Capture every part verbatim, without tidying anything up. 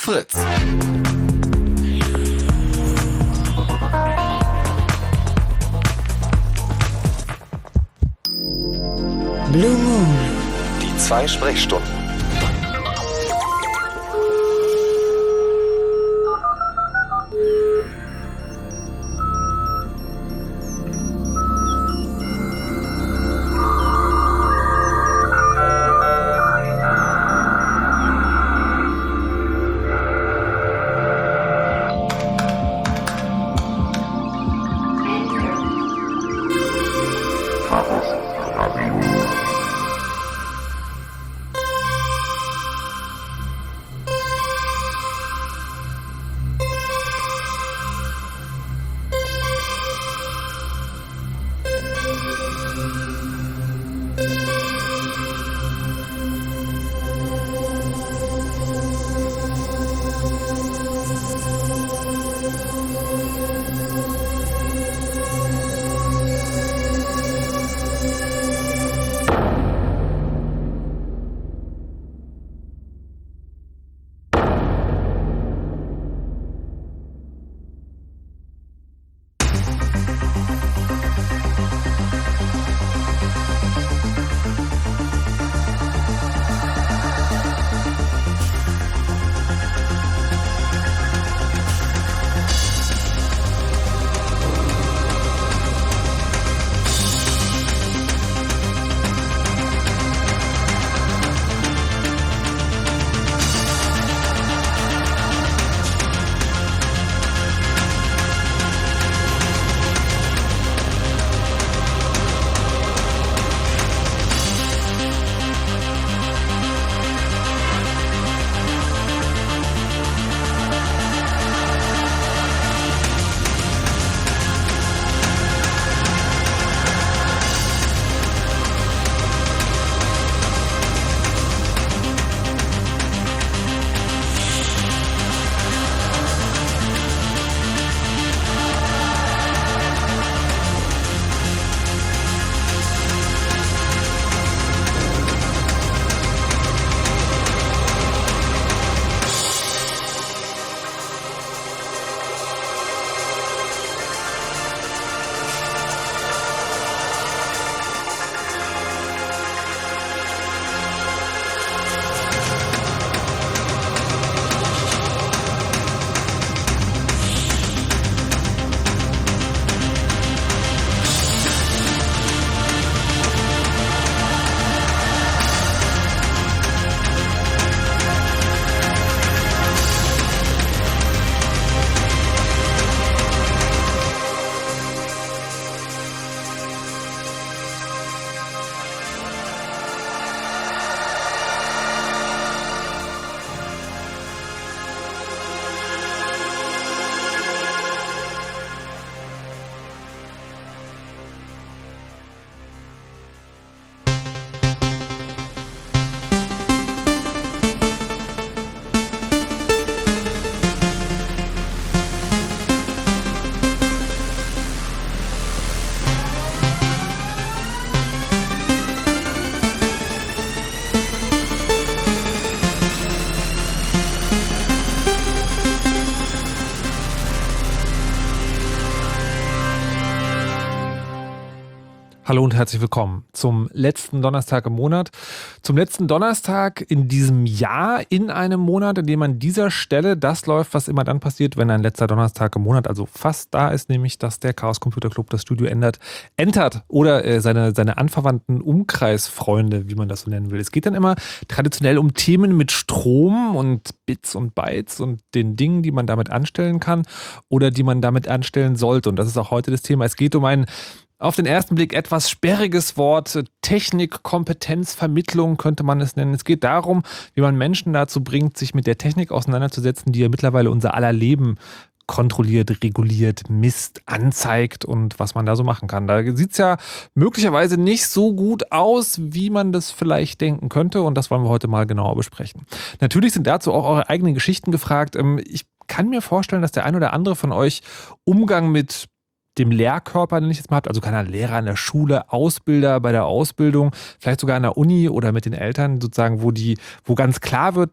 Fritz. Blue Moon. Die zwei Sprechstunden. Hallo und herzlich willkommen zum letzten Donnerstag im Monat. Zum letzten Donnerstag in diesem Jahr, in einem Monat, in dem an dieser Stelle das läuft, was immer dann passiert, wenn ein letzter Donnerstag im Monat, also fast da ist, nämlich, dass der Chaos Computer Club das Studio ändert, entert oder äh, seine, seine anverwandten Umkreisfreunde, wie man das so nennen will. Es geht dann immer traditionell um Themen mit Strom und Bits und Bytes und den Dingen, die man damit anstellen kann oder die man damit anstellen sollte. Und das ist auch heute das Thema. Es geht um ein auf den ersten Blick etwas sperriges Wort, Technik, Kompetenz, Vermittlung könnte man es nennen. Es geht darum, wie man Menschen dazu bringt, sich mit der Technik auseinanderzusetzen, die ja mittlerweile unser aller Leben kontrolliert, reguliert, misst, anzeigt und was man da so machen kann. Da sieht es ja möglicherweise nicht so gut aus, wie man das vielleicht denken könnte, und das wollen wir heute mal genauer besprechen. Natürlich sind dazu auch eure eigenen Geschichten gefragt. Ich kann mir vorstellen, dass der ein oder andere von euch Umgang mit dem Lehrkörper, nenne ich jetzt mal, hat, also keiner Lehrer in der Schule, Ausbilder bei der Ausbildung, vielleicht sogar an der Uni oder mit den Eltern sozusagen, wo die, wo ganz klar wird, dass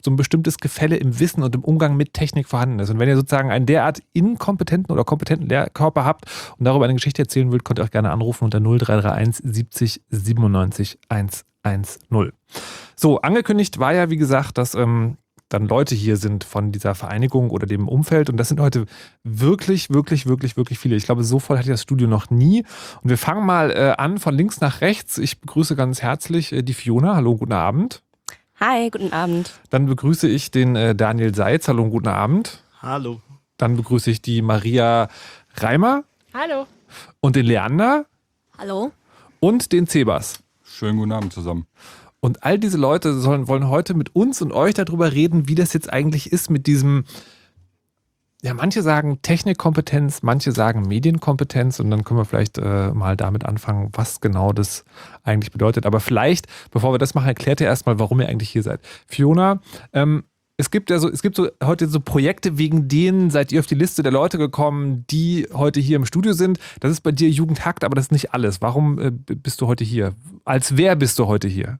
so ein bestimmtes Gefälle im Wissen und im Umgang mit Technik vorhanden ist. Und wenn ihr sozusagen einen derart inkompetenten oder kompetenten Lehrkörper habt und darüber eine Geschichte erzählen wollt, könnt ihr euch gerne anrufen unter null drei drei eins siebzig siebenundneunzig hundertzehn. So, angekündigt war ja, wie gesagt, dass ähm, dann Leute hier sind von dieser Vereinigung oder dem Umfeld. Und das sind heute wirklich, wirklich, wirklich, wirklich viele. Ich glaube, so voll hatte ich das Studio noch nie. Und wir fangen mal äh, an von links nach rechts. Ich begrüße ganz herzlich äh, die Fiona. Hallo, guten Abend. Hi, guten Abend. Dann begrüße ich den äh, Daniel Seitz. Hallo, guten Abend. Hallo. Dann begrüße ich die Maria Reimer. Hallo. Und den Leander. Hallo. Und den Zebas. Schönen guten Abend zusammen. Und all diese Leute sollen, wollen heute mit uns und euch darüber reden, wie das jetzt eigentlich ist mit diesem, ja, manche sagen Technikkompetenz, manche sagen Medienkompetenz und dann können wir vielleicht äh, mal damit anfangen, was genau das eigentlich bedeutet. Aber vielleicht, bevor wir das machen, erklärt ihr erstmal, warum ihr eigentlich hier seid. Fiona, ähm, es gibt ja so, es gibt so heute so Projekte, wegen denen seid ihr auf die Liste der Leute gekommen, die heute hier im Studio sind. Das ist bei dir Jugendhakt, aber das ist nicht alles. Warum äh, bist du heute hier? Als wer bist du heute hier?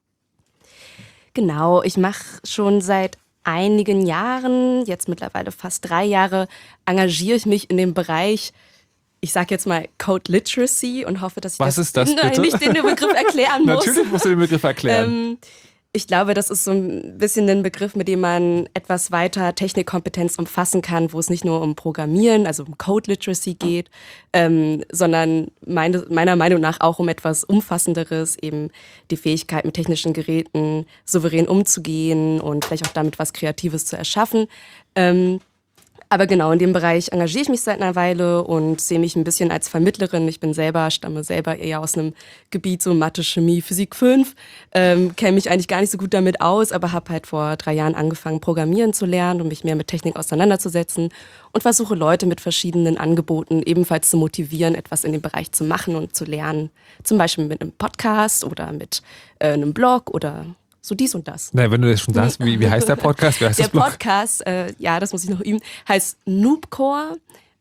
Genau, ich mache schon seit einigen Jahren, jetzt mittlerweile fast drei Jahre, engagiere ich mich in dem Bereich, ich sage jetzt mal Code Literacy und hoffe, dass ich Was das, ist das, bitte? nicht den Begriff erklären muss. Natürlich musst du den Begriff erklären. Ähm, ich glaube, das ist so ein bisschen ein Begriff, mit dem man etwas weiter Technikkompetenz umfassen kann, wo es nicht nur um Programmieren, also um Code Literacy geht, ähm, sondern meine, meiner Meinung nach auch um etwas Umfassenderes, eben die Fähigkeit, mit technischen Geräten souverän umzugehen und vielleicht auch damit was Kreatives zu erschaffen. Ähm, Aber genau, in dem Bereich engagiere ich mich seit einer Weile und sehe mich ein bisschen als Vermittlerin. Ich bin selber, stamme selber eher aus einem Gebiet so Mathe, Chemie, Physik fünf, ähm, kenne mich eigentlich gar nicht so gut damit aus, aber habe halt vor drei Jahren angefangen, Programmieren zu lernen und mich mehr mit Technik auseinanderzusetzen und versuche Leute mit verschiedenen Angeboten ebenfalls zu motivieren, etwas in dem Bereich zu machen und zu lernen. Zum Beispiel mit einem Podcast oder mit äh, einem Blog oder so dies und das. Na, wenn du das schon sagst, wie, wie heißt der Podcast? Wie heißt der das Blog? Podcast, äh, ja, das muss ich noch üben, heißt Noobcore.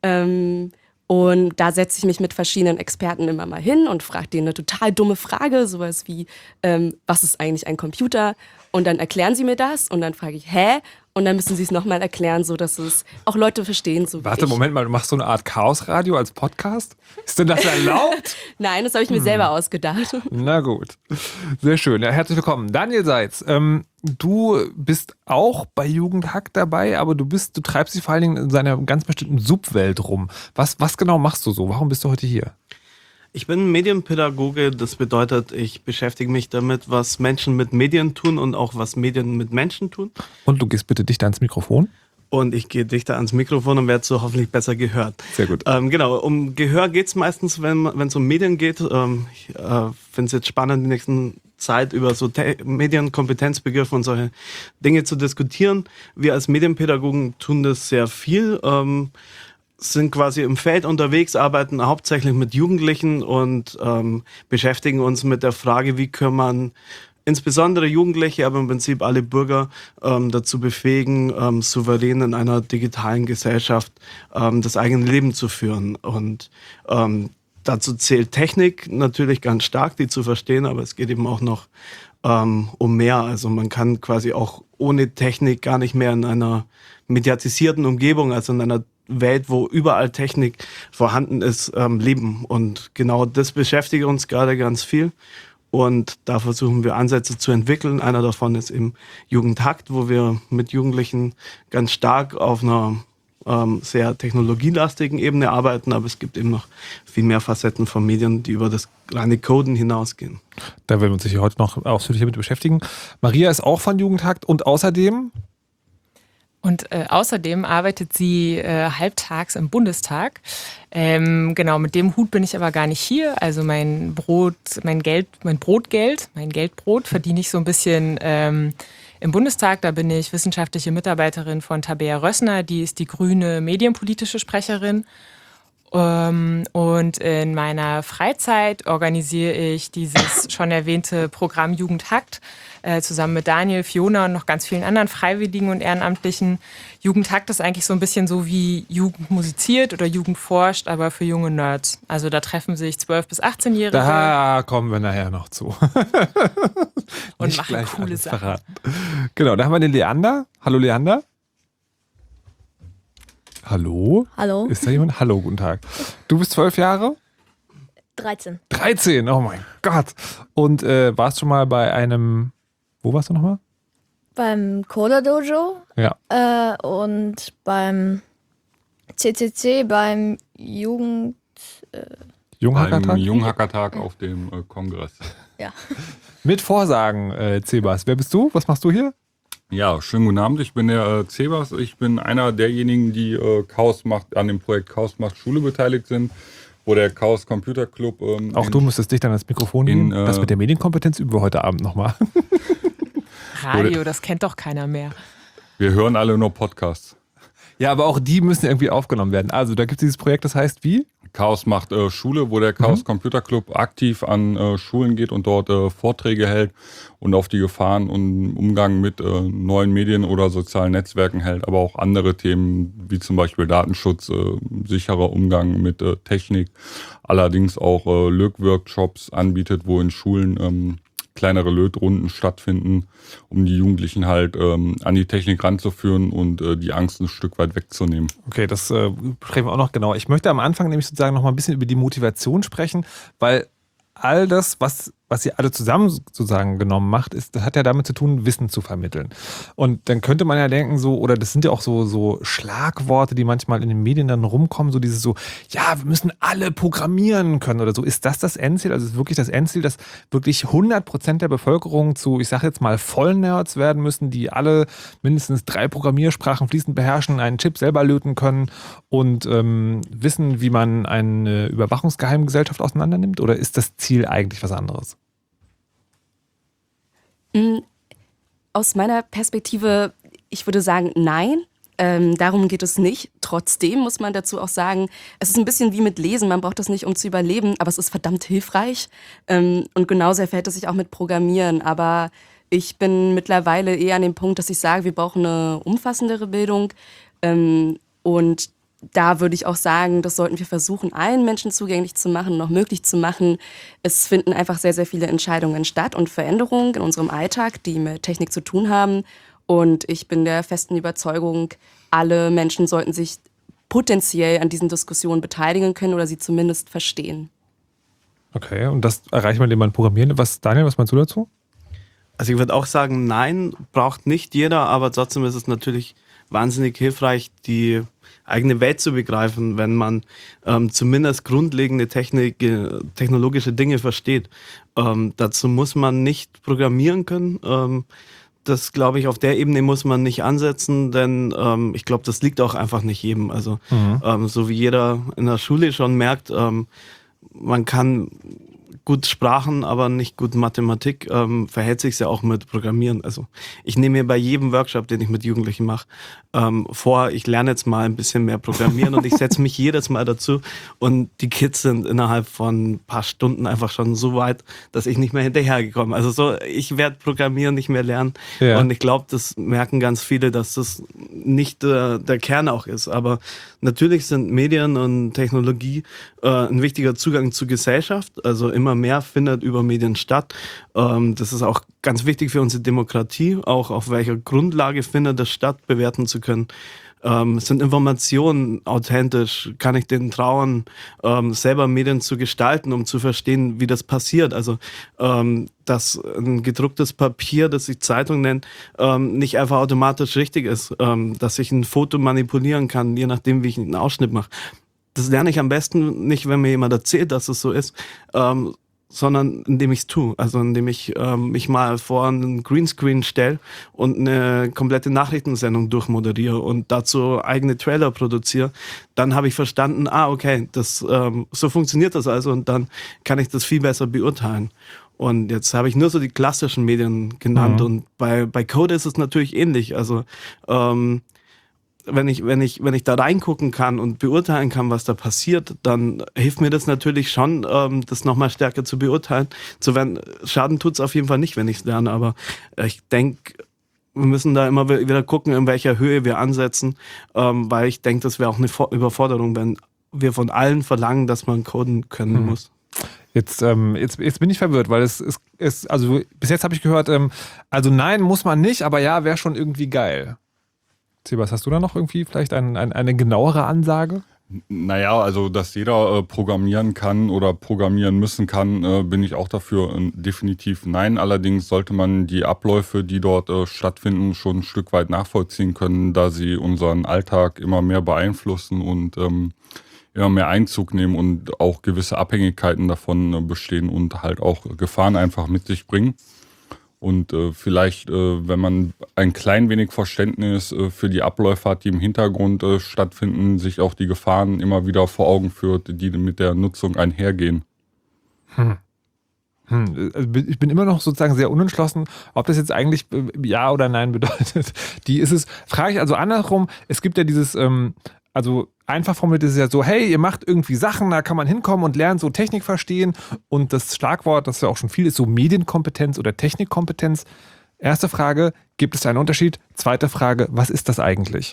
Ähm, und da setze ich mich mit verschiedenen Experten immer mal hin und frage denen eine total dumme Frage, sowas wie, ähm, was ist eigentlich ein Computer? Und dann erklären sie mir das und dann frage ich, hä? Und dann müssen sie es nochmal erklären, so dass es auch Leute verstehen. So wie Warte, ich. Moment mal, du machst so eine Art Chaosradio als Podcast? Ist denn das erlaubt? Nein, das habe ich mir hm. selber ausgedacht. Na gut, sehr schön. Ja, herzlich willkommen. Daniel Seitz, ähm, du bist auch bei Jugendhakt dabei, aber du bist, du treibst dich vor allen Dingen in seiner ganz bestimmten Subwelt rum. Was, was genau machst du so? Warum bist du heute hier? Ich bin Medienpädagoge, das bedeutet, ich beschäftige mich damit, was Menschen mit Medien tun und auch was Medien mit Menschen tun. Und du gehst bitte dichter ans Mikrofon. Und ich gehe dichter ans Mikrofon und werde so hoffentlich besser gehört. Sehr gut. Ähm, genau, um Gehör geht es meistens, wenn es um Medien geht. Ähm, ich äh, finde es jetzt spannend, die nächsten Zeit über so Te- Medienkompetenzbegriffe und solche Dinge zu diskutieren. Wir als Medienpädagogen tun das sehr viel. Ähm, sind quasi im Feld unterwegs, arbeiten hauptsächlich mit Jugendlichen und ähm, beschäftigen uns mit der Frage, wie kann man insbesondere Jugendliche, aber im Prinzip alle Bürger ähm, dazu befähigen, ähm, souverän in einer digitalen Gesellschaft ähm, das eigene Leben zu führen. Und ähm, dazu zählt Technik natürlich ganz stark, die zu verstehen, aber es geht eben auch noch ähm, um mehr. Also man kann quasi auch ohne Technik gar nicht mehr in einer mediatisierten Umgebung, also in einer Welt, wo überall Technik vorhanden ist, ähm, leben. Und genau das beschäftigt uns gerade ganz viel. Und da versuchen wir Ansätze zu entwickeln. Einer davon ist im Jugendhakt, wo wir mit Jugendlichen ganz stark auf einer ähm, sehr technologielastigen Ebene arbeiten. Aber es gibt eben noch viel mehr Facetten von Medien, die über das reine Coden hinausgehen. Da werden wir uns sicher heute noch ausführlich damit beschäftigen. Maria ist auch von Jugendhakt und außerdem... Und äh, außerdem arbeitet sie äh, halbtags im Bundestag. Ähm, genau, mit dem Hut bin ich aber gar nicht hier. Also mein Brot, mein Geld, mein Brotgeld, mein Geldbrot verdiene ich so ein bisschen ähm, im Bundestag. Da bin ich wissenschaftliche Mitarbeiterin von Tabea Rössner, die ist die grüne medienpolitische Sprecherin. Ähm, und in meiner Freizeit organisiere ich dieses schon erwähnte Programm Jugendhakt äh, zusammen mit Daniel, Fiona und noch ganz vielen anderen Freiwilligen und Ehrenamtlichen. Jugendhakt ist eigentlich so ein bisschen so wie Jugend musiziert oder Jugend forscht, aber für junge Nerds. Also da treffen sich zwölf- bis achtzehnjährige. Da kommen wir nachher noch zu. Und machen coole Sachen. Verraten. Genau, da haben wir den Leander. Hallo Leander. Hallo? Hallo. Ist da jemand? Hallo, guten Tag. Du bist zwölf Jahre? dreizehn. dreizehn, oh mein Gott. Und äh, warst schon mal bei einem, wo warst du nochmal? Beim Coder Dojo Ja. äh, und beim C C C, beim Jugend... Junghackertag? Beim Junghackertag auf dem äh, Kongress. Ja. Mit Vorsagen, äh, Cebas. Wer bist du? Was machst du hier? Ja, schönen guten Abend. Ich bin der äh, Cebas. Ich bin einer derjenigen, die äh, Chaos macht, an dem Projekt Chaos macht Schule beteiligt sind, wo der Chaos Computer Club. Ähm, Auch in, du müsstest dich dann ans Mikrofon in, nehmen. Das äh, mit der Medienkompetenz üben wir heute Abend nochmal. Radio, das kennt doch keiner mehr. Wir hören alle nur Podcasts. Ja, aber auch die müssen irgendwie aufgenommen werden. Also da gibt es dieses Projekt, das heißt wie? Chaos macht äh, Schule, wo der Chaos Mhm. Computer Club aktiv an äh, Schulen geht und dort äh, Vorträge hält und auf die Gefahren und Umgang mit äh, neuen Medien oder sozialen Netzwerken hält, aber auch andere Themen wie zum Beispiel Datenschutz, äh, sicherer Umgang mit äh, Technik, allerdings auch äh, Lög-Workshops anbietet, wo in Schulen ähm, kleinere Lötrunden stattfinden, um die Jugendlichen halt ähm, an die Technik ranzuführen und äh, die Angst ein Stück weit wegzunehmen. Okay, das äh, sprechen wir auch noch genau. Ich möchte am Anfang nämlich sozusagen noch mal ein bisschen über die Motivation sprechen, weil all das, was, was ihr alle zusammen sozusagen genommen macht, ist, das hat ja damit zu tun, Wissen zu vermitteln. Und dann könnte man ja denken, so, oder das sind ja auch so, so Schlagworte, die manchmal in den Medien dann rumkommen, so dieses so, ja, wir müssen alle programmieren können oder so. Ist das das Endziel? Also ist wirklich das Endziel, dass wirklich hundert Prozent der Bevölkerung zu, ich sage jetzt mal, Vollnerds werden müssen, die alle mindestens drei Programmiersprachen fließend beherrschen, einen Chip selber löten können und ähm, wissen, wie man eine Überwachungsgeheimgesellschaft auseinandernimmt? Oder ist das Ziel eigentlich was anderes? Aus meiner Perspektive, ich würde sagen, nein. Ähm, darum geht es nicht. Trotzdem muss man dazu auch sagen, es ist ein bisschen wie mit Lesen. Man braucht das nicht, um zu überleben, aber es ist verdammt hilfreich. Ähm, und genauso verhält es sich auch mit Programmieren. Aber ich bin mittlerweile eher an dem Punkt, dass ich sage, wir brauchen eine umfassendere Bildung. Ähm, und da würde ich auch sagen, das sollten wir versuchen, allen Menschen zugänglich zu machen, noch möglich zu machen. Es finden einfach sehr, sehr viele Entscheidungen statt und Veränderungen in unserem Alltag, die mit Technik zu tun haben. Und ich bin der festen Überzeugung, alle Menschen sollten sich potenziell an diesen Diskussionen beteiligen können oder sie zumindest verstehen. Okay, und das erreicht man, indem man programmieren. Was, Daniel, was meinst du dazu? Also ich würde auch sagen, nein, braucht nicht jeder, aber trotzdem ist es natürlich wahnsinnig hilfreich, die eigene Welt zu begreifen, wenn man ähm, zumindest grundlegende Technik, äh, technologische Dinge versteht. Ähm, dazu muss man nicht programmieren können. Ähm, das, glaube ich, auf der Ebene muss man nicht ansetzen, denn ähm, ich glaube, das liegt auch einfach nicht jedem. Also Mhm. ähm, so wie jeder in der Schule schon merkt, ähm, man kann gut Sprachen, aber nicht gut Mathematik, ähm, verhält sich ja auch mit Programmieren. Also ich nehme mir bei jedem Workshop, den ich mit Jugendlichen mache, ähm, vor, ich lerne jetzt mal ein bisschen mehr Programmieren und ich setze mich jedes Mal dazu und die Kids sind innerhalb von ein paar Stunden einfach schon so weit, dass ich nicht mehr hinterhergekommen. Also so, ich werde Programmieren nicht mehr lernen Ja. und ich glaube, das merken ganz viele, dass das nicht äh, der Kern auch ist. Aber natürlich sind Medien und Technologie äh, ein wichtiger Zugang zur Gesellschaft. Also immer mehr findet über Medien statt. Ähm, das ist auch ganz wichtig für unsere Demokratie, auch auf welcher Grundlage findet das statt, bewerten zu können. Ähm, sind Informationen authentisch? Kann ich denen trauen, ähm, selber Medien zu gestalten, um zu verstehen, wie das passiert? Also, ähm, dass ein gedrucktes Papier, das sich Zeitung nennt, ähm, nicht einfach automatisch richtig ist. Ähm, dass ich ein Foto manipulieren kann, je nachdem, wie ich einen Ausschnitt mache. Das lerne ich am besten nicht, wenn mir jemand erzählt, dass es so ist, ähm, sondern indem ich es tue. Also indem ich ähm, mich mal vor einen Greenscreen stelle und eine komplette Nachrichtensendung durchmoderiere und dazu eigene Trailer produziere. Dann habe ich verstanden, ah, okay, das, ähm, so funktioniert das also und dann kann ich das viel besser beurteilen. Und jetzt habe ich nur so die klassischen Medien genannt Mhm. und bei, bei Code ist es natürlich ähnlich. Also ähm, wenn ich, wenn ich, wenn ich da reingucken kann und beurteilen kann, was da passiert, dann hilft mir das natürlich schon, ähm, das nochmal stärker zu beurteilen. Zu werden, Schaden tut es auf jeden Fall nicht, wenn ich es lerne, aber ich denke, wir müssen da immer wieder gucken, in welcher Höhe wir ansetzen, ähm, weil ich denke, das wäre auch eine Vor- Überforderung, wenn wir von allen verlangen, dass man coden können Mhm. muss. Jetzt, ähm, jetzt, jetzt bin ich verwirrt, weil es ist, es, also bis jetzt habe ich gehört, ähm, also nein, muss man nicht, aber ja, wäre schon irgendwie geil. Sebas, hast du da noch irgendwie vielleicht ein, ein, eine genauere Ansage? Naja, also dass jeder äh, programmieren kann oder programmieren müssen kann, äh, bin ich auch dafür äh, definitiv nein. Allerdings sollte man die Abläufe, die dort äh, stattfinden, schon ein Stück weit nachvollziehen können, da sie unseren Alltag immer mehr beeinflussen und ähm, immer mehr Einzug nehmen und auch gewisse Abhängigkeiten davon äh, bestehen und halt auch Gefahren einfach mit sich bringen. Und äh, vielleicht, äh, wenn man ein klein wenig Verständnis äh, für die Abläufe hat, die im Hintergrund äh, stattfinden, sich auch die Gefahren immer wieder vor Augen führt, die mit der Nutzung einhergehen. Hm. Hm. Ich bin immer noch sozusagen sehr unentschlossen, ob das jetzt eigentlich Ja oder Nein bedeutet. Die ist es, frage ich also andersrum, es gibt ja dieses, ähm, also einfach formuliert ist es ja so, hey, ihr macht irgendwie Sachen, da kann man hinkommen und lernen, so Technik verstehen. Und das Schlagwort, das ja auch schon viel ist, so Medienkompetenz oder Technikkompetenz. Erste Frage, gibt es einen Unterschied? Zweite Frage, was ist das eigentlich?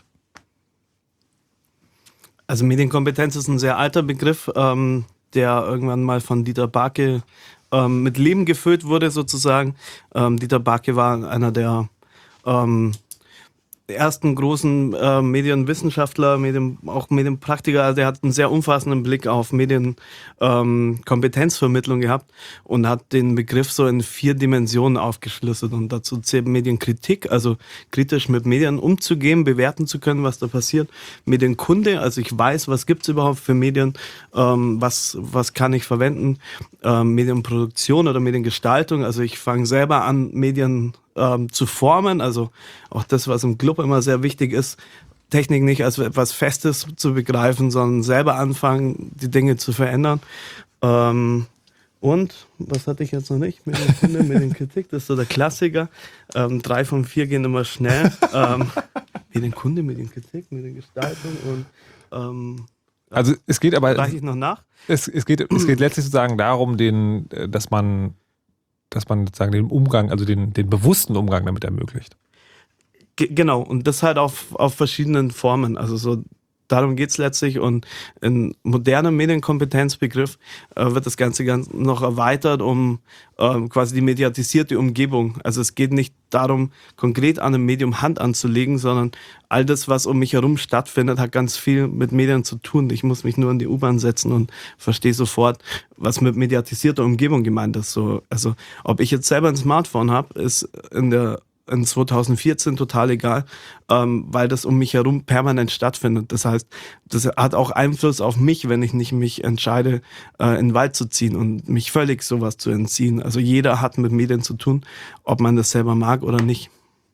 Also Medienkompetenz ist ein sehr alter Begriff, ähm, der irgendwann mal von Dieter Barke ähm, mit Leben gefüllt wurde sozusagen. Ähm, Dieter Barke war einer der ähm, ersten großen äh, Medienwissenschaftler, Medien, auch Medienpraktiker. Also der hat einen sehr umfassenden Blick auf Medienkompetenzvermittlung ähm, gehabt und hat den Begriff so in vier Dimensionen aufgeschlüsselt. Und dazu zählt Medienkritik, also kritisch mit Medien umzugehen, bewerten zu können, was da passiert. Medienkunde, also ich weiß, was gibt's überhaupt für Medien, ähm, was, was kann ich verwenden. Ähm, Medienproduktion oder Mediengestaltung, also ich fange selber an, Medien Ähm, zu formen, also auch das, was im Club immer sehr wichtig ist, Technik nicht als etwas Festes zu begreifen, sondern selber anfangen, die Dinge zu verändern. Ähm, und, was hatte ich jetzt noch nicht? Medienkunde, Medienkritik, das ist so der Klassiker. Ähm, drei von vier gehen immer schnell. ähm, Medienkunde, Medienkritik, Mediengestaltung und ähm, Also es geht aber, reiche ich noch nach? Es, es, geht, es geht letztlich sozusagen darum, den, dass man dass man sozusagen den Umgang, also den, den bewussten Umgang damit ermöglicht. G- genau, und das halt auf, auf verschiedenen Formen. Also so darum geht's letztlich. Und in modernem Medienkompetenzbegriff äh, wird das Ganze ganz noch erweitert um ähm, quasi die mediatisierte Umgebung. Also es geht nicht darum, konkret an einem Medium Hand anzulegen, sondern all das, was um mich herum stattfindet, hat ganz viel mit Medien zu tun. Ich muss mich nur in die U-Bahn setzen und verstehe sofort, was mit mediatisierter Umgebung gemeint ist. So, also ob ich jetzt selber ein Smartphone habe, ist in der in zwanzig vierzehn total egal, ähm, weil das um mich herum permanent stattfindet. Das heißt, das hat auch Einfluss auf mich, wenn ich nicht mich entscheide, äh, in den Wald zu ziehen und mich völlig sowas zu entziehen. Also jeder hat mit Medien zu tun, ob man das selber mag oder nicht.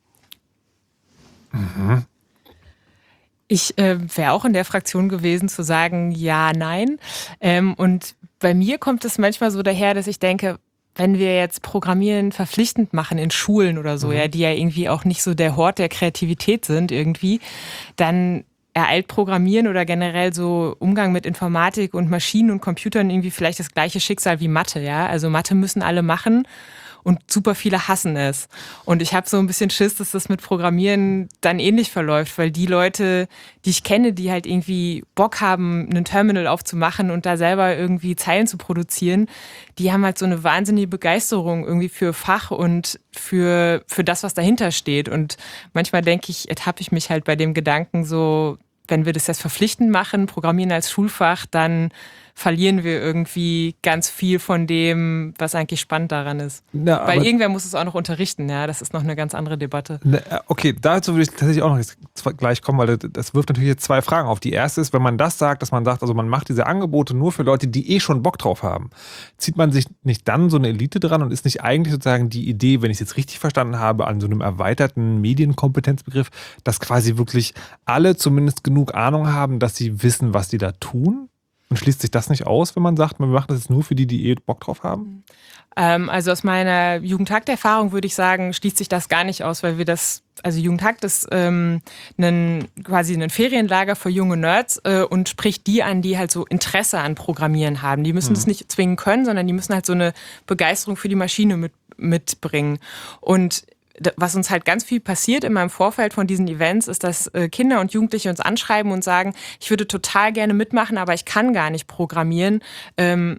Mhm. Ich äh, wäre auch in der Fraktion gewesen, zu sagen, ja, nein. Ähm, und bei mir kommt es manchmal so daher, dass ich denke, wenn wir jetzt Programmieren verpflichtend machen in Schulen oder so, mhm. ja, die ja irgendwie auch nicht so der Hort der Kreativität sind irgendwie, dann ereilt Programmieren oder generell so Umgang mit Informatik und Maschinen und Computern irgendwie vielleicht das gleiche Schicksal wie Mathe, ja. Also Mathe müssen alle machen. Und super viele hassen es. Und ich habe so ein bisschen Schiss, dass das mit Programmieren dann ähnlich verläuft, weil die Leute, die ich kenne, die halt irgendwie Bock haben, einen Terminal aufzumachen und da selber irgendwie Zeilen zu produzieren, die haben halt so eine wahnsinnige Begeisterung irgendwie für Fach und für, für das, was dahinter steht. Und manchmal denke ich, ertappe ich mich halt bei dem Gedanken so, wenn wir das jetzt verpflichtend machen, Programmieren als Schulfach, dann verlieren wir irgendwie ganz viel von dem, was eigentlich spannend daran ist. Na, Weil irgendwer muss es auch noch unterrichten, ja, das ist noch eine ganz andere Debatte. Na, okay, dazu würde ich tatsächlich auch noch jetzt gleich kommen, weil das wirft natürlich jetzt zwei Fragen auf. Die erste ist, wenn man das sagt, dass man sagt, also man macht diese Angebote nur für Leute, die eh schon Bock drauf haben, zieht man sich nicht dann so eine Elite dran und ist nicht eigentlich sozusagen die Idee, wenn ich es jetzt richtig verstanden habe, an so einem erweiterten Medienkompetenzbegriff, dass quasi wirklich alle zumindest genug Ahnung haben, dass sie wissen, was sie da tun? Und schließt sich das nicht aus, wenn man sagt, man macht das jetzt nur für die, die eh Bock drauf haben? Ähm, also aus meiner Jugendtag-Erfahrung würde ich sagen, schließt sich das gar nicht aus, weil wir das, also Jugendtag ist ähm, ein, quasi ein Ferienlager für junge Nerds äh, und spricht die an, die halt so Interesse an Programmieren haben. Die müssen es hm. nicht zwingen können, sondern die müssen halt so eine Begeisterung für die Maschine mit, mitbringen. Und was uns halt ganz viel passiert in meinem Vorfeld von diesen Events, ist, dass Kinder und Jugendliche uns anschreiben und sagen, ich würde total gerne mitmachen, aber ich kann gar nicht programmieren. Ähm,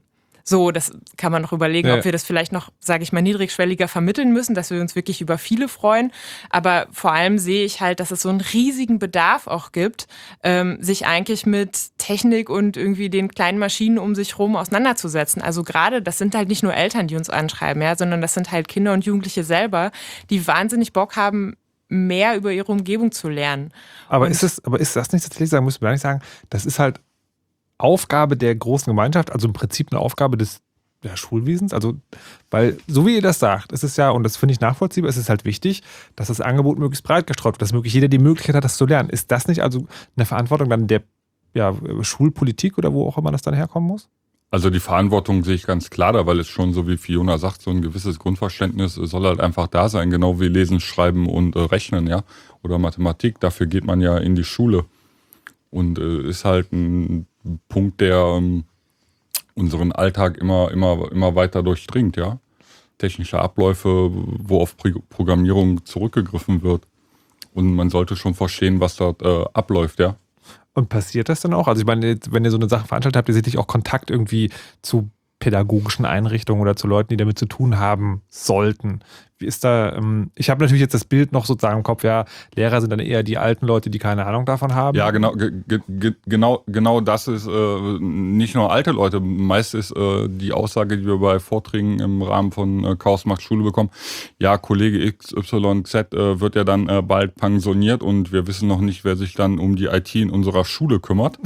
So, das kann man noch überlegen, Ja. ob wir das vielleicht noch, sage ich mal, niedrigschwelliger vermitteln müssen, dass wir uns wirklich über viele freuen. Aber vor allem sehe ich halt, dass es so einen riesigen Bedarf auch gibt, ähm, sich eigentlich mit Technik und irgendwie den kleinen Maschinen um sich rum auseinanderzusetzen. Also gerade, das sind halt nicht nur Eltern, die uns anschreiben, ja, sondern das sind halt Kinder und Jugendliche selber, die wahnsinnig Bock haben, mehr über ihre Umgebung zu lernen. Aber Und- ist es, aber ist das nicht tatsächlich, sagen müssen wir nicht sagen, das ist halt Aufgabe der großen Gemeinschaft, also im Prinzip eine Aufgabe des ja, Schulwesens, also, weil, so wie ihr das sagt, ist es ja, und das finde ich nachvollziehbar, ist es halt wichtig, dass das Angebot möglichst breit gestreut wird, dass möglichst jeder die Möglichkeit hat, das zu lernen. Ist das nicht also eine Verantwortung dann der ja, Schulpolitik oder wo auch immer das dann herkommen muss? Also die Verantwortung sehe ich ganz klar da, weil es schon, so wie Fiona sagt, so ein gewisses Grundverständnis soll halt einfach da sein, genau wie Lesen, Schreiben und äh, Rechnen, ja, oder Mathematik. Dafür geht man ja in die Schule und äh, ist halt ein Punkt, der ähm, unseren Alltag immer, immer, immer weiter durchdringt, ja. Technische Abläufe, wo auf Pro- Programmierung zurückgegriffen wird. Und man sollte schon verstehen, was dort äh, abläuft, ja. Und passiert das dann auch? Also ich meine, jetzt, wenn ihr so eine Sache veranstaltet habt, ihr sicherlich auch Kontakt irgendwie zu pädagogischen Einrichtungen oder zu Leuten, die damit zu tun haben sollten. Wie ist da, ähm, ich habe natürlich jetzt das Bild noch sozusagen im Kopf, ja, Lehrer sind dann eher die alten Leute, die keine Ahnung davon haben. Ja, genau, ge, ge, genau, genau das ist äh, nicht nur alte Leute. Meist ist äh, die Aussage, die wir bei Vorträgen im Rahmen von äh, Chaos macht Schule bekommen, ja, Kollege X Y Z äh, wird ja dann äh, bald pensioniert und wir wissen noch nicht, wer sich dann um die I T in unserer Schule kümmert.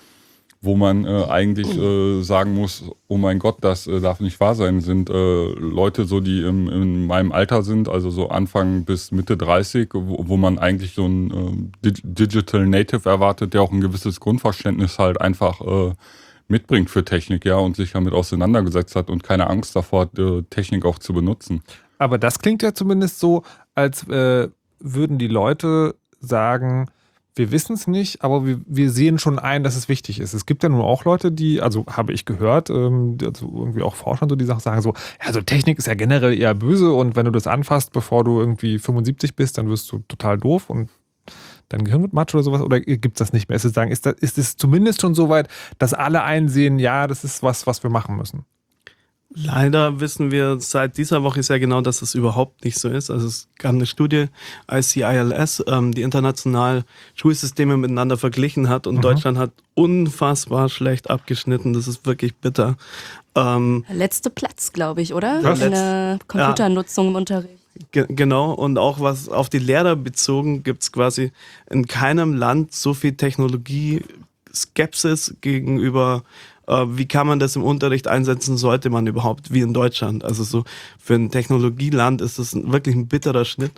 Wo man äh, eigentlich äh, sagen muss, oh mein Gott, das äh, darf nicht wahr sein, sind äh, Leute so, die im, in meinem Alter sind, also so Anfang bis Mitte dreißig, wo, wo man eigentlich so ein äh, Digital Native erwartet, der auch ein gewisses Grundverständnis halt einfach äh, mitbringt für Technik, ja, und sich damit auseinandergesetzt hat und keine Angst davor hat, äh, Technik auch zu benutzen. Aber das klingt ja zumindest so, als äh, würden die Leute sagen, wir wissen es nicht, aber wir, wir sehen schon ein, dass es wichtig ist. Es gibt ja nun auch Leute, die, also habe ich gehört, ähm, also irgendwie auch Forscher, so, die sagen so, ja, so Technik ist ja generell eher böse und wenn du das anfasst, bevor du irgendwie fünfundsiebzig bist, dann wirst du total doof und dein Gehirn wird matsch oder sowas, oder gibt es das nicht mehr? Ist es sagen, ist das, ist es zumindest schon so weit, dass alle einsehen, ja, das ist was, was wir machen müssen? Leider wissen wir seit dieser Woche sehr genau, dass es überhaupt nicht so ist. Also es gab eine Studie, I C I L S, ähm, die international Schulsysteme miteinander verglichen hat und mhm. Deutschland hat unfassbar schlecht abgeschnitten. Das ist wirklich bitter. Ähm, Letzter Platz, glaube ich, oder? Ja, In der Computernutzung ja. im Unterricht. Ge- genau, und auch was auf die Lehrer bezogen, gibt es quasi in keinem Land so viel Technologie-Skepsis gegenüber wie kann man das im Unterricht einsetzen, sollte man überhaupt, wie in Deutschland. Also so für ein Technologieland ist das wirklich ein bitterer Schnitt.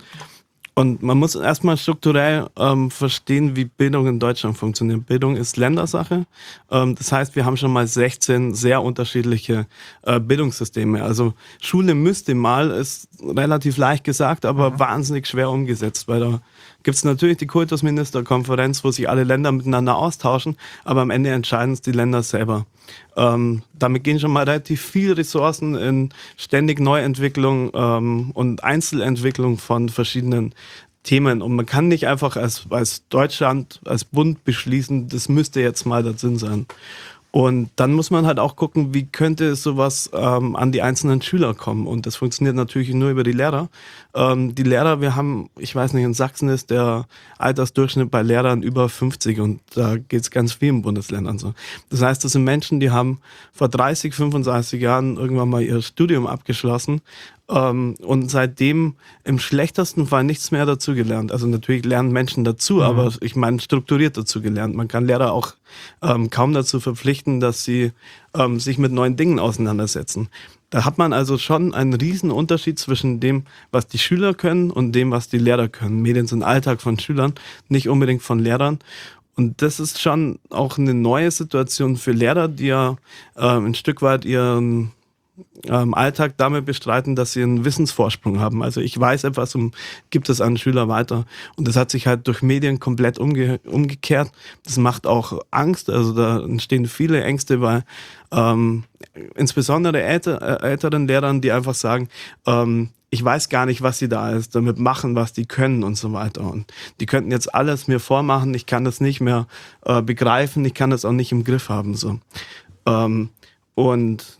Und man muss erstmal strukturell ähm, verstehen, wie Bildung in Deutschland funktioniert. Bildung ist Ländersache. Ähm, das heißt, wir haben schon mal sechzehn sehr unterschiedliche äh, Bildungssysteme. Also Schule müsste mal, ist relativ leicht gesagt, aber mhm. wahnsinnig schwer umgesetzt, weil da gibt es natürlich die Kultusministerkonferenz, wo sich alle Länder miteinander austauschen, aber am Ende entscheiden es die Länder selber. Ähm, damit gehen schon mal relativ viele Ressourcen in ständig Neuentwicklung ähm, und Einzelentwicklung von verschiedenen Themen. Und man kann nicht einfach als, als Deutschland, als Bund beschließen, das müsste jetzt mal der Sinn sein. Und dann muss man halt auch gucken, wie könnte sowas ähm, an die einzelnen Schüler kommen. Und das funktioniert natürlich nur über die Lehrer. Ähm, die Lehrer, wir haben, ich weiß nicht, in Sachsen ist der Altersdurchschnitt bei Lehrern über fünfzig und da geht es ganz vielen Bundesländern so. Das heißt, das sind Menschen, die haben vor dreißig, fünfunddreißig Jahren irgendwann mal ihr Studium abgeschlossen ähm, und seitdem im schlechtesten Fall nichts mehr dazugelernt. Also natürlich lernen Menschen dazu, mhm. aber ich meine strukturiert dazugelernt. Man kann Lehrer auch ähm, kaum dazu verpflichten, dass sie ähm, sich mit neuen Dingen auseinandersetzen. Da hat man also schon einen riesen Unterschied zwischen dem, was die Schüler können und dem, was die Lehrer können. Medien sind Alltag von Schülern, nicht unbedingt von Lehrern. Und das ist schon auch eine neue Situation für Lehrer, die ja äh, ein Stück weit ihren ähm, Alltag damit bestreiten, dass sie einen Wissensvorsprung haben. Also ich weiß etwas und gibt es an Schüler weiter. Und das hat sich halt durch Medien komplett umge- umgekehrt. Das macht auch Angst. Also da entstehen viele Ängste bei ähm, insbesondere älter, äh, älteren Lehrern, die einfach sagen, ähm, ich weiß gar nicht, was sie da ist, damit machen, was die können und so weiter. Und die könnten jetzt alles mir vormachen, ich kann das nicht mehr äh, begreifen, ich kann das auch nicht im Griff haben. So. Ähm, und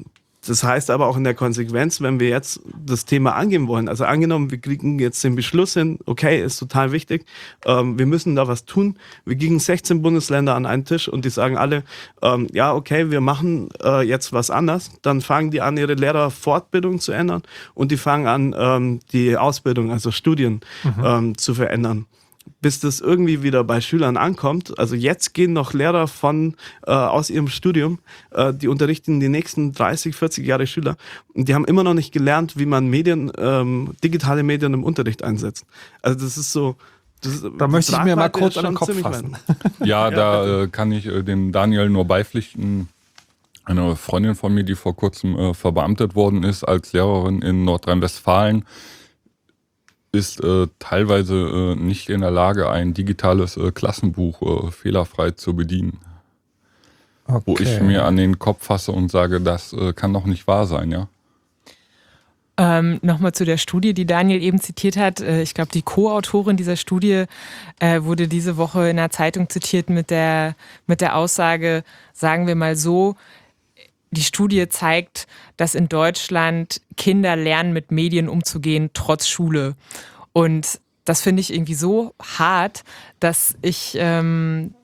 Das heißt aber auch in der Konsequenz, wenn wir jetzt das Thema angehen wollen, also angenommen, wir kriegen jetzt den Beschluss hin, okay, ist total wichtig, ähm, wir müssen da was tun. Wir kriegen sechzehn Bundesländer an einen Tisch und die sagen alle, ähm, ja, okay, wir machen äh, jetzt was anders. Dann fangen die an, ihre Lehrerfortbildung zu ändern und die fangen an, ähm, die Ausbildung, also Studien mhm. ähm, zu verändern. Bis das irgendwie wieder bei Schülern ankommt. Also jetzt gehen noch Lehrer von äh, aus ihrem Studium, äh, die unterrichten die nächsten dreißig, vierzig Jahre Schüler und die haben immer noch nicht gelernt, wie man Medien, ähm, digitale Medien im Unterricht einsetzt. Also das ist so... Das, da möchte ich mir mal kurz an den Kopf fassen. Ja, da äh, kann ich äh, dem Daniel nur beipflichten. Eine Freundin von mir, die vor kurzem äh, verbeamtet worden ist als Lehrerin in Nordrhein-Westfalen, ist äh, teilweise äh, nicht in der Lage, ein digitales äh, Klassenbuch äh, fehlerfrei zu bedienen. Okay. Wo ich mir an den Kopf fasse und sage, das äh, kann doch nicht wahr sein, ja? Ähm, Nochmal zu der Studie, die Daniel eben zitiert hat. Äh, ich glaube, die Co-Autorin dieser Studie äh, wurde diese Woche in einer Zeitung zitiert mit der, mit der Aussage, sagen wir mal so, die Studie zeigt, dass in Deutschland Kinder lernen, mit Medien umzugehen, trotz Schule. Und das finde ich irgendwie so hart, dass ich, ähm,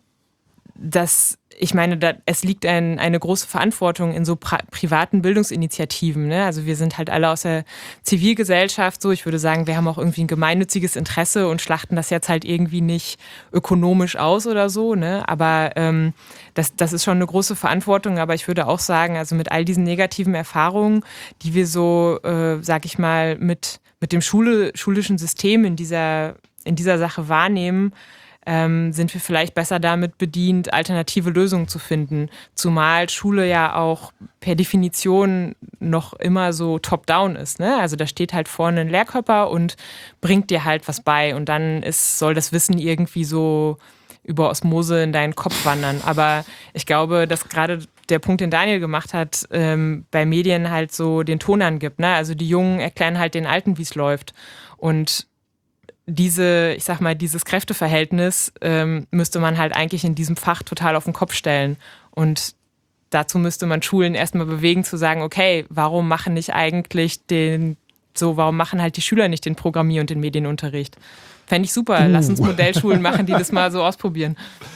dass ich meine, da, es liegt ein, eine große Verantwortung in so pra- privaten Bildungsinitiativen. Ne? Also wir sind halt alle aus der Zivilgesellschaft so. Ich würde sagen, wir haben auch irgendwie ein gemeinnütziges Interesse und schlachten das jetzt halt irgendwie nicht ökonomisch aus oder so. Ne? Aber ähm, das, das ist schon eine große Verantwortung. Aber ich würde auch sagen, also mit all diesen negativen Erfahrungen, die wir so, äh, sag ich mal, mit, mit dem Schule, schulischen System in dieser, in dieser Sache wahrnehmen, Ähm, sind wir vielleicht besser damit bedient, alternative Lösungen zu finden. Zumal Schule ja auch per Definition noch immer so top-down ist. Ne? Also da steht halt vorne ein Lehrkörper und bringt dir halt was bei. Und dann ist, soll das Wissen irgendwie so über Osmose in deinen Kopf wandern. Aber ich glaube, dass gerade der Punkt, den Daniel gemacht hat, ähm, bei Medien halt so den Ton angibt. Ne? Also die Jungen erklären halt den Alten, wie es läuft. Und diese, ich sag mal, dieses Kräfteverhältnis ähm, müsste man halt eigentlich in diesem Fach total auf den Kopf stellen. Und dazu müsste man Schulen erstmal bewegen, zu sagen, okay, warum machen nicht eigentlich den, so, warum machen halt die Schüler nicht den Programmier- und den Medienunterricht? Fände ich super. Uh. Lass uns Modellschulen machen, die das mal so ausprobieren.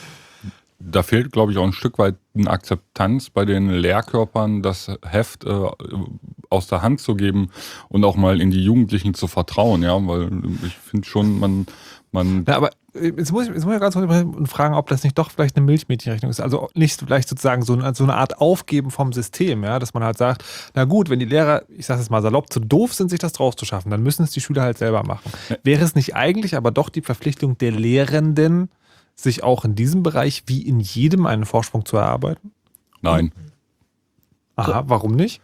Da fehlt, glaube ich, auch ein Stück weit eine Akzeptanz bei den Lehrkörpern, das Heft äh, aus der Hand zu geben und auch mal in die Jugendlichen zu vertrauen, ja, weil ich finde schon, man... man ja, aber jetzt muss ich, jetzt muss ich ganz kurz fragen, ob das nicht doch vielleicht eine Milchmädchenrechnung ist. Also nicht vielleicht sozusagen so eine, so eine Art Aufgeben vom System, ja, dass man halt sagt, na gut, wenn die Lehrer, ich sage es mal salopp, zu doof sind, sich das draus zu schaffen, dann müssen es die Schüler halt selber machen. Ja. Wäre es nicht eigentlich aber doch die Verpflichtung der Lehrenden, sich auch in diesem Bereich wie in jedem einen Vorsprung zu erarbeiten? Nein. Aha, warum nicht?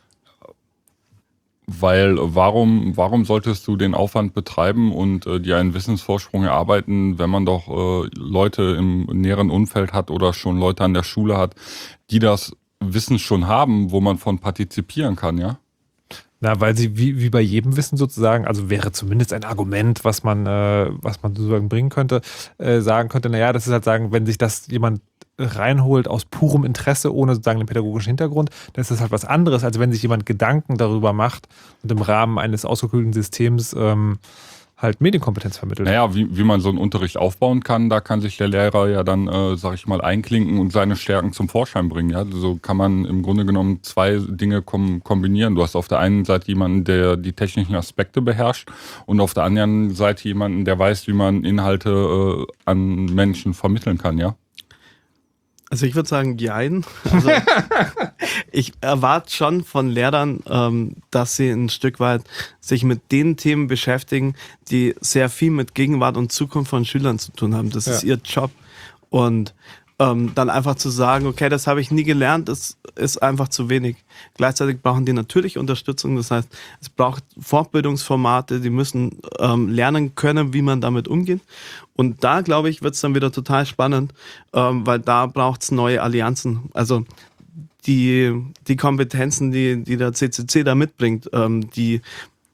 Weil warum, warum solltest du den Aufwand betreiben und äh, dir einen Wissensvorsprung erarbeiten, wenn man doch äh, Leute im näheren Umfeld hat oder schon Leute an der Schule hat, die das Wissen schon haben, wo man von partizipieren kann, ja? Na, weil sie wie, wie bei jedem Wissen sozusagen, also wäre zumindest ein Argument, was man, äh, was man sozusagen bringen könnte, äh, sagen könnte, naja, das ist halt sagen, wenn sich das jemand reinholt aus purem Interesse, ohne sozusagen den pädagogischen Hintergrund, dann ist das halt was anderes, als wenn sich jemand Gedanken darüber macht und im Rahmen eines ausgeklügelten Systems ähm, halt Medienkompetenz vermittelt. Naja, wie, wie man so einen Unterricht aufbauen kann, da kann sich der Lehrer ja dann, äh, sag ich mal, einklinken und seine Stärken zum Vorschein bringen. Ja? So kann man im Grunde genommen zwei Dinge kom- kombinieren. Du hast auf der einen Seite jemanden, der die technischen Aspekte beherrscht und auf der anderen Seite jemanden, der weiß, wie man Inhalte äh, an Menschen vermitteln kann, ja? Also ich würde sagen, jein. Also ich erwarte schon von Lehrern, ähm, dass sie ein Stück weit sich mit den Themen beschäftigen, die sehr viel mit Gegenwart und Zukunft von Schülern zu tun haben. Das ja. ist ihr Job. Und ähm, dann einfach zu sagen, okay, das habe ich nie gelernt, das ist einfach zu wenig. Gleichzeitig brauchen die natürlich Unterstützung. Das heißt, es braucht Fortbildungsformate, die müssen ähm, lernen können, wie man damit umgeht. Und da, glaube ich, wird es dann wieder total spannend, ähm, weil da braucht es neue Allianzen. Also die, die Kompetenzen, die, die der C C C da mitbringt, ähm, die,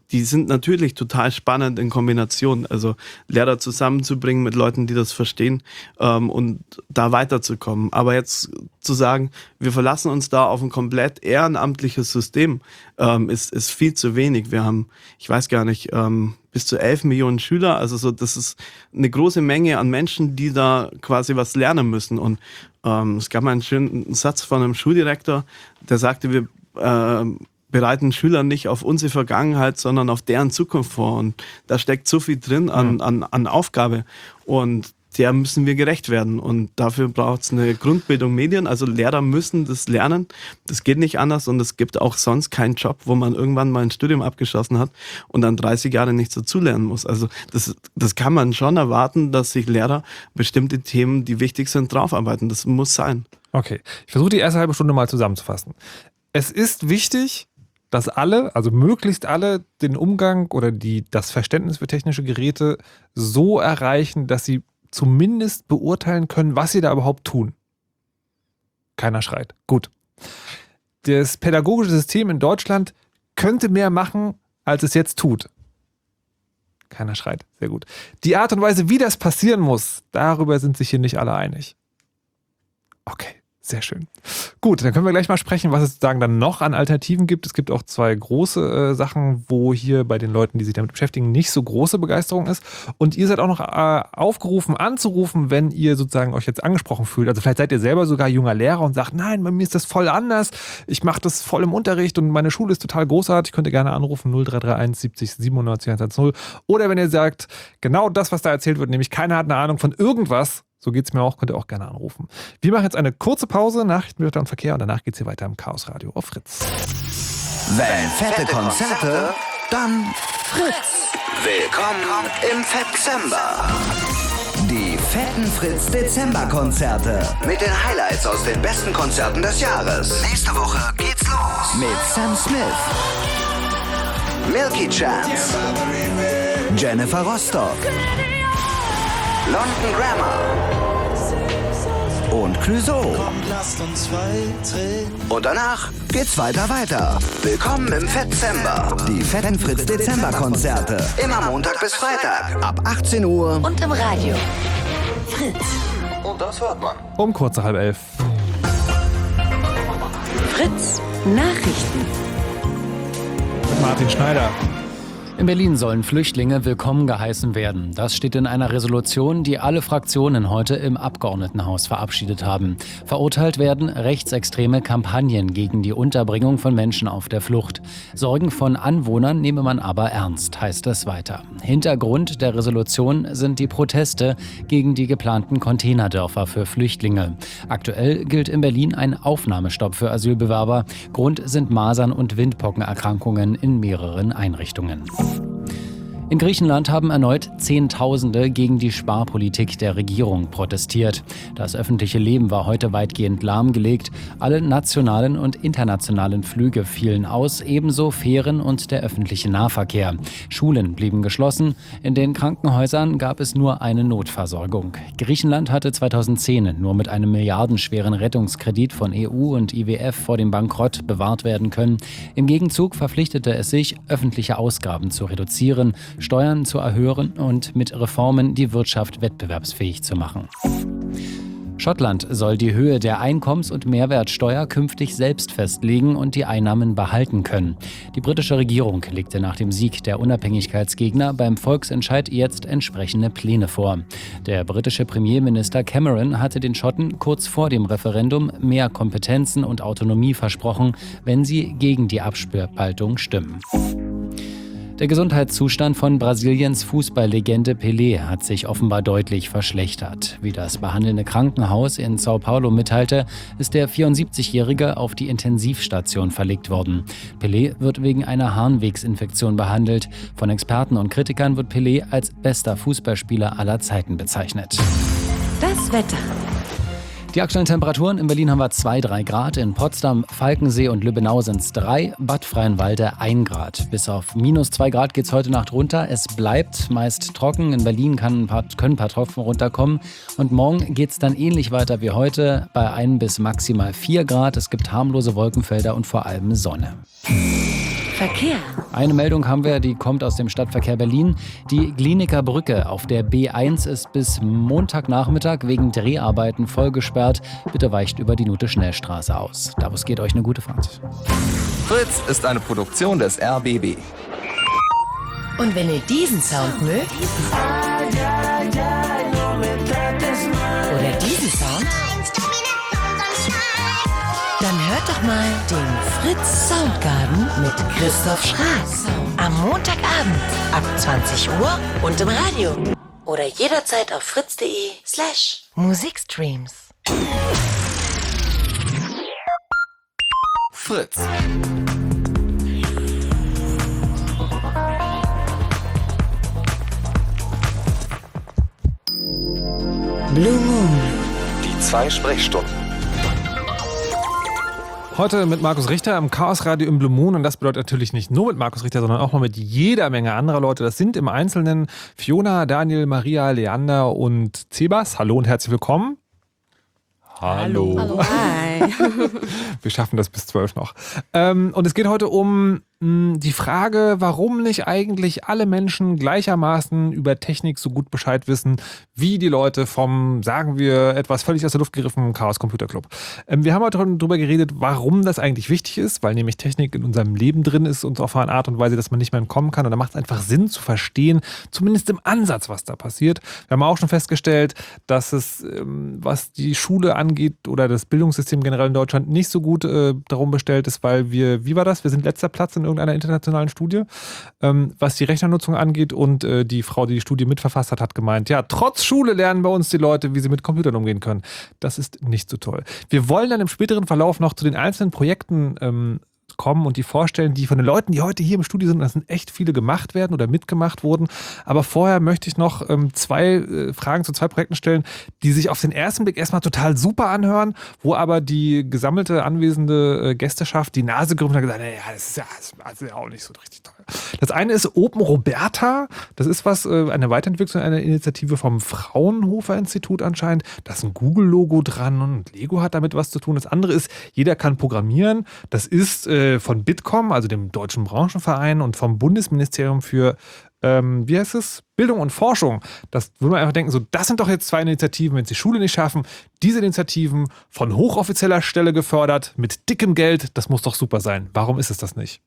die sind natürlich total spannend in Kombination. Also Lehrer zusammenzubringen mit Leuten, die das verstehen ähm, und da weiterzukommen. Aber jetzt zu sagen, wir verlassen uns da auf ein komplett ehrenamtliches System, ähm, ist, ist viel zu wenig. Wir haben, ich weiß gar nicht, ähm, bis zu elf Millionen Schüler. Also so, das ist eine große Menge an Menschen, die da quasi was lernen müssen. Und ähm, es gab mal einen schönen Satz von einem Schuldirektor, der sagte, wir äh, bereiten Schüler nicht auf unsere Vergangenheit, sondern auf deren Zukunft vor. Und da steckt so viel drin an, an, an Aufgabe. Und der müssen wir gerecht werden. Und dafür braucht es eine Grundbildung Medien. Also Lehrer müssen das lernen. Das geht nicht anders. Und es gibt auch sonst keinen Job, wo man irgendwann mal ein Studium abgeschlossen hat und dann dreißig Jahre nichts dazulernen muss. Also das, das kann man schon erwarten, dass sich Lehrer bestimmte Themen, die wichtig sind, draufarbeiten. Das muss sein. Okay, ich versuche die erste halbe Stunde mal zusammenzufassen. Es ist wichtig, dass alle, also möglichst alle, den Umgang oder die, das Verständnis für technische Geräte so erreichen, dass sie zumindest beurteilen können, was sie da überhaupt tun. Keiner schreit. Gut. Das pädagogische System in Deutschland könnte mehr machen, als es jetzt tut. Keiner schreit. Sehr gut. Die Art und Weise, wie das passieren muss, darüber sind sich hier nicht alle einig. Okay. Sehr schön. Gut, dann können wir gleich mal sprechen, was es sozusagen dann noch an Alternativen gibt. Es gibt auch zwei große äh, Sachen, wo hier bei den Leuten, die sich damit beschäftigen, nicht so große Begeisterung ist. Und ihr seid auch noch äh, aufgerufen, anzurufen, wenn ihr sozusagen euch jetzt angesprochen fühlt. Also vielleicht seid ihr selber sogar junger Lehrer und sagt, nein, bei mir ist das voll anders. Ich mache das voll im Unterricht und meine Schule ist total großartig. Könnt ihr gerne anrufen, null drei drei eins siebzig siebenundneunzig hundertzehn. Oder wenn ihr sagt, genau das, was da erzählt wird, nämlich keiner hat eine Ahnung von irgendwas, so geht's mir auch, könnt ihr auch gerne anrufen. Wir machen jetzt eine kurze Pause, Nachrichten, Wetter und Verkehr und danach geht's hier weiter im Chaos Radio auf Fritz. Wenn fette Konzerte, dann Fritz. Willkommen im Fettzember. Die fetten Fritz Dezember-Konzerte mit den Highlights aus den besten Konzerten des Jahres. Nächste Woche geht's los mit Sam Smith, Milky Chance, Jennifer Rostock, London Grammar und Clouseau. Und danach geht's weiter weiter. Willkommen im Fettzember. Die fetten Fritz Dezember-Konzerte. Immer Montag bis Freitag ab achtzehn Uhr. Und im Radio. Fritz. Und das hört man. Um kurz nach halb elf. Fritz Nachrichten. Martin Schneider. In Berlin sollen Flüchtlinge willkommen geheißen werden. Das steht in einer Resolution, die alle Fraktionen heute im Abgeordnetenhaus verabschiedet haben. Verurteilt werden rechtsextreme Kampagnen gegen die Unterbringung von Menschen auf der Flucht. Sorgen von Anwohnern nehme man aber ernst, heißt es weiter. Hintergrund der Resolution sind die Proteste gegen die geplanten Containerdörfer für Flüchtlinge. Aktuell gilt in Berlin ein Aufnahmestopp für Asylbewerber. Grund sind Masern- und Windpockenerkrankungen in mehreren Einrichtungen. In Griechenland haben erneut Zehntausende gegen die Sparpolitik der Regierung protestiert. Das öffentliche Leben war heute weitgehend lahmgelegt. Alle nationalen und internationalen Flüge fielen aus, ebenso Fähren und der öffentliche Nahverkehr. Schulen blieben geschlossen. In den Krankenhäusern gab es nur eine Notversorgung. Griechenland hatte zweitausendzehn nur mit einem milliardenschweren Rettungskredit von E U und I W F vor dem Bankrott bewahrt werden können. Im Gegenzug verpflichtete es sich, öffentliche Ausgaben zu reduzieren, Steuern zu erhöhen und mit Reformen die Wirtschaft wettbewerbsfähig zu machen. Schottland soll die Höhe der Einkommens- und Mehrwertsteuer künftig selbst festlegen und die Einnahmen behalten können. Die britische Regierung legte nach dem Sieg der Unabhängigkeitsgegner beim Volksentscheid jetzt entsprechende Pläne vor. Der britische Premierminister Cameron hatte den Schotten kurz vor dem Referendum mehr Kompetenzen und Autonomie versprochen, wenn sie gegen die Abspaltung stimmen. Der Gesundheitszustand von Brasiliens Fußballlegende Pelé hat sich offenbar deutlich verschlechtert. Wie das behandelnde Krankenhaus in São Paulo mitteilte, ist der vierundsiebzigjährige auf die Intensivstation verlegt worden. Pelé wird wegen einer Harnwegsinfektion behandelt. Von Experten und Kritikern wird Pelé als bester Fußballspieler aller Zeiten bezeichnet. Das Wetter. Die aktuellen Temperaturen: in Berlin haben wir zwei, drei Grad, in Potsdam, Falkensee und Lübbenau sind es drei, Bad Freienwalde ein Grad. Bis auf minus zwei Grad geht es heute Nacht runter. Es bleibt meist trocken. In Berlin kann ein paar, können ein paar Tropfen runterkommen. Und morgen geht es dann ähnlich weiter wie heute, bei ein bis maximal vier Grad. Es gibt harmlose Wolkenfelder und vor allem Sonne. Verkehr. Eine Meldung haben wir, die kommt aus dem Stadtverkehr Berlin. Die Glienicker Brücke auf der B eins ist bis Montagnachmittag wegen Dreharbeiten voll gesperrt. Bitte weicht über die Nute-Schnellstraße aus. Davos geht euch eine gute Fahrt. Fritz ist eine Produktion des R B B. Und wenn ihr diesen Sound mögt, oder diesen Sound, dann hört doch mal den Fritz Soundgarden mit Christoph Schrag. Am Montagabend ab zwanzig Uhr und im Radio. Oder jederzeit auf fritz.de slash Musikstreams. Fritz. Blue Moon. Die zwei Sprechstunden. Heute mit Markus Richter im Chaosradio im Blue Moon und das bedeutet natürlich nicht nur mit Markus Richter, sondern auch noch mit jeder Menge anderer Leute. Das sind im Einzelnen Fiona, Daniel, Maria, Leander und Zebas. Hallo und herzlich willkommen. Hallo. Hallo. Hi. Wir schaffen das bis zwölf noch. Ähm, und es geht heute um mh, die Frage, warum nicht eigentlich alle Menschen gleichermaßen über Technik so gut Bescheid wissen, wie die Leute vom, sagen wir, etwas völlig aus der Luft gegriffenen Chaos Computer Club. Ähm, wir haben heute darüber geredet, warum das eigentlich wichtig ist, weil nämlich Technik in unserem Leben drin ist und auf eine Art und Weise, dass man nicht mehr entkommen kann. Und da macht es einfach Sinn zu verstehen, zumindest im Ansatz, was da passiert. Wir haben auch schon festgestellt, dass es, ähm, was die Schule angeht, oder das Bildungssystem generell in Deutschland nicht so gut äh, darum bestellt ist, weil wir, wie war das? Wir sind letzter Platz in irgendeiner internationalen Studie, ähm, was die Rechnernutzung angeht und äh, die Frau, die die Studie mitverfasst hat, hat gemeint, ja, trotz Schule lernen bei uns die Leute, wie sie mit Computern umgehen können. Das ist nicht so toll. Wir wollen dann im späteren Verlauf noch zu den einzelnen Projekten ähm, kommen und die vorstellen, die von den Leuten, die heute hier im Studio sind, das sind echt viele gemacht werden oder mitgemacht wurden. Aber vorher möchte ich noch ähm, zwei äh, Fragen zu zwei Projekten stellen, die sich auf den ersten Blick erstmal total super anhören, wo aber die gesammelte anwesende äh, Gästeschaft die Nase gerümpft hat und gesagt, naja, das ist ja, das ist ja auch nicht so richtig toll. Das eine ist Open Roberta. Das ist was, äh, eine Weiterentwicklung einer Initiative vom Fraunhofer Institut anscheinend. Da ist ein Google-Logo dran und Lego hat damit was zu tun. Das andere ist, jeder kann programmieren. Das ist äh, von Bitkom, also dem Deutschen Branchenverein und vom Bundesministerium für, ähm, wie heißt es? Bildung und Forschung. Das würde man einfach denken, so, das sind doch jetzt zwei Initiativen, wenn es die Schule nicht schaffen. Diese Initiativen von hochoffizieller Stelle gefördert, mit dickem Geld, das muss doch super sein. Warum ist es das nicht?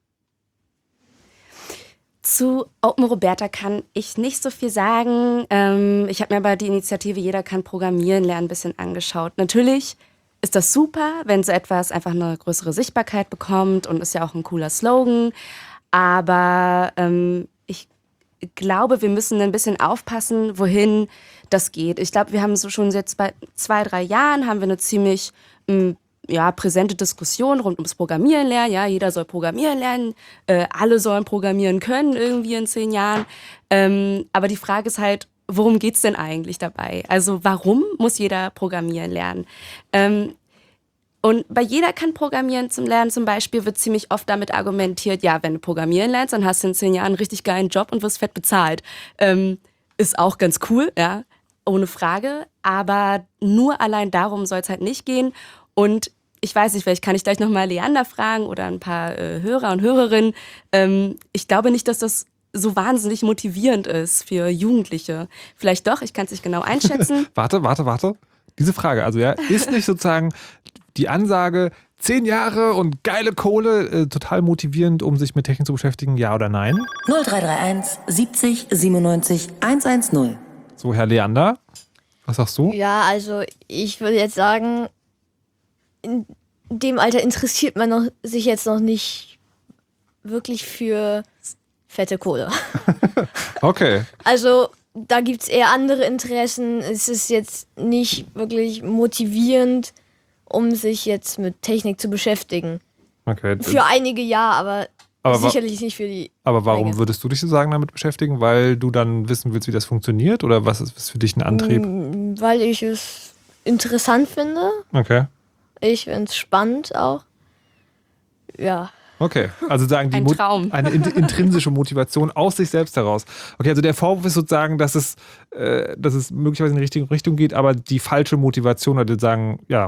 Zu Open Roberta kann ich nicht so viel sagen. Ähm, ich habe mir aber die Initiative Jeder kann programmieren lernen ein bisschen angeschaut. Natürlich ist das super, wenn so etwas einfach eine größere Sichtbarkeit bekommt und ist ja auch ein cooler Slogan. Aber ähm, ich glaube, wir müssen ein bisschen aufpassen, wohin das geht. Ich glaube, wir haben so schon jetzt bei zwei, drei Jahren haben wir eine ziemlich ähm, ja, präsente Diskussion rund ums Programmieren lernen. Ja, jeder soll programmieren lernen. Äh, alle sollen programmieren können irgendwie in zehn Jahren. Ähm, aber die Frage ist halt, worum geht's denn eigentlich dabei? Also warum muss jeder programmieren lernen? Ähm, und bei Jeder kann programmieren zum Lernen zum Beispiel wird ziemlich oft damit argumentiert, ja, wenn du programmieren lernst, dann hast du in zehn Jahren einen richtig geilen Job und wirst fett bezahlt. Ähm, ist auch ganz cool, ja, ohne Frage. Aber nur allein darum soll es halt nicht gehen. Und ich weiß nicht, vielleicht kann ich gleich nochmal Leander fragen oder ein paar äh, Hörer und Hörerinnen. Ähm, ich glaube nicht, dass das so wahnsinnig motivierend ist für Jugendliche. Vielleicht doch, ich kann es nicht genau einschätzen. warte, warte, warte. Diese Frage, also ja, ist nicht sozusagen die Ansage, zehn Jahre und geile Kohle, äh, total motivierend, um sich mit Technik zu beschäftigen, ja oder nein? null drei drei eins siebzig siebenundneunzig hundertzehn. So, Herr Leander, was sagst du? Ja, also ich würde jetzt sagen, in dem Alter interessiert man noch, sich jetzt noch nicht wirklich für fette Kohle. Okay. Also da gibt es eher andere Interessen. Es ist jetzt nicht wirklich motivierend, um sich jetzt mit Technik zu beschäftigen. Okay. Für einige ja, aber, aber sicherlich nicht für die. Aber warum Menge. würdest du dich sozusagen damit beschäftigen? Weil du dann wissen willst, wie das funktioniert? Oder was ist für dich ein Antrieb? Weil ich es interessant finde. Okay. Ich finde es spannend auch. Ja. Okay, also sagen die Ein Mo- Traum. eine in- intrinsische Motivation aus sich selbst heraus. Okay, also der Vorwurf ist sozusagen, dass es, äh, dass es möglicherweise in die richtige Richtung geht, aber die falsche Motivation, oder die sagen, ja,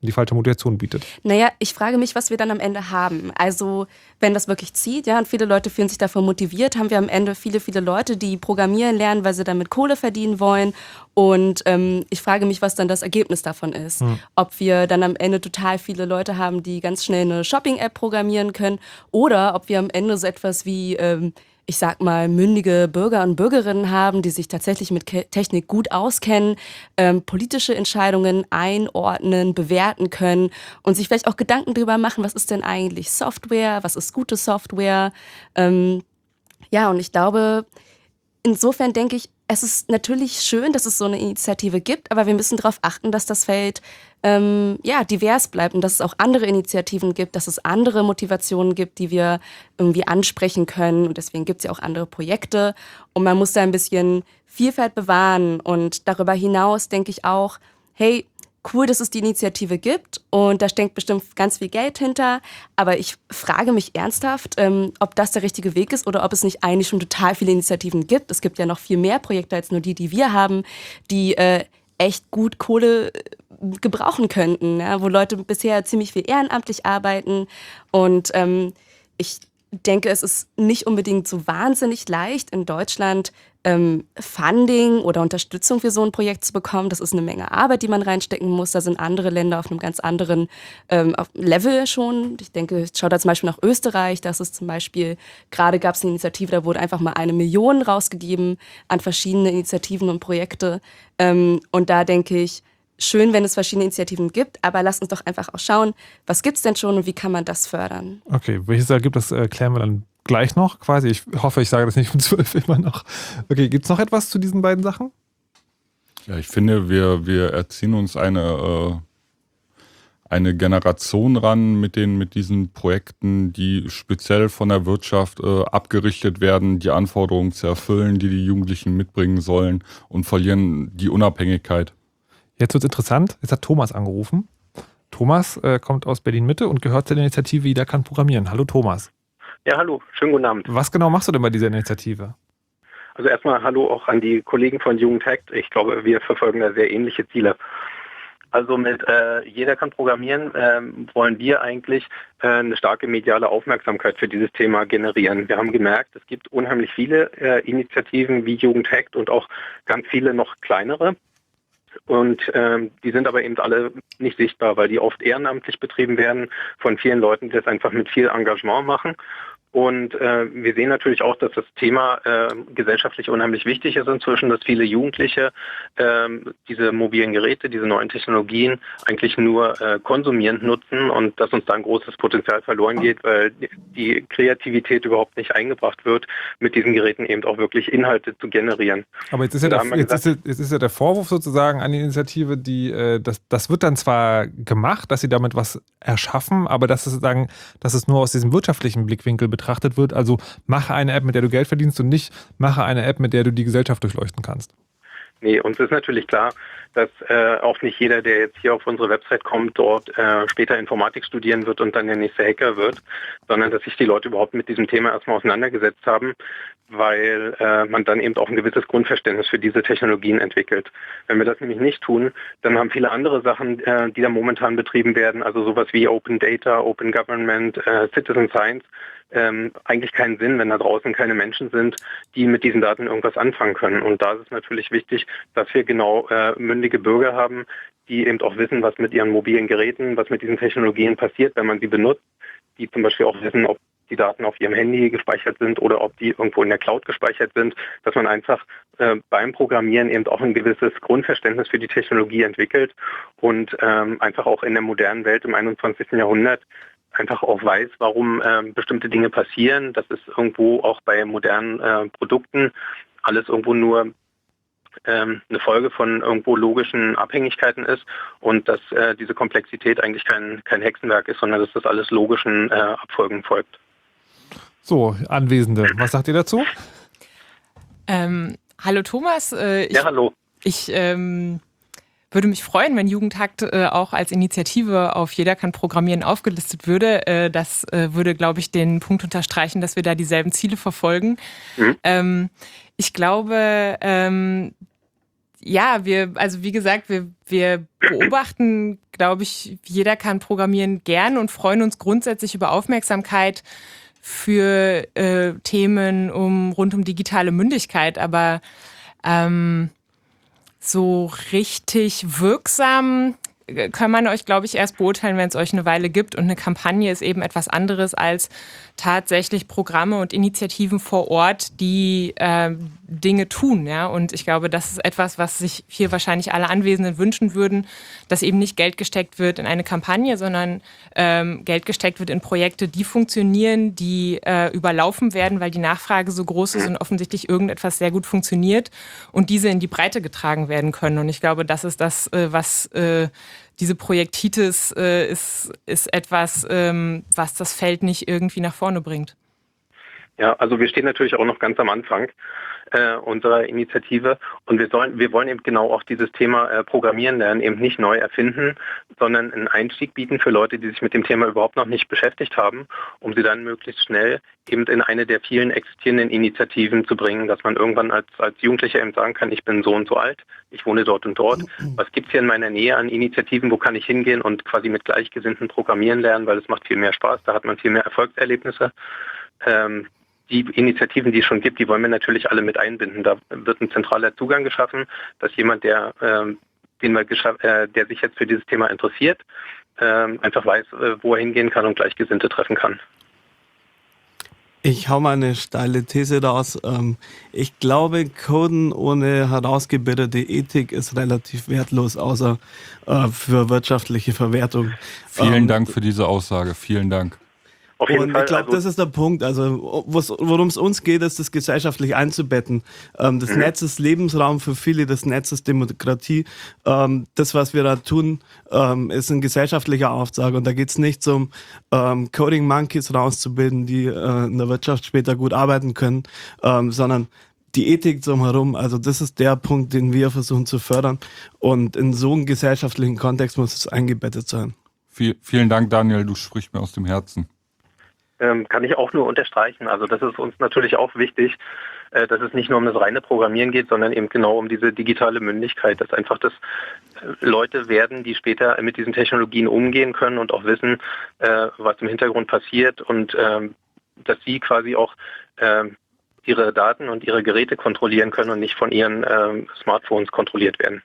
die falsche Motivation bietet. Naja, ich frage mich, was wir dann am Ende haben. Also, wenn das wirklich zieht, ja, und viele Leute fühlen sich davon motiviert, haben wir am Ende viele, viele Leute, die programmieren lernen, weil sie damit Kohle verdienen wollen. Und ähm, ich frage mich, was dann das Ergebnis davon ist. Hm. Ob wir dann am Ende total viele Leute haben, die ganz schnell eine Shopping-App programmieren können, oder ob wir am Ende so etwas wie ähm, ich sag mal, mündige Bürger und Bürgerinnen haben, die sich tatsächlich mit Ke- Technik gut auskennen, ähm, politische Entscheidungen einordnen, bewerten können und sich vielleicht auch Gedanken darüber machen, was ist denn eigentlich Software, was ist gute Software. Ähm, ja, und ich glaube, insofern denke ich, es ist natürlich schön, dass es so eine Initiative gibt, aber wir müssen darauf achten, dass das Feld ähm, ja, divers bleibt und dass es auch andere Initiativen gibt, dass es andere Motivationen gibt, die wir irgendwie ansprechen können. Und deswegen gibt es ja auch andere Projekte. Und man muss da ein bisschen Vielfalt bewahren. Und darüber hinaus denke ich auch, hey, cool, dass es die Initiative gibt und da steckt bestimmt ganz viel Geld hinter, aber ich frage mich ernsthaft, ähm, ob das der richtige Weg ist oder ob es nicht eigentlich schon total viele Initiativen gibt. Es gibt ja noch viel mehr Projekte als nur die, die wir haben, die äh, echt gut Kohle gebrauchen könnten, ja, wo Leute bisher ziemlich viel ehrenamtlich arbeiten und ähm, ich denke, es ist nicht unbedingt so wahnsinnig leicht in Deutschland ähm, Funding oder Unterstützung für so ein Projekt zu bekommen. Das ist eine Menge Arbeit, die man reinstecken muss. Da sind andere Länder auf einem ganz anderen ähm, auf Level schon. Ich denke, ich schaue da zum Beispiel nach Österreich. Das ist zum Beispiel, gerade gab es eine Initiative, da wurde einfach mal eine Million rausgegeben an verschiedene Initiativen und Projekte. Ähm, und da denke ich, schön, wenn es verschiedene Initiativen gibt, aber lasst uns doch einfach auch schauen, was gibt es denn schon und wie kann man das fördern? Okay, welches da gibt, das äh, klären wir dann gleich noch quasi. Ich hoffe, ich sage das nicht um zwölf immer noch. Okay, gibt es noch etwas zu diesen beiden Sachen? Ja, ich finde, wir, wir erziehen uns eine, äh, eine Generation ran mit, den, mit diesen Projekten, die speziell von der Wirtschaft äh, abgerichtet werden, die Anforderungen zu erfüllen, die die Jugendlichen mitbringen sollen und verlieren die Unabhängigkeit. Jetzt wird es interessant. Jetzt hat Thomas angerufen. Thomas äh, kommt aus Berlin-Mitte und gehört zur Initiative Jeder kann programmieren. Hallo Thomas. Ja, hallo. Schönen guten Abend. Was genau machst du denn bei dieser Initiative? Also erstmal hallo auch an die Kollegen von Jugendhackt. Ich glaube, wir verfolgen da sehr ähnliche Ziele. Also mit äh, Jeder kann programmieren äh, wollen wir eigentlich äh, eine starke mediale Aufmerksamkeit für dieses Thema generieren. Wir haben gemerkt, es gibt unheimlich viele äh, Initiativen wie Jugendhackt und auch ganz viele noch kleinere. Und ähm, die sind aber eben alle nicht sichtbar, weil die oft ehrenamtlich betrieben werden von vielen Leuten, die das einfach mit viel Engagement machen. Und äh, wir sehen natürlich auch, dass das Thema äh, gesellschaftlich unheimlich wichtig ist inzwischen, dass viele Jugendliche äh, diese mobilen Geräte, diese neuen Technologien eigentlich nur äh, konsumierend nutzen und dass uns da ein großes Potenzial verloren geht, weil die Kreativität überhaupt nicht eingebracht wird, mit diesen Geräten eben auch wirklich Inhalte zu generieren. Aber jetzt ist ja, der, jetzt ist, jetzt ist ja der Vorwurf sozusagen an die Initiative, die äh, das, das wird dann zwar gemacht, dass sie damit was erschaffen, aber dass es sozusagen, dass es nur aus diesem wirtschaftlichen Blickwinkel betrachtet wird. Also mache eine App, mit der du Geld verdienst und nicht mache eine App, mit der du die Gesellschaft durchleuchten kannst. Nee, uns ist natürlich klar, dass äh, auch nicht jeder, der jetzt hier auf unsere Website kommt, dort äh, später Informatik studieren wird und dann der nächste Hacker wird, sondern dass sich die Leute überhaupt mit diesem Thema erstmal auseinandergesetzt haben, weil äh, man dann eben auch ein gewisses Grundverständnis für diese Technologien entwickelt. Wenn wir das nämlich nicht tun, dann haben viele andere Sachen, äh, die da momentan betrieben werden, also sowas wie Open Data, Open Government, äh, Citizen Science, ähm, eigentlich keinen Sinn, wenn da draußen keine Menschen sind, die mit diesen Daten irgendwas anfangen können. Und da ist es natürlich wichtig, dass wir genau äh, mündige Bürger haben, die eben auch wissen, was mit ihren mobilen Geräten, was mit diesen Technologien passiert, wenn man sie benutzt, die zum Beispiel auch wissen, ob die Daten auf ihrem Handy gespeichert sind oder ob die irgendwo in der Cloud gespeichert sind, dass man einfach äh, beim Programmieren eben auch ein gewisses Grundverständnis für die Technologie entwickelt und ähm, einfach auch in der modernen Welt im einundzwanzigsten Jahrhundert einfach auch weiß, warum äh, bestimmte Dinge passieren. Das ist irgendwo auch bei modernen äh, Produkten alles irgendwo nur ähm, eine Folge von irgendwo logischen Abhängigkeiten ist und dass äh, diese Komplexität eigentlich kein, kein Hexenwerk ist, sondern dass das alles logischen äh, Abfolgen folgt. So, Anwesende, was sagt ihr dazu? Ähm, hallo Thomas. Äh, ich, ja, hallo. Ich ähm, würde mich freuen, wenn Jugendhackt äh, auch als Initiative auf Jeder kann programmieren aufgelistet würde. Äh, das äh, würde, glaube ich, den Punkt unterstreichen, dass wir da dieselben Ziele verfolgen. Mhm. Ähm, ich glaube, ähm, ja, wir, also wie gesagt, wir, wir beobachten, glaube ich, jeder kann programmieren gern und freuen uns grundsätzlich über Aufmerksamkeit für äh, Themen um, rund um digitale Mündigkeit, aber ähm, so richtig wirksam kann man euch, glaube ich, erst beurteilen, wenn es euch eine Weile gibt. Und eine Kampagne ist eben etwas anderes als tatsächlich Programme und Initiativen vor Ort, die äh, Dinge tun. Ja? Und ich glaube, das ist etwas, was sich hier wahrscheinlich alle Anwesenden wünschen würden, dass eben nicht Geld gesteckt wird in eine Kampagne, sondern ähm, Geld gesteckt wird in Projekte, die funktionieren, die äh, überlaufen werden, weil die Nachfrage so groß ist und offensichtlich irgendetwas sehr gut funktioniert und diese in die Breite getragen werden können. Und ich glaube, das ist das, äh, was äh, diese Projektitis äh, ist, ist etwas, ähm, was das Feld nicht irgendwie nach vorne bringt. Ja, also wir stehen natürlich auch noch ganz am Anfang äh, unserer Initiative und wir sollen, wir wollen eben genau auch dieses Thema äh, Programmieren lernen eben nicht neu erfinden, sondern einen Einstieg bieten für Leute, die sich mit dem Thema überhaupt noch nicht beschäftigt haben, um sie dann möglichst schnell eben in eine der vielen existierenden Initiativen zu bringen, dass man irgendwann als, als Jugendlicher eben sagen kann, ich bin so und so alt, ich wohne dort und dort. Was gibt's hier in meiner Nähe an Initiativen, wo kann ich hingehen und quasi mit Gleichgesinnten programmieren lernen, weil es macht viel mehr Spaß, da hat man viel mehr Erfolgserlebnisse. Ähm, Die Initiativen, die es schon gibt, die wollen wir natürlich alle mit einbinden. Da wird ein zentraler Zugang geschaffen, dass jemand, der, ähm, den wir geschaff- äh, der sich jetzt für dieses Thema interessiert, ähm, einfach weiß, äh, wo er hingehen kann und Gleichgesinnte treffen kann. Ich hau mal eine steile These raus. Ähm, ich glaube, Coden ohne herausgebildete Ethik ist relativ wertlos, außer äh, für wirtschaftliche Verwertung. Vielen ähm, Dank für diese Aussage. Vielen Dank. Auf jeden und Fall, ich glaube, also das ist der Punkt. Also worum es uns geht, ist das gesellschaftlich einzubetten. Ähm, das mhm. Netz ist Lebensraum für viele, das Netz ist Demokratie. Ähm, das, was wir da tun, ähm, ist ein gesellschaftlicher Auftrag. Und da geht es nicht um ähm, Coding Monkeys rauszubilden, die äh, in der Wirtschaft später gut arbeiten können, ähm, sondern die Ethik drumherum. Also das ist der Punkt, den wir versuchen zu fördern. Und in so einem gesellschaftlichen Kontext muss es eingebettet sein. Viel, vielen Dank, Daniel. Du sprichst mir aus dem Herzen. Ähm, kann ich auch nur unterstreichen. Also das ist uns natürlich auch wichtig, äh, dass es nicht nur um das reine Programmieren geht, sondern eben genau um diese digitale Mündigkeit, dass einfach das äh, Leute werden, die später mit diesen Technologien umgehen können und auch wissen, äh, was im Hintergrund passiert und ähm, dass sie quasi auch äh, ihre Daten und ihre Geräte kontrollieren können und nicht von ihren äh, Smartphones kontrolliert werden.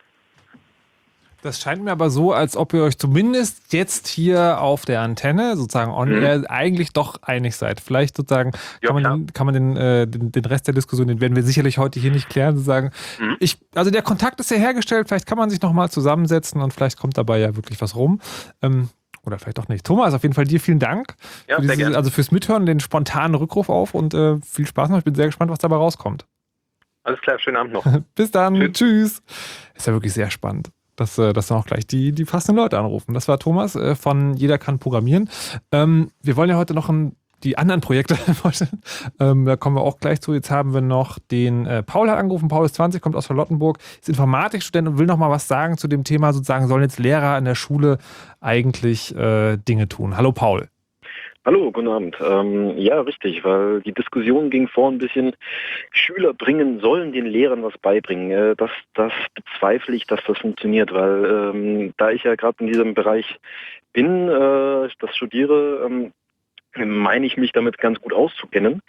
Das scheint mir aber so, als ob ihr euch zumindest jetzt hier auf der Antenne, sozusagen on air, mhm. eigentlich doch einig seid. Vielleicht sozusagen ja, kann man, den, kann man den, äh, den, den Rest der Diskussion, den werden wir sicherlich heute hier nicht klären, sozusagen. Mhm. Ich, also der Kontakt ist ja hergestellt, vielleicht kann man sich nochmal zusammensetzen und vielleicht kommt dabei ja wirklich was rum. Ähm, oder vielleicht doch nicht. Thomas, auf jeden Fall dir vielen Dank ja, für dieses, also fürs Mithören, den spontanen Rückruf auf und äh, viel Spaß noch. Ich bin sehr gespannt, was dabei rauskommt. Alles klar, schönen Abend noch. Bis dann, tschüss. Tschüss. Ist ja wirklich sehr spannend. Dass, dass dann auch gleich die, die passenden Leute anrufen. Das war Thomas äh, von Jeder kann programmieren. Ähm, wir wollen ja heute noch ein, die anderen Projekte vorstellen. Ähm, da kommen wir auch gleich zu. Jetzt haben wir noch den äh, Paul hat angerufen. Paul ist zwanzig, kommt aus Charlottenburg, ist Informatikstudent und will noch mal was sagen zu dem Thema, sozusagen, sollen jetzt Lehrer in der Schule eigentlich äh, Dinge tun? Hallo Paul. Hallo, guten Abend. Ähm, ja, richtig, weil die Diskussion ging vor ein bisschen, Schüler bringen, sollen den Lehrern was beibringen. Äh, das, das bezweifle ich, dass das funktioniert, weil ähm, da ich ja gerade in diesem Bereich bin, äh, das studiere, ähm, meine ich mich damit ganz gut auszukennen.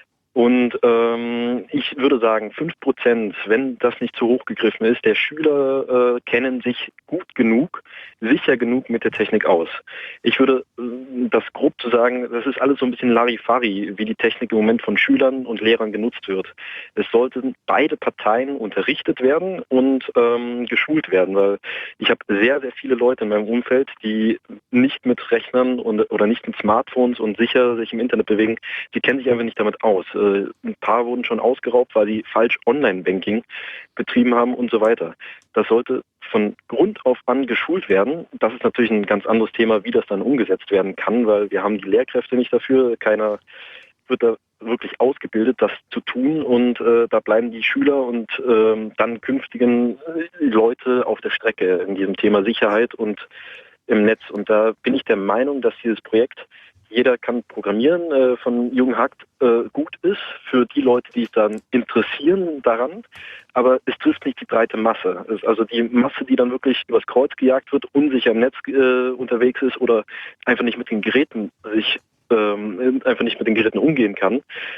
Und ähm, ich würde sagen, fünf Prozent, wenn das nicht zu hoch gegriffen ist, der Schüler äh, kennen sich gut genug, sicher genug mit der Technik aus. Ich würde äh, das grob zu sagen, das ist alles so ein bisschen Larifari, wie die Technik im Moment von Schülern und Lehrern genutzt wird. Es sollten beide Parteien unterrichtet werden und ähm, geschult werden, weil ich habe sehr, sehr viele Leute in meinem Umfeld, die nicht mit Rechnern und, oder nicht mit Smartphones und sicher sich im Internet bewegen, die kennen sich einfach nicht damit aus. Ein paar wurden schon ausgeraubt, weil sie falsch Online-Banking betrieben haben und so weiter. Das sollte von Grund auf an geschult werden. Das ist natürlich ein ganz anderes Thema, wie das dann umgesetzt werden kann, weil wir haben die Lehrkräfte nicht dafür. Keiner wird da wirklich ausgebildet, das zu tun und äh, da bleiben die Schüler und äh, dann künftigen Leute auf der Strecke in diesem Thema Sicherheit und im Netz. Und da bin ich der Meinung, dass dieses Projekt jeder kann programmieren äh, von Jürgen Hakt äh, gut ist für die Leute, die sich dann interessieren daran, aber es trifft nicht die breite Masse. Es, also die Masse, die dann wirklich übers Kreuz gejagt wird, unsicher im Netz äh, unterwegs ist oder einfach nicht mit den Geräten sich ähm, einfach nicht mit den Geräten umgehen kann.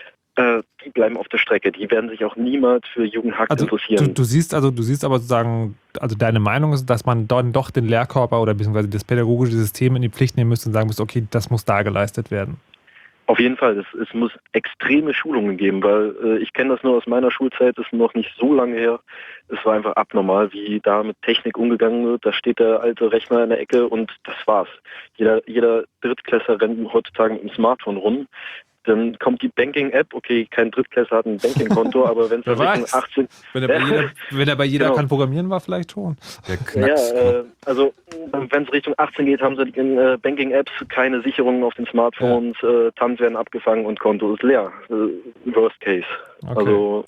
Äh, die bleiben auf der Strecke. Die werden sich auch niemals für Jürgen Hakt also interessieren. Du, du siehst also, du siehst aber sozusagen, also deine Meinung ist, dass man dann doch den Lehrkörper oder beziehungsweise das pädagogische System in die Pflicht nehmen müsste und sagen müsste, okay, das muss da geleistet werden. Auf jeden Fall, es, es muss extreme Schulungen geben, weil äh, ich kenne das nur aus meiner Schulzeit, das ist noch nicht so lange her. Es war einfach abnormal, wie da mit Technik umgegangen wird. Da steht der alte Rechner in der Ecke und das war's. Jeder, jeder Drittklässler rennt heutzutage mit dem Smartphone rum. Dann kommt die Banking-App, okay, kein Drittklässler hat ein Banking-Konto, aber wenn es Richtung achtzehn... Wenn er bei jeder, wenn er bei jeder genau. kann programmieren, war vielleicht schon. Ja, äh, also wenn es Richtung achtzehn geht, haben sie in äh, Banking-Apps keine Sicherungen auf den Smartphones, ja. äh, Tanz werden abgefangen und Konto ist leer. Äh, worst case. Okay. Also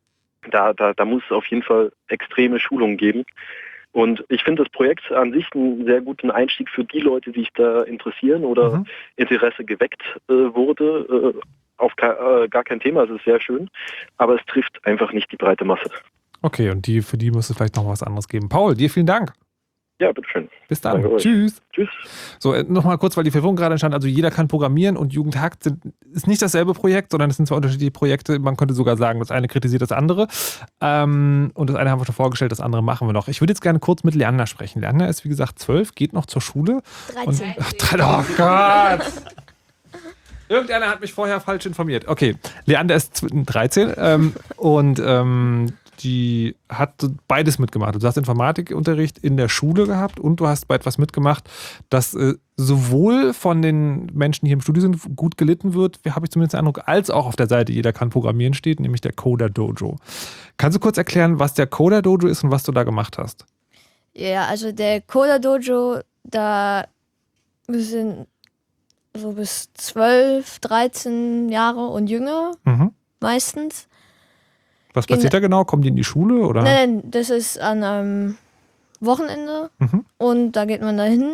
da, da, da muss es auf jeden Fall extreme Schulungen geben. Und ich finde das Projekt an sich einen sehr guten Einstieg für die Leute, die sich da interessieren oder mhm. Interesse geweckt äh, wurde. Äh, auf ka- äh, gar kein Thema, es ist sehr schön, aber es trifft einfach nicht die breite Masse. Okay, und die, für die muss es vielleicht noch was anderes geben. Paul, dir vielen Dank. Ja, bitteschön. Bis dann. Tschüss. Tschüss. So, nochmal kurz, weil die Verwirrung gerade entstand. Also jeder kann programmieren und Jugend Hakt sind, ist nicht dasselbe Projekt, sondern es sind zwei unterschiedliche Projekte. Man könnte sogar sagen, das eine kritisiert das andere. Ähm, und das eine haben wir schon vorgestellt, das andere machen wir noch. Ich würde jetzt gerne kurz mit Leander sprechen. Leander ist, wie gesagt, zwölf, geht noch zur Schule. dreizehn. Und, oh Gott! Irgendeiner hat mich vorher falsch informiert. Okay, Leander ist dreizehn ähm, und ähm, die hat beides mitgemacht. Du hast Informatikunterricht in der Schule gehabt und du hast bei etwas mitgemacht, das äh, sowohl von den Menschen, die hier im Studio sind, gut gelitten wird, habe ich zumindest den Eindruck, als auch auf der Seite Jeder kann programmieren steht, nämlich der Coder Dojo. Kannst du kurz erklären, was der Coder Dojo ist und was du da gemacht hast? Ja, also der Coder Dojo, da sind so bis zwölf, dreizehn Jahre und jünger Mhm. meistens. Was passiert da genau? Kommen die in die Schule? Oder? Nein, nein, das ist an einem Wochenende Mhm. und da geht man da hin.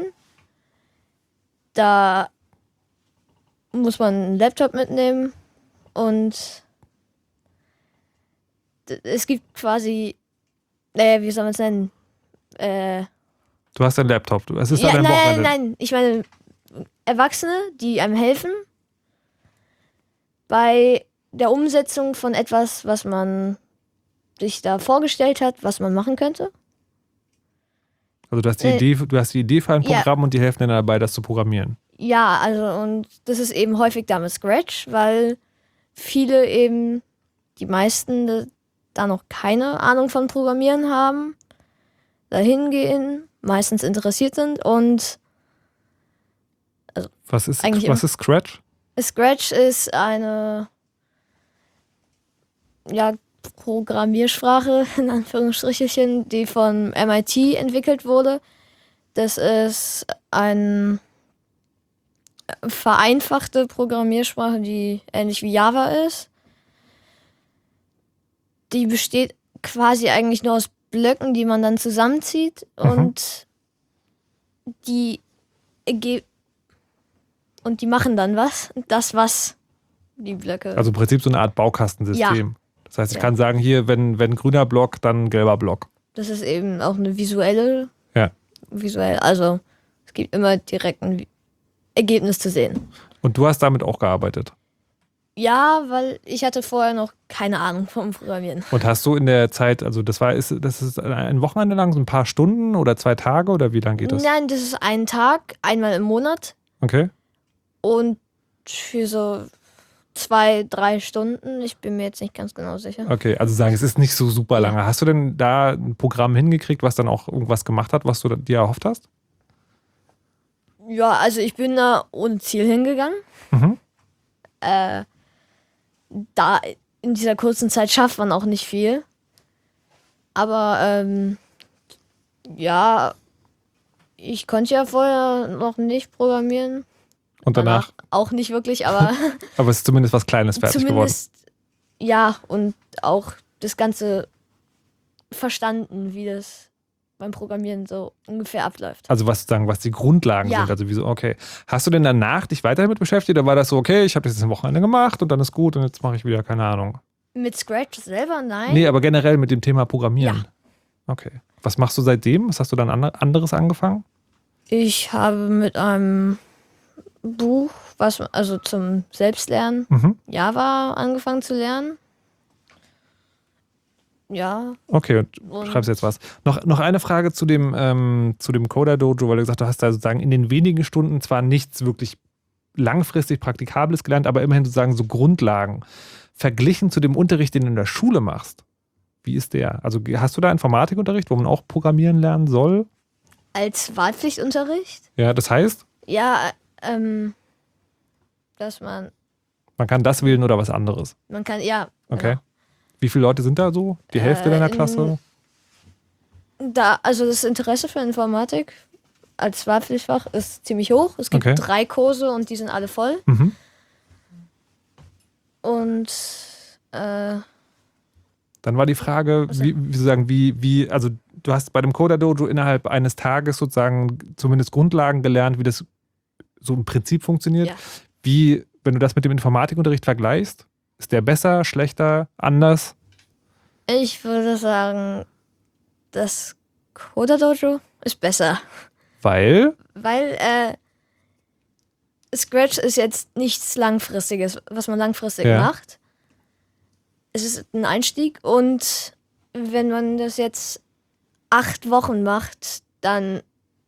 Da muss man einen Laptop mitnehmen und d- es gibt quasi, äh, wie soll man es nennen? Äh, Du hast einen Laptop. Es ist ja, an einem nein, Wochenende. nein, nein, ich meine Erwachsene, die einem helfen bei der Umsetzung von etwas, was man sich da vorgestellt hat, was man machen könnte. Also du hast die, Äh, Idee, du hast die Idee für ein ja. Programm und die helfen dir dabei, das zu programmieren. Ja, also und das ist eben häufig da mit Scratch, weil viele eben, die meisten da- da noch keine Ahnung von Programmieren haben, da hingehen, meistens interessiert sind und also Was ist, eigentlich was im- ist Scratch? Scratch ist eine ja, Programmiersprache, in Anführungsstrichelchen, die von M I T entwickelt wurde. Das ist eine vereinfachte Programmiersprache, die ähnlich wie Java ist. Die besteht quasi eigentlich nur aus Blöcken, die man dann zusammenzieht Mhm. und die erge- und die machen dann was. Das, was die Blöcke. Also im Prinzip so eine Art Baukastensystem. Ja. Das heißt, ich Ja. kann sagen, hier, wenn, wenn grüner Block, dann gelber Block. Das ist eben auch eine visuelle, Ja. visuell, also es gibt immer direkt ein Vi- Ergebnis zu sehen. Und du hast damit auch gearbeitet. Ja, weil ich hatte vorher noch keine Ahnung vom Programmieren. Und hast du in der Zeit, also das war, ist, das ist ein Wochenende lang, so ein paar Stunden oder zwei Tage oder wie lang geht das? Nein, das ist ein Tag, einmal im Monat Okay. und für so zwei, drei Stunden. Ich bin mir jetzt nicht ganz genau sicher. Okay, also sagen, es ist nicht so super lange. Hast du denn da ein Programm hingekriegt, was dann auch irgendwas gemacht hat, was du dir erhofft hast? Ja, also ich bin da ohne Ziel hingegangen. Mhm. Äh, da in dieser kurzen Zeit schafft man auch nicht viel. Aber ähm, ja, ich konnte ja vorher noch nicht programmieren. Und danach, auch nicht wirklich, aber aber es ist zumindest was Kleines fertig geworden. zumindest ja und auch das Ganze verstanden, wie das beim Programmieren so ungefähr abläuft. Also was sagen, was die Grundlagen Ja. sind. Also wie so, okay. Hast du denn danach dich weiter damit beschäftigt oder war das so, okay, ich habe das jetzt am Wochenende gemacht und dann ist gut und jetzt mache ich wieder, keine Ahnung. Mit Scratch selber? Nein. Nee, aber generell mit dem Thema Programmieren. Ja. Okay. Was machst du seitdem? Was hast du dann anderes angefangen? Ich habe mit einem Buch, was also zum Selbstlernen, Mhm. Java angefangen zu lernen. Ja. Okay, und Und- schreibst jetzt was. Noch, noch eine Frage zu dem, ähm, zu dem Coder-Dojo, weil du gesagt hast, du hast da sozusagen in den wenigen Stunden zwar nichts wirklich langfristig Praktikables gelernt, aber immerhin sozusagen so Grundlagen. Verglichen zu dem Unterricht, den du in der Schule machst, wie ist der? Also hast du da Informatikunterricht, wo man auch programmieren lernen soll? Als Wahlpflichtunterricht? Ja, das heißt, Ja, ähm, dass man, man kann das wählen oder was anderes. man kann, ja. Okay. Wie viele Leute sind da so? Die Hälfte Äh, deiner in- Klasse? Da, also das Interesse für Informatik als Wahlpflichtfach ist ziemlich hoch. Es gibt Okay. drei Kurse und die sind alle voll. Mhm. Und äh, Dann war die Frage, wie, wie, sozusagen, wie, wie, also du hast bei dem Coder-Dojo innerhalb eines Tages sozusagen zumindest Grundlagen gelernt, wie das so im Prinzip funktioniert. Ja. Wie, wenn du das mit dem Informatikunterricht vergleichst, ist der besser, schlechter, anders? ich würde sagen, das Coder-Dojo ist besser. Weil? Weil äh, Scratch ist jetzt nichts Langfristiges, was man langfristig Ja. macht. Es ist ein Einstieg und wenn man das jetzt acht Wochen macht, dann,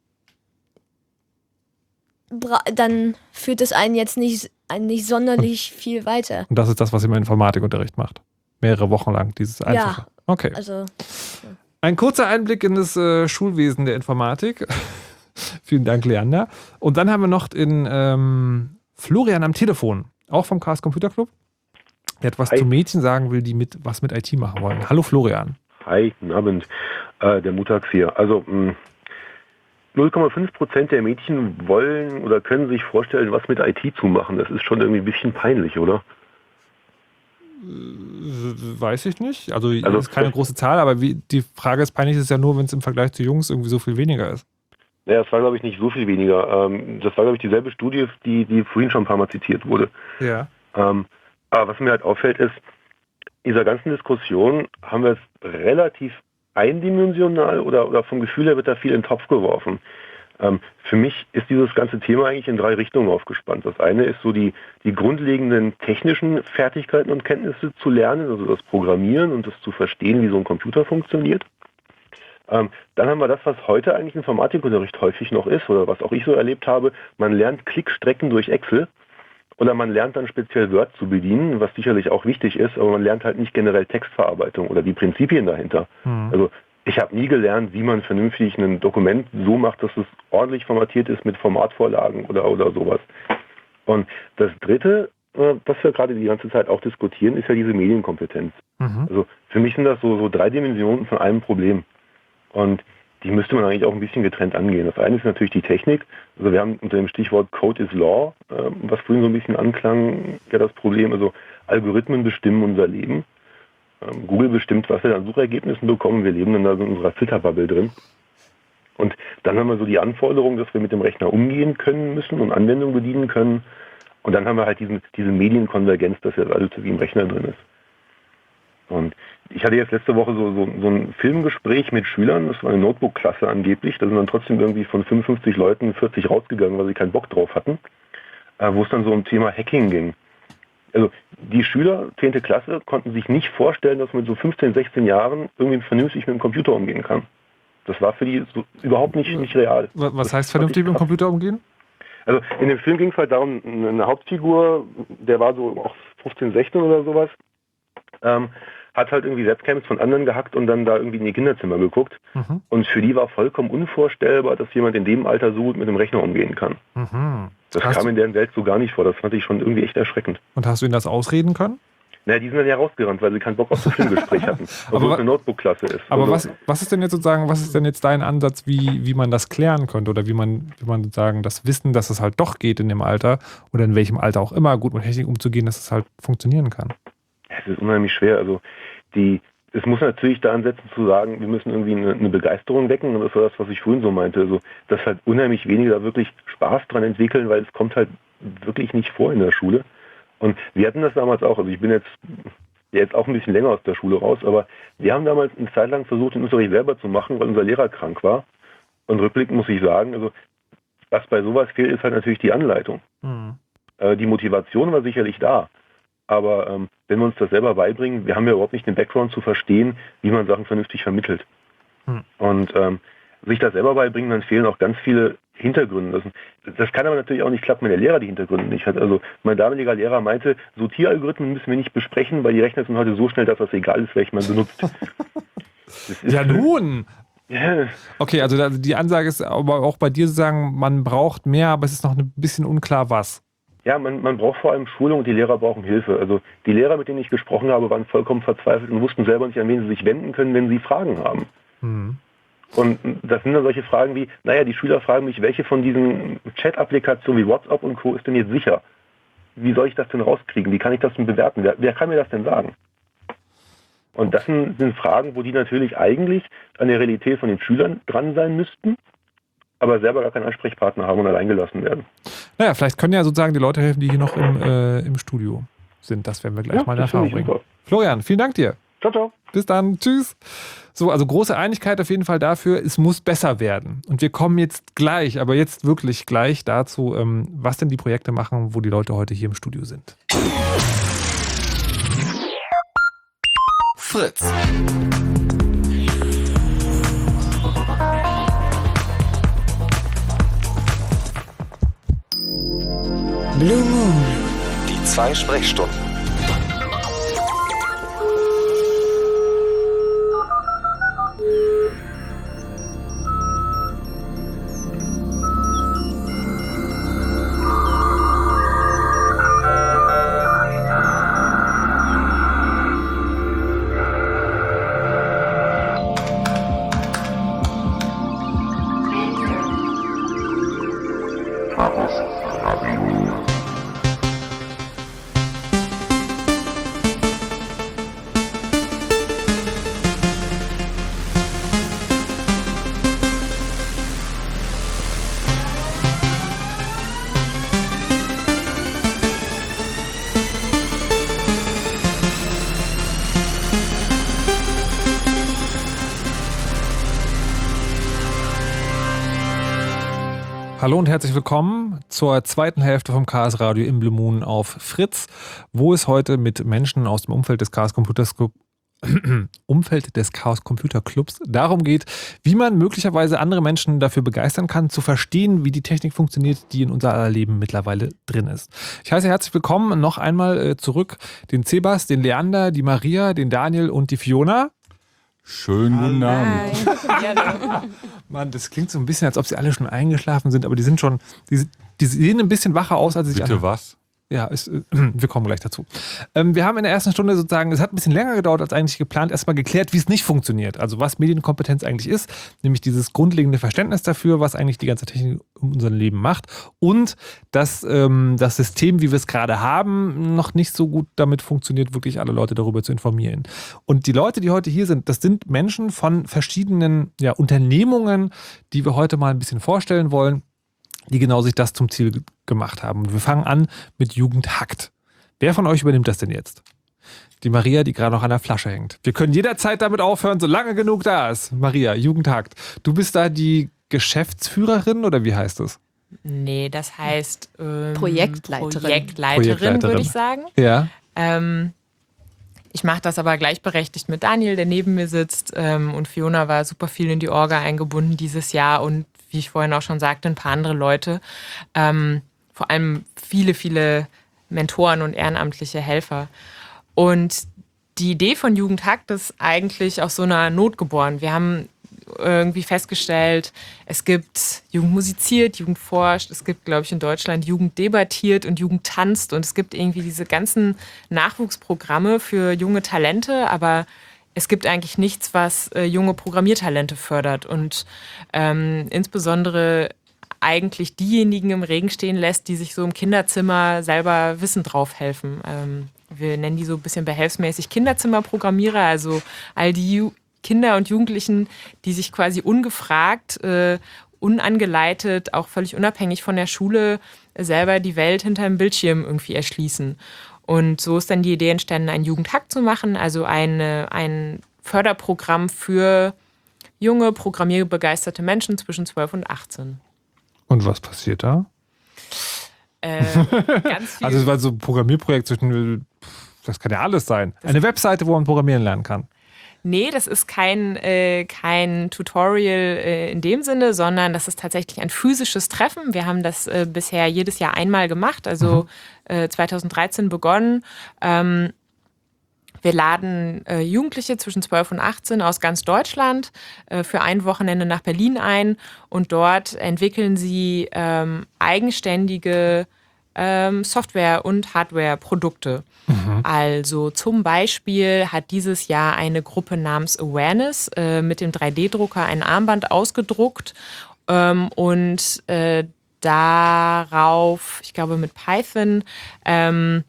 bra- dann führt es einen jetzt nicht, einen nicht sonderlich viel weiter. Und das ist das, was ihr im Informatikunterricht macht. Mehrere Wochen lang, dieses Einfache. Ja, Okay. also Ein kurzer Einblick in das äh, Schulwesen der Informatik. Vielen Dank, Leander. Und dann haben wir noch den ähm, Florian am Telefon, auch vom Chaos Computer Club. Der etwas zu Mädchen sagen will, die mit was mit I T machen wollen. Hallo Florian. Hi, guten Abend. Äh, der Mutax hier. Also mh, null Komma fünf Prozent der Mädchen wollen oder können sich vorstellen, was mit I T zu machen. Das ist schon irgendwie ein bisschen peinlich, oder? Weiß ich nicht. Also, Also, das ist keine große Zahl, aber wie, die Frage ist, peinlich ist es ja nur, wenn es im Vergleich zu Jungs irgendwie so viel weniger ist. Naja, es war, glaube ich, nicht so viel weniger. Ähm, das war, glaube ich, dieselbe Studie, die, die vorhin schon ein paar Mal zitiert wurde. Ja. Ähm, aber was mir halt auffällt ist, in dieser ganzen Diskussion haben wir es relativ eindimensional oder, oder vom Gefühl her wird da viel in den Topf geworfen. Ähm, für mich ist dieses ganze Thema eigentlich in drei Richtungen aufgespannt. Das eine ist so die, die grundlegenden technischen Fertigkeiten und Kenntnisse zu lernen, also das Programmieren und das zu verstehen, wie so ein Computer funktioniert. Ähm, dann haben wir das, was heute eigentlich Informatikunterricht häufig noch ist oder was auch ich so erlebt habe. Man lernt Klickstrecken durch Excel oder man lernt dann speziell Word zu bedienen, was sicherlich auch wichtig ist, aber man lernt halt nicht generell Textverarbeitung oder die Prinzipien dahinter. Mhm. Also ich habe nie gelernt, wie man vernünftig ein Dokument so macht, dass es ordentlich formatiert ist mit Formatvorlagen oder, oder sowas. Und das Dritte, äh, was wir gerade die ganze Zeit auch diskutieren, ist ja diese Medienkompetenz. Mhm. Also für mich sind das so, so drei Dimensionen von einem Problem. Und die müsste man eigentlich auch ein bisschen getrennt angehen. Das eine ist natürlich die Technik. Also wir haben unter dem Stichwort Code is Law, äh, was vorhin so ein bisschen anklang, ja das Problem, also Algorithmen bestimmen unser Leben. Ähm, Google bestimmt, was wir an Suchergebnissen bekommen. Wir leben dann da so in unserer Filterbubble drin. Und dann haben wir so die Anforderung, dass wir mit dem Rechner umgehen können müssen und Anwendungen bedienen können. Und dann haben wir halt diesen, diese Medienkonvergenz, dass jetzt alles wie im Rechner drin ist. Und ich hatte jetzt letzte Woche so, so, so ein Filmgespräch mit Schülern, das war eine Notebook-Klasse angeblich, da sind dann trotzdem irgendwie von fünfundfünfzig Leuten vierzig rausgegangen, weil sie keinen Bock drauf hatten, äh, wo es dann so um Thema Hacking ging. Also die Schüler, zehnte Klasse, konnten sich nicht vorstellen, dass man mit so fünfzehn, sechzehn Jahren irgendwie vernünftig mit dem Computer umgehen kann. Das war für die so überhaupt nicht, nicht real. Was Das heißt fand vernünftig ich mit dem krass. Computer umgehen? Also in dem Film ging es halt darum, eine Hauptfigur, der war so auch fünfzehn, sechzehn oder sowas, ähm, hat halt irgendwie Webcams von anderen gehackt und dann da irgendwie in die Kinderzimmer geguckt. Mhm. Und für die war vollkommen unvorstellbar, dass jemand in dem Alter so gut mit dem Rechner umgehen kann. Mhm. Das Hast kam du- in deren Welt so gar nicht vor. Das fand ich schon irgendwie echt erschreckend. Und hast du ihnen das ausreden können? Naja, die sind dann ja rausgerannt, weil sie keinen Bock auf das Filmgespräch hatten. Obwohl wa- es eine Notebook-Klasse ist. Aber Also, was, was ist denn jetzt sozusagen, was ist denn jetzt dein Ansatz, wie, wie man das klären könnte oder wie man, wie man sozusagen das Wissen, dass es halt doch geht in dem Alter oder in welchem Alter auch immer, gut mit Technik umzugehen, dass es halt funktionieren kann? Es ist unheimlich schwer. Also die, es muss natürlich da ansetzen zu sagen, wir müssen irgendwie eine, eine Begeisterung wecken. Und das war das, was ich vorhin so meinte. Also, dass halt unheimlich wenige da wirklich Spaß dran entwickeln, weil es kommt halt wirklich nicht vor in der Schule. Und wir hatten das damals auch. Also ich bin jetzt, ja, jetzt auch ein bisschen länger aus der Schule raus, aber wir haben damals eine Zeit lang versucht, den Unterricht selber zu machen, weil unser Lehrer krank war. Und rückblickend muss ich sagen, also was bei sowas fehlt, ist halt natürlich die Anleitung. Mhm. Äh, die Motivation war sicherlich da. Aber ähm, wenn wir uns das selber beibringen, wir haben ja überhaupt nicht den Background zu verstehen, wie man Sachen vernünftig vermittelt. Hm. Und ähm, sich das selber beibringen, dann fehlen auch ganz viele Hintergründe. Das, das kann aber natürlich auch nicht klappen, wenn der Lehrer die Hintergründe nicht hat. Also mein damaliger Lehrer meinte, Sortieralgorithmen müssen wir nicht besprechen, weil die Rechner sind heute so schnell, dass das egal ist, welchen man benutzt. Ja nun! Ja. Okay, also die Ansage ist aber auch bei dir zu sagen, man braucht mehr, aber es ist noch ein bisschen unklar, was. Ja, man, man braucht vor allem Schulung und die Lehrer brauchen Hilfe. Also die Lehrer, mit denen ich gesprochen habe, waren vollkommen verzweifelt und wussten selber nicht, an wen sie sich wenden können, wenn sie Fragen haben. Mhm. Und das sind dann solche Fragen wie, naja, die Schüler fragen mich, welche von diesen Chat-Applikationen wie WhatsApp und Co. ist denn jetzt sicher? Wie soll ich das denn rauskriegen? Wie kann ich das denn bewerten? Wer, wer kann mir das denn sagen? Und das sind, sind Fragen, wo die natürlich eigentlich an der Realität von den Schülern dran sein müssten, aber selber gar keinen Ansprechpartner haben und allein gelassen werden. Naja, vielleicht können ja sozusagen die Leute helfen, die hier noch im, äh, im Studio sind. Das werden wir gleich ja, mal in Erfahrung bringen. Super. Florian, vielen Dank dir. Ciao, ciao. Bis dann. Tschüss. So, also große Einigkeit auf jeden Fall dafür, es muss besser werden. Und wir kommen jetzt gleich, aber jetzt wirklich gleich dazu, ähm, was denn die Projekte machen, wo die Leute heute hier im Studio sind. Fritz. Blue Moon. Die zwei Sprechstunden. Hallo und herzlich willkommen zur zweiten Hälfte vom Chaos Radio im Blue Moon auf Fritz, wo es heute mit Menschen aus dem Umfeld des Chaos Computers Umfeld des Chaos Computer Clubs darum geht, wie man möglicherweise andere Menschen dafür begeistern kann, zu verstehen, wie die Technik funktioniert, die in unser aller Leben mittlerweile drin ist. Ich heiße herzlich willkommen noch einmal zurück den Sebas, den Leander, die Maria, den Daniel und die Fiona. Schönen guten Abend. Mann, das klingt so ein bisschen, als ob sie alle schon eingeschlafen sind, aber die sind schon, die, die sehen ein bisschen wacher aus, als sie sich Bitte was? Ja, ist, wir kommen gleich dazu. Ähm, wir haben in der ersten Stunde sozusagen, es hat ein bisschen länger gedauert als eigentlich geplant, erstmal geklärt, wie es nicht funktioniert. Also was Medienkompetenz eigentlich ist, nämlich dieses grundlegende Verständnis dafür, was eigentlich die ganze Technik in unserem Leben macht und dass ähm, das System, wie wir es gerade haben, noch nicht so gut damit funktioniert, wirklich alle Leute darüber zu informieren. Und die Leute, die heute hier sind, das sind Menschen von verschiedenen ja, Unternehmungen, die wir heute mal ein bisschen vorstellen wollen, die genau sich das zum Ziel gemacht haben. Und wir fangen an mit Jugend hackt. Wer von euch übernimmt das denn jetzt? Die Maria, die gerade noch an der Flasche hängt. Wir können jederzeit damit aufhören, solange genug da ist. Maria, Jugend hackt. Du bist da die Geschäftsführerin oder wie heißt das? Nee, das heißt ähm, Projektleiterin. Projektleiterin, Projektleiterin, würde ich sagen. Ja. Ähm, ich mache das aber gleichberechtigt mit Daniel, der neben mir sitzt. Ähm, und Fiona war super viel in die Orga eingebunden dieses Jahr und wie ich vorhin auch schon sagte, ein paar andere Leute. Ähm, vor allem viele, viele Mentoren und ehrenamtliche Helfer. Und die Idee von Jugend hackt ist eigentlich aus so einer Not geboren. Wir haben irgendwie festgestellt, es gibt Jugend musiziert, Jugend forscht, es gibt, glaube ich, in Deutschland Jugend debattiert und Jugend tanzt und es gibt irgendwie diese ganzen Nachwuchsprogramme für junge Talente, aber es gibt eigentlich nichts, was äh, junge Programmiertalente fördert und ähm, insbesondere eigentlich diejenigen im Regen stehen lässt, die sich so im Kinderzimmer selber Wissen drauf helfen. Ähm, wir nennen die so ein bisschen behelfsmäßig Kinderzimmerprogrammierer, also all die Ju- Kinder und Jugendlichen, die sich quasi ungefragt, äh, unangeleitet, auch völlig unabhängig von der Schule äh, selber die Welt hinter dem Bildschirm irgendwie erschließen. Und so ist dann die Idee entstanden, einen Jugendhack zu machen, also eine, ein Förderprogramm für junge, programmierbegeisterte Menschen zwischen zwölf und achtzehn. Und was passiert da? Äh, ganz viel. Also es war so ein Programmierprojekt zwischen, das kann ja alles sein. Eine Webseite, wo man programmieren lernen kann. Nee, das ist kein, äh, kein Tutorial äh, in dem Sinne, sondern das ist tatsächlich ein physisches Treffen. Wir haben das äh, bisher jedes Jahr einmal gemacht, also mhm. äh, zweitausenddreizehn begonnen. Ähm, Wir laden äh, Jugendliche zwischen zwölf und achtzehn aus ganz Deutschland äh, für ein Wochenende nach Berlin ein und dort entwickeln sie ähm, eigenständige ähm, Software- und Hardware-Produkte. Mhm. Also zum Beispiel hat dieses Jahr eine Gruppe namens Awareness äh, mit dem drei D Drucker ein Armband ausgedruckt ähm, und äh, darauf, ich glaube mit Python, ähm,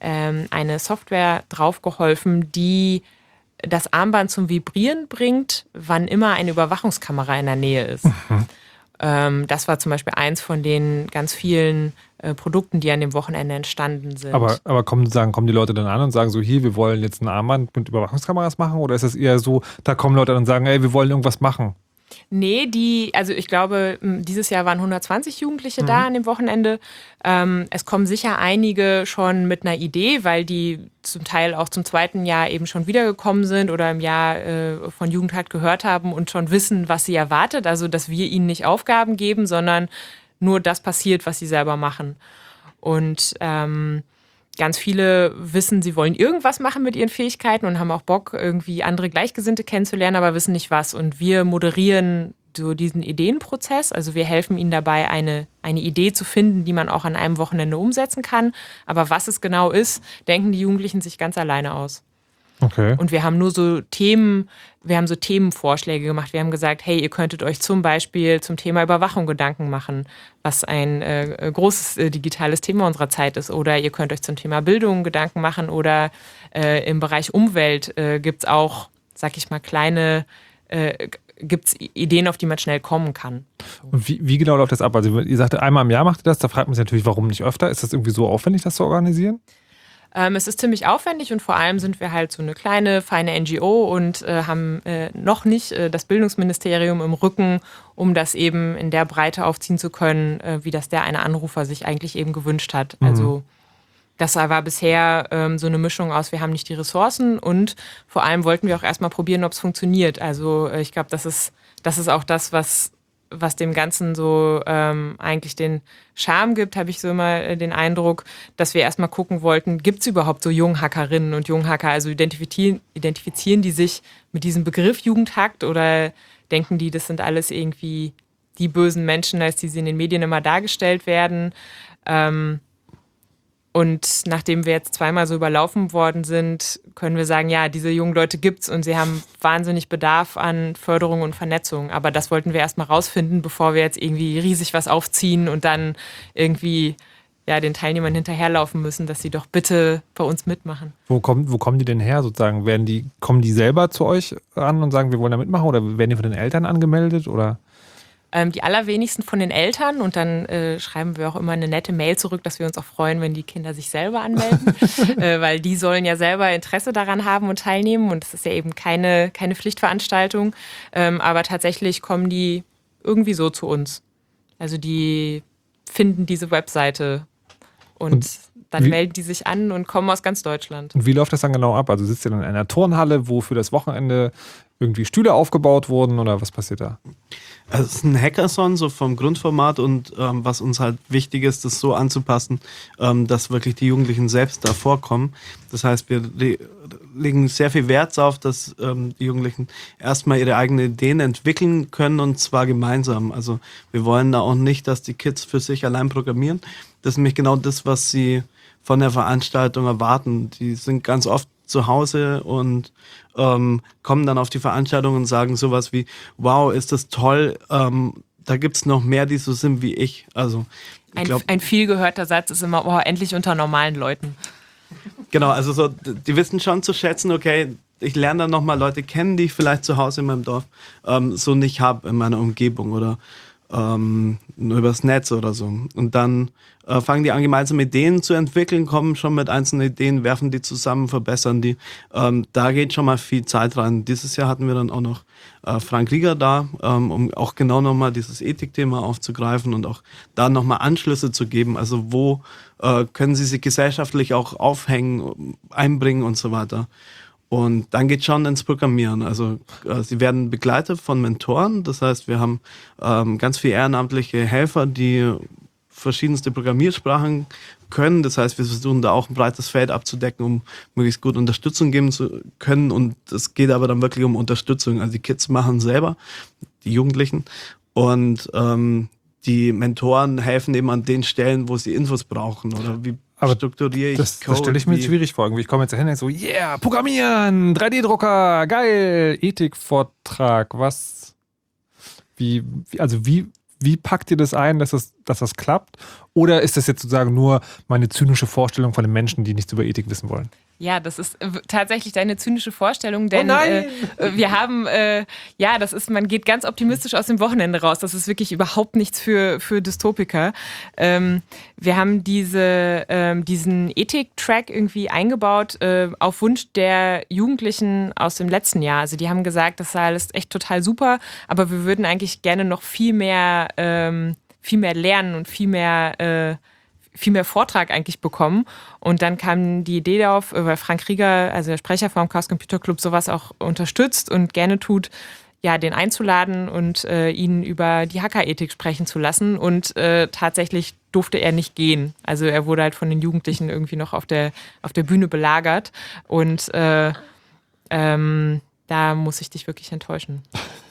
eine Software draufgeholfen, die das Armband zum Vibrieren bringt, wann immer eine Überwachungskamera in der Nähe ist. Mhm. Ähm, das war zum Beispiel eins von den ganz vielen äh, Produkten, die an dem Wochenende entstanden sind. Aber, aber kommen, sagen, kommen die Leute dann an und sagen so, hier, wir wollen jetzt ein Armband mit Überwachungskameras machen? Oder ist es eher so, da kommen Leute und sagen, ey, wir wollen irgendwas machen? Nee, die, also ich glaube, dieses Jahr waren hundertzwanzig Jugendliche mhm. da an dem Wochenende. Ähm, es kommen sicher einige schon mit einer Idee, weil die zum Teil auch zum zweiten Jahr eben schon wiedergekommen sind oder im Jahr äh, von Jugendhack gehört haben und schon wissen, was sie erwartet. Also, dass wir ihnen nicht Aufgaben geben, sondern nur das passiert, was sie selber machen. Und ähm, ganz viele wissen, sie wollen irgendwas machen mit ihren Fähigkeiten und haben auch Bock, irgendwie andere Gleichgesinnte kennenzulernen, aber wissen nicht was. Und wir moderieren so diesen Ideenprozess. Also wir helfen ihnen dabei, eine, eine Idee zu finden, die man auch an einem Wochenende umsetzen kann. Aber was es genau ist, denken die Jugendlichen sich ganz alleine aus. Okay. Und wir haben nur so Themen, wir haben so Themenvorschläge gemacht. Wir haben gesagt, hey, ihr könntet euch zum Beispiel zum Thema Überwachung Gedanken machen, was ein äh, großes äh, digitales Thema unserer Zeit ist. Oder ihr könnt euch zum Thema Bildung Gedanken machen. Oder äh, im Bereich Umwelt äh, gibt es auch, sag ich mal, kleine, äh, gibt es Ideen, auf die man schnell kommen kann. Und wie, wie genau läuft das ab? Also ihr sagte, einmal im Jahr macht ihr das. Da fragt man sich natürlich, warum nicht öfter? Ist das irgendwie so aufwendig, das zu organisieren? Ähm, es ist ziemlich aufwendig und vor allem sind wir halt so eine kleine, feine N G O und äh, haben äh, noch nicht äh, das Bildungsministerium im Rücken, um das eben in der Breite aufziehen zu können, äh, wie das der eine Anrufer sich eigentlich eben gewünscht hat. Mhm. Also das war bisher ähm, so eine Mischung aus, wir haben nicht die Ressourcen und vor allem wollten wir auch erstmal probieren, ob es funktioniert. Also äh, ich glaube, das ist, das ist auch das, was was dem Ganzen so ähm, eigentlich den Charme gibt, habe ich so immer äh, den Eindruck, dass wir erstmal gucken wollten, gibt es überhaupt so Junghackerinnen und Junghacker? Also identifizieren, identifizieren die sich mit diesem Begriff Jugendhackt oder denken die, das sind alles irgendwie die bösen Menschen, als die sie in den Medien immer dargestellt werden? Ähm, Und nachdem wir jetzt zweimal so überlaufen worden sind, können wir sagen, ja, diese jungen Leute gibt's und sie haben wahnsinnig Bedarf an Förderung und Vernetzung. Aber das wollten wir erstmal rausfinden, bevor wir jetzt irgendwie riesig was aufziehen und dann irgendwie ja, den Teilnehmern hinterherlaufen müssen, dass sie doch bitte bei uns mitmachen. Wo kommen, wo kommen die denn her sozusagen? Werden die, kommen die selber zu euch an und sagen, wir wollen da mitmachen oder werden die von den Eltern angemeldet oder? Ähm, die allerwenigsten von den Eltern und dann äh, schreiben wir auch immer eine nette Mail zurück, dass wir uns auch freuen, wenn die Kinder sich selber anmelden, äh, weil die sollen ja selber Interesse daran haben und teilnehmen und es ist ja eben keine, keine Pflichtveranstaltung, ähm, aber tatsächlich kommen die irgendwie so zu uns. Also die finden diese Webseite und, und dann wie, melden die sich an und kommen aus ganz Deutschland. Und wie läuft das dann genau ab? Also sitzt ihr dann in einer Turnhalle, wo für das Wochenende irgendwie Stühle aufgebaut wurden oder was passiert da? Also es ist ein Hackathon, so vom Grundformat und ähm, was uns halt wichtig ist, das so anzupassen, ähm, dass wirklich die Jugendlichen selbst da vorkommen. Das heißt, wir le- legen sehr viel Wert darauf, dass ähm, die Jugendlichen erstmal ihre eigenen Ideen entwickeln können und zwar gemeinsam. Also wir wollen da auch nicht, dass die Kids für sich allein programmieren. Das ist nämlich genau das, was sie von der Veranstaltung erwarten. Die sind ganz oft zu Hause und ähm, kommen dann auf die Veranstaltung und sagen sowas wie, wow, ist das toll, ähm, da gibt's noch mehr, die so sind wie ich. Also ich ein, glaub, ein viel gehörter Satz ist immer, oh, endlich unter normalen Leuten. Genau, also so, die wissen schon zu schätzen, okay, ich lerne dann nochmal Leute kennen, die ich vielleicht zu Hause in meinem Dorf ähm, so nicht habe in meiner Umgebung oder ähm, nur übers Netz oder so. Und dann äh, fangen die an, gemeinsame Ideen zu entwickeln, kommen schon mit einzelnen Ideen, werfen die zusammen, verbessern die. Ähm, da geht schon mal viel Zeit rein. Dieses Jahr hatten wir dann auch noch äh, Frank Rieger da, ähm, um auch genau nochmal dieses Ethikthema aufzugreifen und auch da nochmal Anschlüsse zu geben. Also wo äh, können sie sich gesellschaftlich auch aufhängen, einbringen und so weiter. Und dann geht schon ins Programmieren. Also äh, sie werden begleitet von Mentoren. Das heißt, wir haben ähm, ganz viele ehrenamtliche Helfer, die verschiedenste Programmiersprachen können. Das heißt, wir versuchen da auch ein breites Feld abzudecken, um möglichst gut Unterstützung geben zu können. Und es geht aber dann wirklich um Unterstützung. Also die Kids machen selber, die Jugendlichen. Und ähm, die Mentoren helfen eben an den Stellen, wo sie Infos brauchen. Oder wie Aber strukturiere ich das, Code? Das stelle ich mir wie schwierig vor. Ich komme jetzt dahin und so, yeah, Programmieren, drei D-Drucker, geil, Ethikvortrag, was, wie, wie also wie, wie packt ihr das ein, dass das, dass das klappt? Oder ist das jetzt sozusagen nur meine zynische Vorstellung von den Menschen, die nichts über Ethik wissen wollen? Ja, das ist äh, tatsächlich deine zynische Vorstellung, denn oh nein! Äh, wir haben, äh, ja, das ist, man geht ganz optimistisch aus dem Wochenende raus. Das ist wirklich überhaupt nichts für, für Dystopiker. Ähm, wir haben diese, ähm, diesen Ethik-Track irgendwie eingebaut äh, auf Wunsch der Jugendlichen aus dem letzten Jahr. Also die haben gesagt, das sei alles echt total super, aber wir würden eigentlich gerne noch viel mehr, ähm, viel mehr lernen und viel mehr äh, viel mehr Vortrag eigentlich bekommen. Und dann kam die Idee darauf, weil Frank Rieger, also der Sprecher vom Chaos Computer Club, sowas auch unterstützt und gerne tut, ja, den einzuladen und äh, ihn über die Hackerethik sprechen zu lassen. Und äh, tatsächlich durfte er nicht gehen. Also er wurde halt von den Jugendlichen irgendwie noch auf der, auf der Bühne belagert. Und äh, ähm, da muss ich dich wirklich enttäuschen.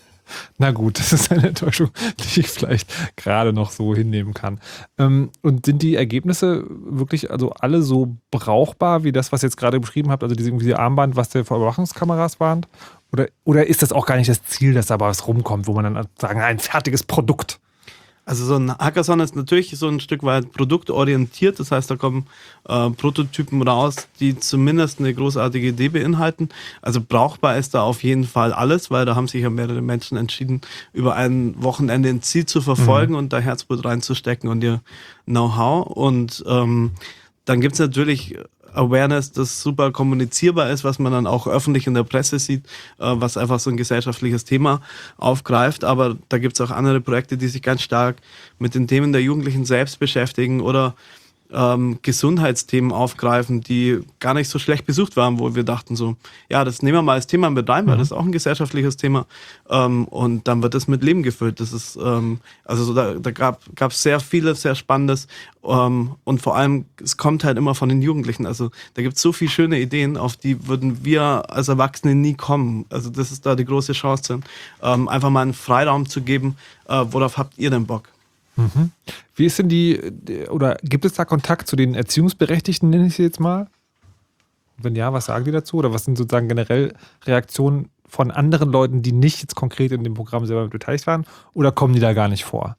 Na gut, das ist eine Enttäuschung, die ich vielleicht gerade noch so hinnehmen kann. Ähm, und sind die Ergebnisse wirklich also alle so brauchbar, wie das, was ihr jetzt gerade beschrieben habt, also diese, diese Armband, was der vor Überwachungskameras warnt? Oder, oder ist das auch gar nicht das Ziel, dass da was rumkommt, wo man dann sagen, ein fertiges Produkt? Also so ein Hackathon ist natürlich so ein Stück weit produktorientiert, das heißt, da kommen äh, Prototypen raus, die zumindest eine großartige Idee beinhalten. Also brauchbar ist da auf jeden Fall alles, weil da haben sich ja mehrere Menschen entschieden, über ein Wochenende ein Ziel zu verfolgen mhm. und da Herzblut reinzustecken und ihr Know-how. Und ähm, dann gibt es natürlich Awareness, das super kommunizierbar ist, was man dann auch öffentlich in der Presse sieht, äh, was einfach so ein gesellschaftliches Thema aufgreift. Aber da gibt es auch andere Projekte, die sich ganz stark mit den Themen der Jugendlichen selbst beschäftigen oder ähm, Gesundheitsthemen aufgreifen, die gar nicht so schlecht besucht waren, wo wir dachten so, ja, das nehmen wir mal als Thema mit rein, weil das ist auch ein gesellschaftliches Thema ähm, und dann wird das mit Leben gefüllt. Das ist, ähm, also so, da, da gab es sehr vieles, sehr Spannendes ähm, und vor allem, es kommt halt immer von den Jugendlichen, also da gibt es so viele schöne Ideen, auf die würden wir als Erwachsene nie kommen. Also das ist da die große Chance, ähm, einfach mal einen Freiraum zu geben, äh, worauf habt ihr denn Bock? Mhm. Wie ist denn die, oder gibt es da Kontakt zu den Erziehungsberechtigten, nenne ich sie jetzt mal? Wenn ja, was sagen die dazu? Oder was sind sozusagen generell Reaktionen von anderen Leuten, die nicht jetzt konkret in dem Programm selber beteiligt waren? Oder kommen die da gar nicht vor?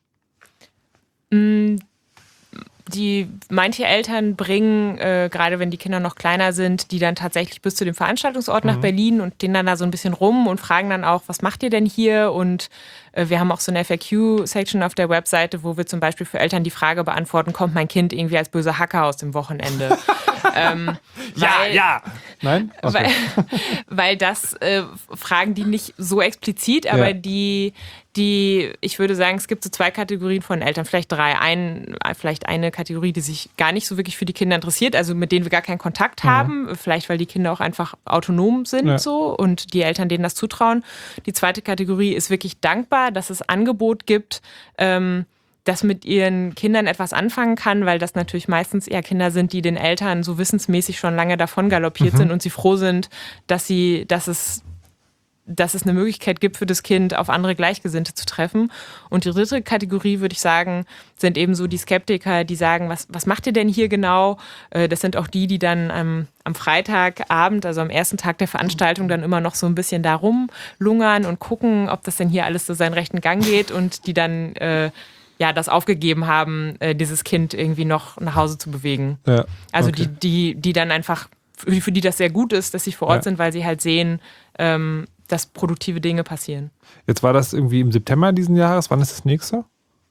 Die manche Eltern bringen, äh, gerade wenn die Kinder noch kleiner sind, die dann tatsächlich bis zu dem Veranstaltungsort mhm. nach Berlin und den dann da so ein bisschen rum und fragen dann auch, was macht ihr denn hier? Und äh, wir haben auch so eine F A Q-Section auf der Webseite, wo wir zum Beispiel für Eltern die Frage beantworten, kommt mein Kind irgendwie als böser Hacker aus dem Wochenende? ähm, ja, weil, ja. Nein? Okay. Weil, weil das äh, fragen die nicht so explizit, aber ja. die, die, ich würde sagen, es gibt so zwei Kategorien von Eltern, vielleicht drei. Ein, vielleicht eine Kategorie, die sich gar nicht so wirklich für die Kinder interessiert, also mit denen wir gar keinen Kontakt haben, mhm. vielleicht weil die Kinder auch einfach autonom sind ja. so und die Eltern denen das zutrauen. Die zweite Kategorie ist wirklich dankbar, dass es Angebot gibt, ähm, das mit ihren Kindern etwas anfangen kann, weil das natürlich meistens eher Kinder sind, die den Eltern so wissensmäßig schon lange davon galoppiert mhm. sind und sie froh sind, dass sie, dass es dass es eine Möglichkeit gibt für das Kind, auf andere Gleichgesinnte zu treffen. Und die dritte Kategorie, würde ich sagen, sind eben so die Skeptiker, die sagen, was, was macht ihr denn hier genau? Das sind auch die, die dann am, am Freitagabend, also am ersten Tag der Veranstaltung, dann immer noch so ein bisschen da rumlungern und gucken, ob das denn hier alles so seinen rechten Gang geht und die dann äh, ja, das aufgegeben haben, äh, dieses Kind irgendwie noch nach Hause zu bewegen. Ja, also okay. die, die, die dann einfach für, für die das sehr gut ist, dass sie vor Ort Ja. sind, weil sie halt sehen, ähm, dass produktive Dinge passieren. Jetzt war das irgendwie im September diesen Jahres. Wann ist das nächste?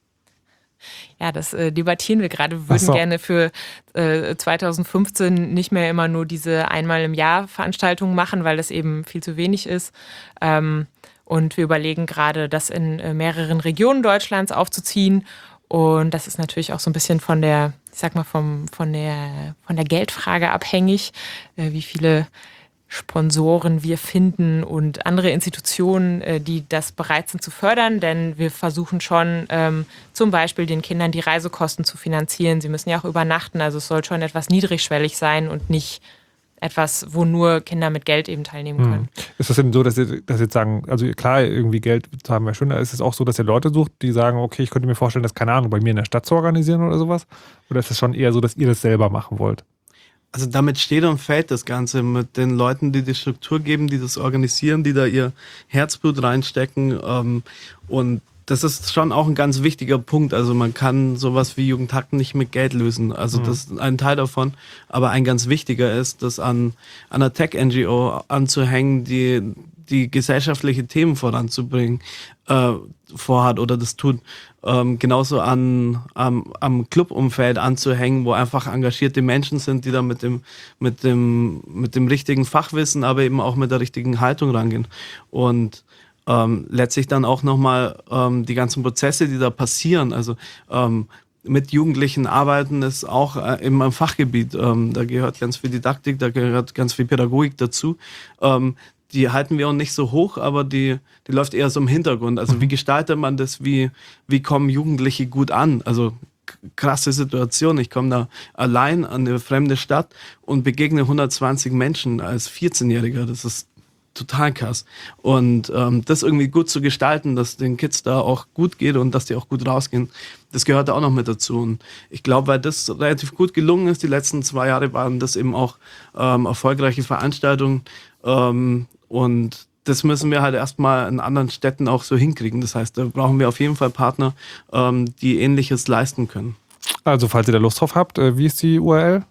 Ja, das äh, debattieren wir gerade. Wir Ach würden so. gerne für äh, zwanzig fünfzehn nicht mehr immer nur diese einmal im Jahr Veranstaltungen machen, weil das eben viel zu wenig ist. Ähm, und wir überlegen gerade, das in äh, mehreren Regionen Deutschlands aufzuziehen. Und das ist natürlich auch so ein bisschen von der, ich sag mal, vom, von der, von der Geldfrage abhängig, äh, wie viele Sponsoren wir finden und andere Institutionen, äh, die das bereit sind zu fördern, denn wir versuchen schon ähm, zum Beispiel den Kindern die Reisekosten zu finanzieren. Sie müssen ja auch übernachten, also es soll schon etwas niedrigschwellig sein und nicht etwas, wo nur Kinder mit Geld eben teilnehmen können. Hm. Ist das denn so, dass ihr, dass ihr jetzt sagen, also klar, irgendwie Geld zu haben wäre schön, ist es auch so, dass ihr Leute sucht, die sagen, okay, ich könnte mir vorstellen, das, keine Ahnung, bei mir in der Stadt zu organisieren oder sowas? Oder ist es schon eher so, dass ihr das selber machen wollt? Also damit steht und fällt das Ganze mit den Leuten, die die Struktur geben, die das organisieren, die da ihr Herzblut reinstecken. Ähm, und das ist schon auch ein ganz wichtiger Punkt. Also man kann sowas wie Jugendhakt nicht mit Geld lösen. Also Mhm. das ist ein Teil davon. Aber ein ganz wichtiger ist, das an, an einer Tech-N G O anzuhängen, die die gesellschaftliche Themen voranzubringen äh, vorhat oder das tut. Ähm, genauso an, am, am Clubumfeld anzuhängen, wo einfach engagierte Menschen sind, die da mit dem, mit dem, mit dem richtigen Fachwissen, aber eben auch mit der richtigen Haltung rangehen. Und ähm, letztlich dann auch nochmal ähm, die ganzen Prozesse, die da passieren, also ähm, mit Jugendlichen arbeiten ist auch äh, in meinem Fachgebiet. Ähm, da gehört ganz viel Didaktik, da gehört ganz viel Pädagogik dazu. Ähm, die halten wir auch nicht so hoch, aber die, die läuft eher so im Hintergrund. Also wie gestaltet man das, wie, wie kommen Jugendliche gut an? Also k- krasse Situation. Ich komme da allein an eine fremde Stadt und begegne hundertzwanzig Menschen als vierzehnjähriger. Das ist total krass. Und ähm, das irgendwie gut zu gestalten, dass den Kids da auch gut geht und dass die auch gut rausgehen, das gehört da auch noch mit dazu. Und ich glaube, weil das relativ gut gelungen ist, die letzten zwei Jahre waren das eben auch ähm, erfolgreiche Veranstaltungen. Ähm, und das müssen wir halt erstmal in anderen Städten auch so hinkriegen. Das heißt, da brauchen wir auf jeden Fall Partner, ähm, die Ähnliches leisten können. Also, falls ihr da Lust drauf habt, äh, wie ist die U R L?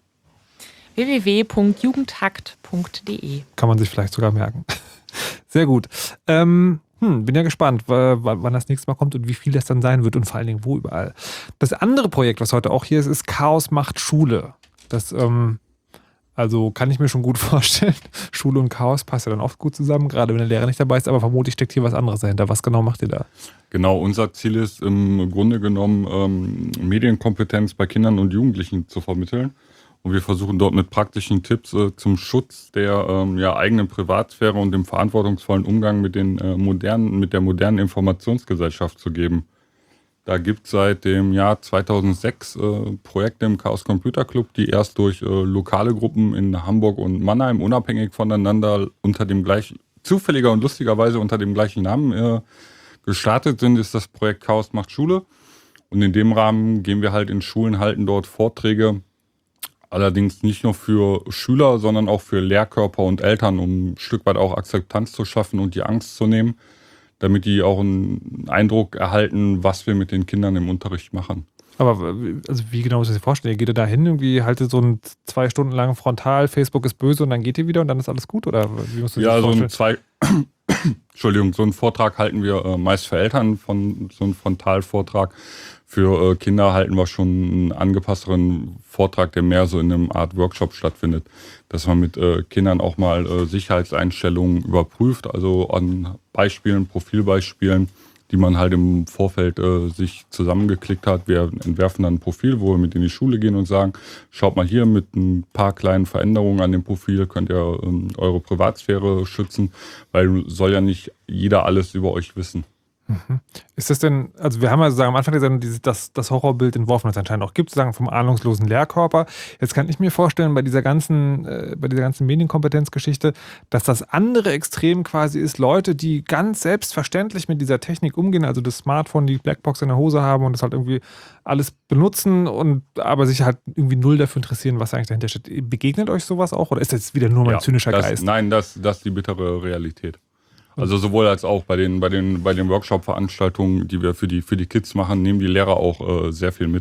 w w w punkt jugendhakt punkt d e Kann man sich vielleicht sogar merken. Sehr gut. Ähm, hm, bin ja gespannt, w- wann das nächste Mal kommt und wie viel das dann sein wird und vor allen Dingen wo überall. Das andere Projekt, was heute auch hier ist, ist Chaos macht Schule. Das, ähm, also kann ich mir schon gut vorstellen. Schule und Chaos passt ja dann oft gut zusammen, gerade wenn der Lehrer nicht dabei ist, aber vermutlich steckt hier was anderes dahinter. Was genau macht ihr da? Genau, unser Ziel ist im Grunde genommen, ähm, Medienkompetenz bei Kindern und Jugendlichen zu vermitteln. Und wir versuchen dort mit praktischen Tipps äh, zum Schutz der ähm, ja, eigenen Privatsphäre und dem verantwortungsvollen Umgang mit, den, äh, modernen, mit der modernen Informationsgesellschaft zu geben. Da gibt es seit dem Jahr zweitausendsechs äh, Projekte im Chaos Computer Club, die erst durch äh, lokale Gruppen in Hamburg und Mannheim unabhängig voneinander unter dem gleichen, zufälliger und lustigerweise unter dem gleichen Namen äh, gestartet sind, ist das Projekt Chaos macht Schule. Und in dem Rahmen gehen wir halt in Schulen, halten dort Vorträge, allerdings nicht nur für Schüler, sondern auch für Lehrkörper und Eltern, um ein Stück weit auch Akzeptanz zu schaffen und die Angst zu nehmen, damit die auch einen Eindruck erhalten, was wir mit den Kindern im Unterricht machen. Aber also wie genau muss ich das vorstellen? Ihr geht ihr da hin, irgendwie haltet so ein zwei Stunden lang Frontal, Facebook ist böse und dann geht ihr wieder und dann ist alles gut? Oder wie musst du Ja, das so vorstellen? ein zwei, Entschuldigung, so einen Vortrag halten wir äh, meist für Eltern, von so einen Frontalvortrag. Für äh, Kinder halten wir schon einen angepassteren Vortrag, der mehr so in einem Art Workshop stattfindet, dass man mit äh, Kindern auch mal äh, Sicherheitseinstellungen überprüft, also an Beispielen, Profilbeispielen, die man halt im Vorfeld äh, sich zusammengeklickt hat. Wir entwerfen dann ein Profil, wo wir mit in die Schule gehen und sagen, schaut mal hier, mit ein paar kleinen Veränderungen an dem Profil könnt ihr ähm, eure Privatsphäre schützen, weil soll ja nicht jeder alles über euch wissen. Mhm. Ist das denn, also wir haben ja sagen, am Anfang der Sendung dieses, das, das Horrorbild entworfen, das es anscheinend auch gibt, sagen vom ahnungslosen Lehrkörper. Jetzt kann ich mir vorstellen, bei dieser ganzen, äh, bei dieser ganzen Medienkompetenzgeschichte, dass das andere Extrem quasi ist, Leute, die ganz selbstverständlich mit dieser Technik umgehen, also das Smartphone, die Blackbox in der Hose haben und das halt irgendwie alles benutzen und aber sich halt irgendwie null dafür interessieren, was eigentlich dahinter steht. Begegnet euch sowas auch oder ist das wieder nur mein Ja, zynischer das, Geist? Nein, das, das ist die bittere Realität. Also sowohl als auch bei den, bei den, bei den Workshop-Veranstaltungen, die wir für die, für die Kids machen, nehmen die Lehrer auch äh, sehr viel mit.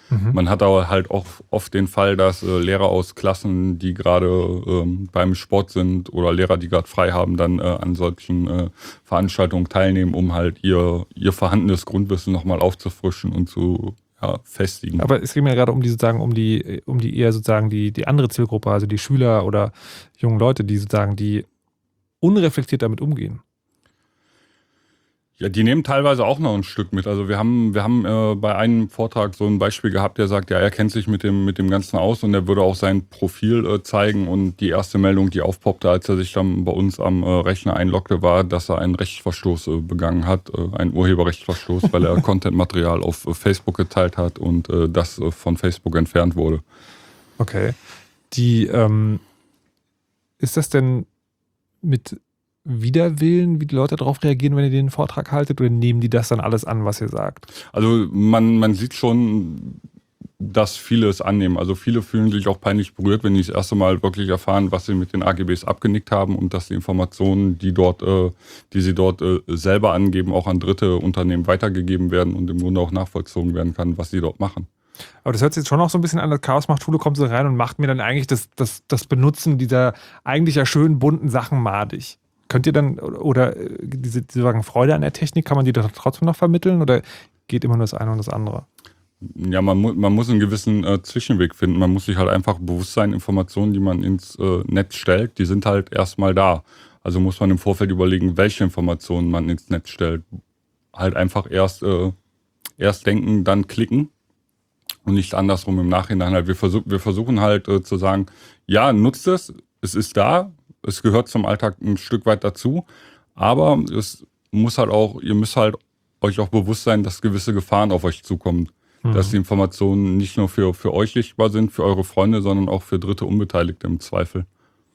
Mhm. Man hat aber halt auch oft den Fall, dass äh, Lehrer aus Klassen, die gerade ähm, beim Sport sind oder Lehrer, die gerade frei haben, dann äh, an solchen äh, Veranstaltungen teilnehmen, um halt ihr, ihr vorhandenes Grundwissen nochmal aufzufrischen und zu ja, festigen. Aber es geht mir gerade um die sozusagen, um die, um die eher sozusagen die, die andere Zielgruppe, also die Schüler oder jungen Leute, die sozusagen, die unreflektiert damit umgehen. Ja, die nehmen teilweise auch noch ein Stück mit. Also wir haben, wir haben äh, bei einem Vortrag so ein Beispiel gehabt, der sagt, ja, er kennt sich mit dem, mit dem Ganzen aus und er würde auch sein Profil äh, zeigen. Und die erste Meldung, die aufpoppte, als er sich dann bei uns am äh, Rechner einloggte, war, dass er einen Rechtsverstoß äh, begangen hat, äh, einen Urheberrechtsverstoß, weil er Content-Material auf äh, Facebook geteilt hat und äh, das äh, von Facebook entfernt wurde. Okay. Die, ähm, ist das denn mit Widerwillen, wie die Leute darauf reagieren, wenn ihr den Vortrag haltet, oder nehmen die das dann alles an, was ihr sagt? Also man, man sieht schon, dass viele es annehmen. Also viele fühlen sich auch peinlich berührt, wenn die das erste Mal wirklich erfahren, was sie mit den A G Bs abgenickt haben und dass die Informationen, die dort, äh, die sie dort äh, selber angeben, auch an dritte Unternehmen weitergegeben werden und im Grunde auch nachvollzogen werden kann, was sie dort machen. Aber das hört sich jetzt schon noch so ein bisschen an, das Chaos macht Schule, kommt so rein und macht mir dann eigentlich das, das, das Benutzen dieser eigentlich ja schönen bunten Sachen madig. Könnt ihr dann, oder diese, diese sagen, Freude an der Technik, kann man die doch trotzdem noch vermitteln oder geht immer nur das eine und das andere? Ja, man, mu man muss einen gewissen äh, Zwischenweg finden. Man muss sich halt einfach bewusst sein, Informationen, die man ins äh, Netz stellt, die sind halt erstmal da. Also muss man im Vorfeld überlegen, welche Informationen man ins Netz stellt. Halt einfach erst, äh, erst denken, dann klicken und nicht andersrum im Nachhinein. Halt wir, versuch wir versuchen halt äh, zu sagen, ja, nutzt es, es ist da, es gehört zum Alltag ein Stück weit dazu, aber es muss halt auch, ihr müsst halt euch auch bewusst sein, dass gewisse Gefahren auf euch zukommen. Mhm. Dass die Informationen nicht nur für, für euch sichtbar sind, für eure Freunde, sondern auch für dritte Unbeteiligte im Zweifel.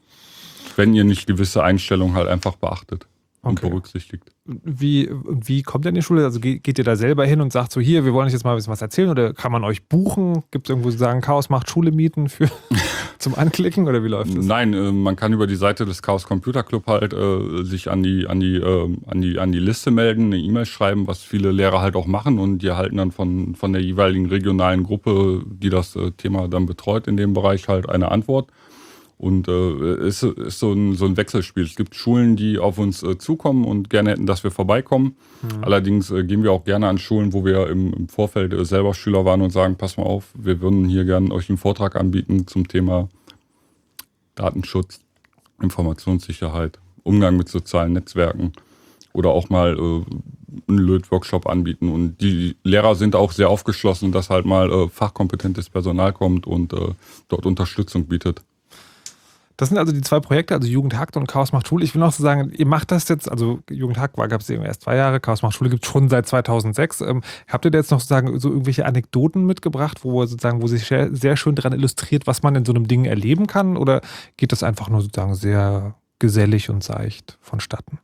Wenn ihr nicht gewisse Einstellungen halt einfach beachtet und okay. berücksichtigt. Wie, wie kommt ihr in die Schule? Also geht, geht ihr da selber hin und sagt so, hier, wir wollen euch jetzt mal ein bisschen was erzählen, oder kann man euch buchen? Gibt es irgendwo sozusagen Chaos macht Schule mieten für zum Anklicken, oder wie läuft das? Nein, äh, man kann über die Seite des Chaos Computer Club halt äh, sich an die, an, die, äh, an, die, an die Liste melden, eine E-Mail schreiben, was viele Lehrer halt auch machen, und die erhalten dann von, von der jeweiligen regionalen Gruppe, die das äh, Thema dann betreut in dem Bereich, halt eine Antwort. Und es äh, ist, ist so, ein, so ein Wechselspiel. Es gibt Schulen, die auf uns äh, zukommen und gerne hätten, dass wir vorbeikommen. Mhm. Allerdings äh, gehen wir auch gerne an Schulen, wo wir im, im Vorfeld äh, selber Schüler waren und sagen, pass mal auf, wir würden hier gerne euch einen Vortrag anbieten zum Thema Datenschutz, Informationssicherheit, Umgang mit sozialen Netzwerken oder auch mal äh, einen Löt-Workshop anbieten. Und die Lehrer sind auch sehr aufgeschlossen, dass halt mal äh, fachkompetentes Personal kommt und äh, dort Unterstützung bietet. Das sind also die zwei Projekte, also Jugendhakt und Chaos macht Schule. Ich will noch so sagen, ihr macht das jetzt, also Jugendhakt gab es erst zwei Jahre, Chaos macht Schule gibt es schon seit zweitausendsechs. Ähm, habt ihr da jetzt noch sozusagen so irgendwelche Anekdoten mitgebracht, wo sozusagen, wo sich sehr, sehr schön daran illustriert, was man in so einem Ding erleben kann? Oder geht das einfach nur sozusagen sehr gesellig und seicht vonstatten?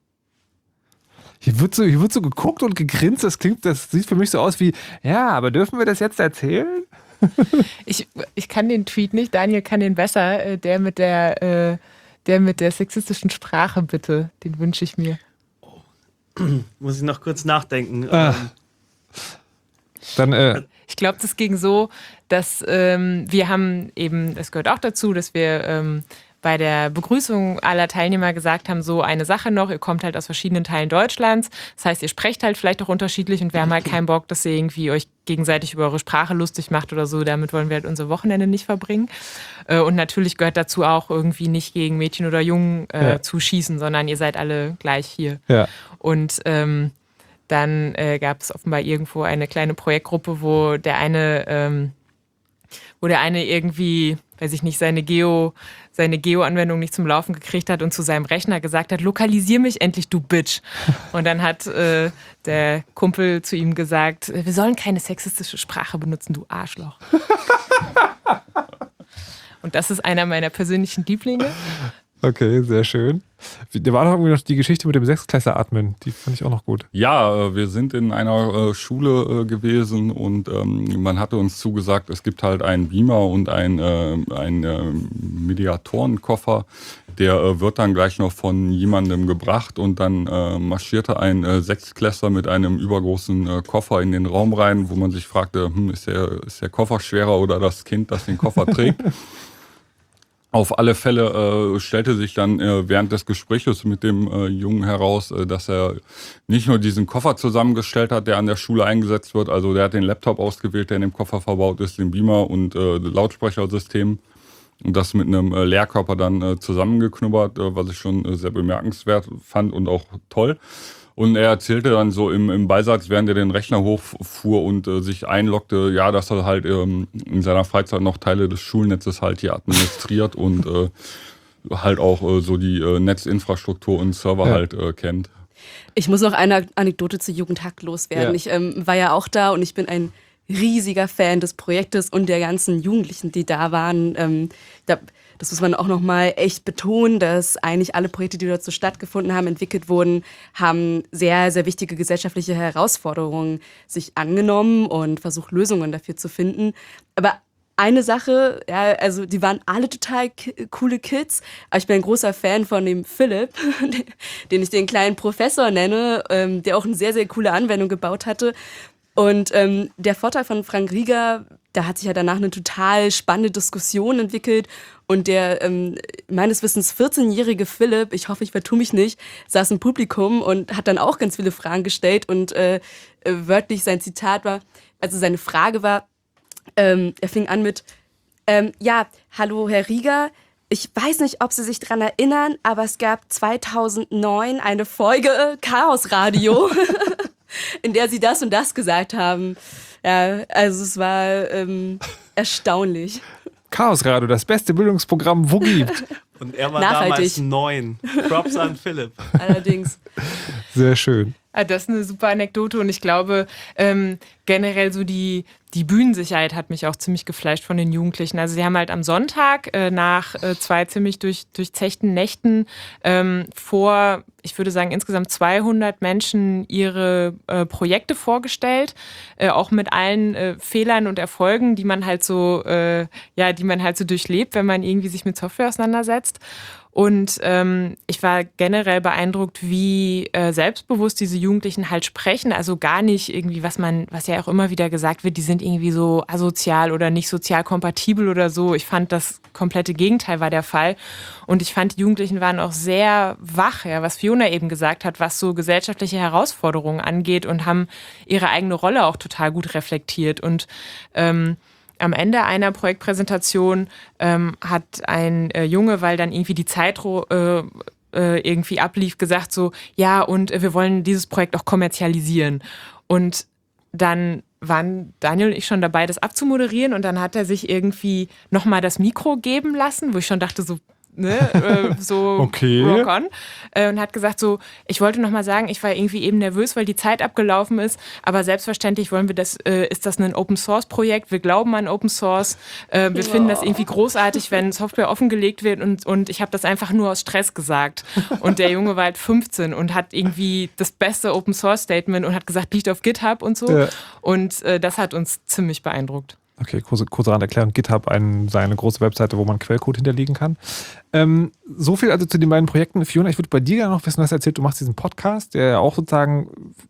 Hier wird so, hier wird so geguckt und gegrinst, das klingt, das sieht für mich so aus wie, ja, aber dürfen wir das jetzt erzählen? Ich, ich kann den Tweet nicht, Daniel kann den besser, der mit der, äh, der mit der sexistischen Sprache, bitte, den wünsche ich mir. Oh. Muss ich noch kurz nachdenken. Ah. Dann, äh, ich glaube, das ging so, dass ähm, wir haben eben, es gehört auch dazu, dass wir ähm, bei der Begrüßung aller Teilnehmer gesagt haben, so eine Sache noch, ihr kommt halt aus verschiedenen Teilen Deutschlands, das heißt, ihr sprecht halt vielleicht auch unterschiedlich und wir haben halt keinen Bock, dass ihr irgendwie euch gegenseitig über eure Sprache lustig macht oder so, damit wollen wir halt unser Wochenende nicht verbringen. Und natürlich gehört dazu auch irgendwie nicht gegen Mädchen oder Jungen äh, ja. zu schießen, sondern ihr seid alle gleich hier. Ja. Und ähm, dann äh, gab es offenbar irgendwo eine kleine Projektgruppe, wo der eine, ähm, wo der eine irgendwie, weiß ich nicht, seine Geo, seine Geo-Anwendung nicht zum Laufen gekriegt hat und zu seinem Rechner gesagt hat, lokalisier mich endlich, du Bitch. Und dann hat äh, der Kumpel zu ihm gesagt, wir sollen keine sexistische Sprache benutzen, du Arschloch. Und das ist einer meiner persönlichen Lieblinge. Okay, sehr schön. Da war doch irgendwie noch die Geschichte mit dem Sechsklässler-Atmen. Die fand ich auch noch gut. Ja, wir sind in einer äh, Schule äh, gewesen und ähm, man hatte uns zugesagt, es gibt halt einen Beamer und einen, äh, einen äh, Mediatorenkoffer. Der äh, wird dann gleich noch von jemandem gebracht und dann äh, marschierte ein äh, Sechsklässler mit einem übergroßen äh, Koffer in den Raum rein, wo man sich fragte, hm, ist der, ist der Koffer schwerer oder das Kind, das den Koffer trägt? Auf alle Fälle äh, stellte sich dann äh, während des Gespräches mit dem äh, Jungen heraus, äh, dass er nicht nur diesen Koffer zusammengestellt hat, der an der Schule eingesetzt wird, also der hat den Laptop ausgewählt, der in dem Koffer verbaut ist, den Beamer und äh, Lautsprechersystem und das mit einem äh, Leerkörper dann äh, zusammengeknubbert, äh, was ich schon äh, sehr bemerkenswert fand und auch toll. Und er erzählte dann so im, im Beisatz, während er den Rechner hochfuhr und äh, sich einloggte, ja, dass er halt ähm, in seiner Freizeit noch Teile des Schulnetzes halt hier administriert und äh, halt auch äh, so die äh, Netzinfrastruktur und Server Ja. halt äh, kennt. Ich muss noch eine Anekdote zu Jugendhack loswerden. Ja. Ich ähm, war ja auch da und ich bin ein riesiger Fan des Projektes und der ganzen Jugendlichen, die da waren. Ähm, da, das muss man auch noch mal echt betonen, dass eigentlich alle Projekte, die dort so stattgefunden haben, entwickelt wurden, haben sehr, sehr wichtige gesellschaftliche Herausforderungen sich angenommen und versucht, Lösungen dafür zu finden. Aber eine Sache, ja, also die waren alle total ki- coole Kids, aber ich bin ein großer Fan von dem Philipp, den ich den kleinen Professor nenne, ähm, der auch eine sehr, sehr coole Anwendung gebaut hatte. Und ähm, der Vortrag von Frank Rieger, da hat sich ja danach eine total spannende Diskussion entwickelt und der ähm, meines Wissens vierzehnjährige Philipp, ich hoffe, ich vertue mich nicht, saß im Publikum und hat dann auch ganz viele Fragen gestellt und äh, äh, wörtlich sein Zitat war, also seine Frage war, ähm, er fing an mit, ähm, ja, hallo Herr Rieger, ich weiß nicht, ob Sie sich daran erinnern, aber es gab zweitausendneun eine Folge Chaos Radio, in der Sie das und das gesagt haben. Ja, also es war ähm, erstaunlich. Chaos Radio, das beste Bildungsprogramm, wo gibt. Und er war Nachhaltig. damals neun. Props an Philipp. Allerdings. Sehr schön. Ah, das ist eine super Anekdote und ich glaube ähm, generell so die, die Bühnensicherheit hat mich auch ziemlich geflasht von den Jugendlichen. Also sie haben halt am Sonntag äh, nach äh, zwei ziemlich durch, durchzechten Nächten ähm, vor, ich würde sagen insgesamt zweihundert Menschen ihre äh, Projekte vorgestellt, äh, auch mit allen äh, Fehlern und Erfolgen, die man halt so, äh, ja, die man halt so durchlebt, wenn man irgendwie sich mit Software auseinandersetzt. Und ähm, ich war generell beeindruckt, wie äh, selbstbewusst diese Jugendlichen halt sprechen. Also gar nicht irgendwie, was man, was ja auch immer wieder gesagt wird, die sind irgendwie so asozial oder nicht sozial kompatibel oder so. Ich fand, das komplette Gegenteil war der Fall. Und ich fand, die Jugendlichen waren auch sehr wach, ja, was Fiona eben gesagt hat, was so gesellschaftliche Herausforderungen angeht und haben ihre eigene Rolle auch total gut reflektiert. Und ähm, am Ende einer Projektpräsentation ähm, hat ein äh, Junge, weil dann irgendwie die Zeit äh, äh, irgendwie ablief, gesagt so, ja, und äh, wir wollen dieses Projekt auch kommerzialisieren. Und dann waren Daniel und ich schon dabei, das abzumoderieren und dann hat er sich irgendwie nochmal das Mikro geben lassen, wo ich schon dachte so, ne, äh, so Okay. rock on. Äh, und hat gesagt so, ich wollte noch mal sagen, ich war irgendwie eben nervös, weil die Zeit abgelaufen ist, aber selbstverständlich wollen wir das, äh, ist das ein Open-Source-Projekt, wir glauben an Open Source, äh, wir Ja. finden das irgendwie großartig, wenn Software offengelegt wird und, und ich habe das einfach nur aus Stress gesagt. Und der Junge war halt fünfzehn und hat irgendwie das beste Open-Source-Statement und hat gesagt, liegt auf GitHub und so. Ja. Und äh, das hat uns ziemlich beeindruckt. Okay, kurze, kurze Randerklärung. GitHub, ein, seine große Webseite, wo man Quellcode hinterlegen kann. Ähm, so viel also zu den beiden Projekten. Fiona, ich würde bei dir gerne noch wissen, du hast erzählt, du machst diesen Podcast, der ja auch sozusagen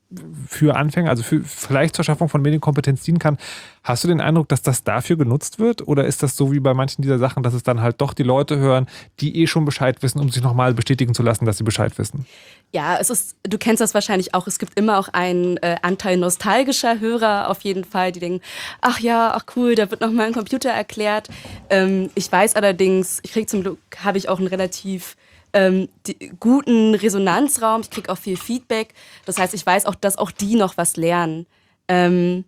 für Anfänger, also für, vielleicht zur Schaffung von Medienkompetenz dienen kann. Hast du den Eindruck, dass das dafür genutzt wird? Oder ist das so wie bei manchen dieser Sachen, dass es dann halt doch die Leute hören, die eh schon Bescheid wissen, um sich nochmal bestätigen zu lassen, dass sie Bescheid wissen? Ja, es ist, du kennst das wahrscheinlich auch, es gibt immer auch einen äh, Anteil nostalgischer Hörer auf jeden Fall, die denken, ach ja, ach cool, da wird nochmal ein Computer erklärt. Ähm, ich weiß allerdings, ich kriege zum Glück, habe ich auch einen relativ ähm, die, guten Resonanzraum, ich kriege auch viel Feedback, das heißt, ich weiß auch, dass auch die noch was lernen. Ähm,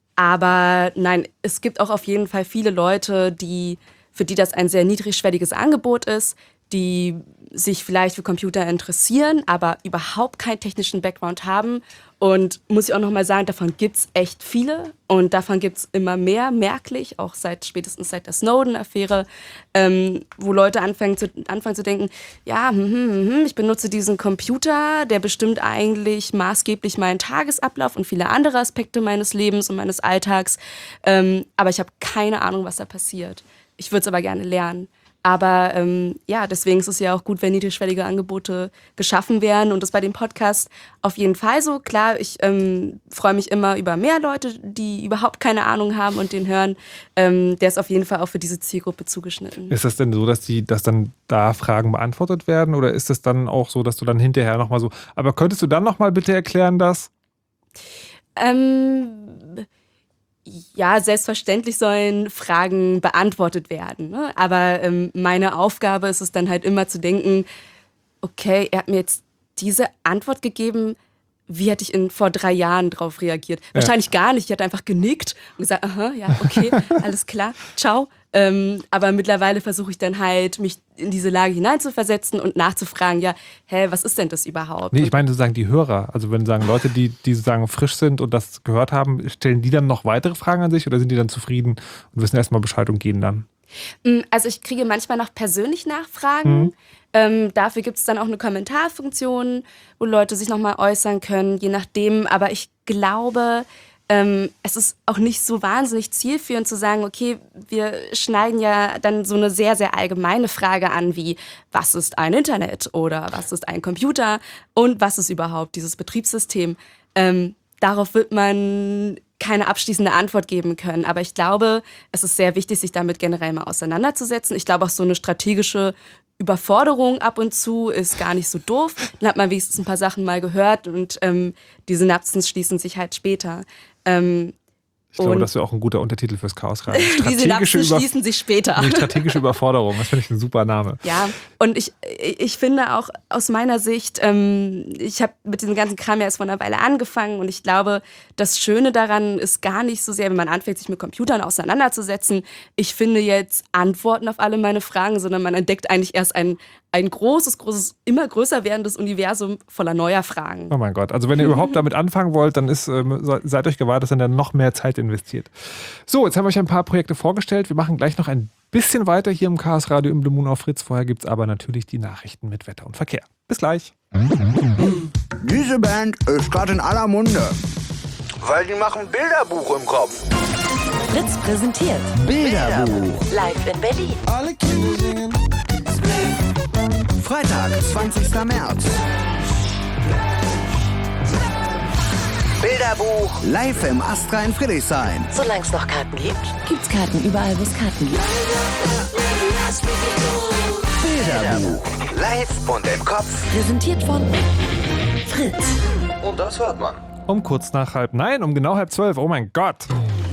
aber nein, es gibt auch auf jeden Fall viele Leute, die, für die das ein sehr niedrigschwelliges Angebot ist, die sich vielleicht für Computer interessieren, aber überhaupt keinen technischen Background haben Und muss ich auch nochmal sagen, davon gibt es echt viele und davon gibt es immer mehr, merklich, auch seit spätestens seit der Snowden-Affäre, ähm, wo Leute anfangen zu, anfangen zu denken, ja, hm, hm, hm, ich benutze diesen Computer, der bestimmt eigentlich maßgeblich meinen Tagesablauf und viele andere Aspekte meines Lebens und meines Alltags, ähm, aber ich habe keine Ahnung, was da passiert. Ich würde es aber gerne lernen. Aber ähm, ja, deswegen ist es ja auch gut, wenn niedrigschwellige Angebote geschaffen werden und das bei dem Podcast auf jeden Fall so. Klar, ich ähm, freue mich immer über mehr Leute, die überhaupt keine Ahnung haben und den hören. Ähm, der ist auf jeden Fall auch für diese Zielgruppe zugeschnitten. Ist das denn so, dass die, dass dann da Fragen beantwortet werden oder ist es dann auch so, dass du dann hinterher nochmal so, aber könntest du dann nochmal bitte erklären, dass? Ähm... Ja, selbstverständlich sollen Fragen beantwortet werden. Ne? Aber ähm, meine Aufgabe ist es dann halt immer zu denken, okay, er hat mir jetzt diese Antwort gegeben, wie hätte ich in, vor drei Jahren drauf reagiert? Ja. Wahrscheinlich gar nicht. Ich hätte einfach genickt und gesagt, aha, ja, okay, alles klar, ciao. Ähm, aber mittlerweile versuche ich dann halt, mich in diese Lage hineinzuversetzen und nachzufragen, ja, hä, was ist denn das überhaupt? Nee, ich meine sozusagen die Hörer. Also wenn sagen Leute, die, die sozusagen frisch sind und das gehört haben, stellen die dann noch weitere Fragen an sich oder sind die dann zufrieden und wissen erstmal Bescheid und gehen dann? Also ich kriege manchmal noch persönlich Nachfragen. Mhm. Ähm, dafür gibt es dann auch eine Kommentarfunktion, wo Leute sich nochmal äußern können, je nachdem. Aber ich glaube, ähm, es ist auch nicht so wahnsinnig zielführend zu sagen, okay, wir schneiden ja dann so eine sehr, sehr allgemeine Frage an, wie was ist ein Internet oder was ist ein Computer und was ist überhaupt dieses Betriebssystem. Ähm, darauf wird man keine abschließende Antwort geben können. Aber ich glaube, es ist sehr wichtig, sich damit generell mal auseinanderzusetzen. Ich glaube, auch so eine strategische Überforderung ab und zu ist gar nicht so doof. Dann hat man wenigstens ein paar Sachen mal gehört und ähm, die Synapsen schließen sich halt später. Ähm, Ich glaube, das wäre auch ein guter Untertitel fürs Chaosradio. Die Synapsen schließen sich später. Nee, strategische Überforderung, das finde ich ein super Name. Ja, und ich, ich finde auch aus meiner Sicht, ähm, ich habe mit diesem ganzen Kram ja erst vor einer Weile angefangen und ich glaube, das Schöne daran ist gar nicht so sehr, wenn man anfängt, sich mit Computern auseinanderzusetzen. Ich finde jetzt Antworten auf alle meine Fragen, sondern man entdeckt eigentlich erst ein, ein großes, großes, immer größer werdendes Universum voller neuer Fragen. Oh mein Gott, also wenn ihr überhaupt damit anfangen wollt, dann ist, ähm, seid euch gewahrt, dass ihr dann noch mehr Zeit investiert. So, jetzt haben wir euch ein paar Projekte vorgestellt. Wir machen gleich noch ein bisschen weiter hier im Chaosradio im Blue Moon auf Fritz. Vorher gibt es aber natürlich die Nachrichten mit Wetter und Verkehr. Bis gleich. Diese Band ist gerade in aller Munde, weil die machen Bilderbuch im Kopf. Fritz präsentiert Bilderbuch. Live in Berlin. Alle Kinder singen. Freitag, zwanzigster März. Bilderbuch live im Astra in Friedrichshain. Solange es noch Karten gibt, gibt's Karten überall, wo es Karten gibt. Bilderbuch live und im Kopf. Präsentiert von Fritz. Und das hört man. Um kurz nach halb, nein, um genau halb zwölf. Oh mein Gott.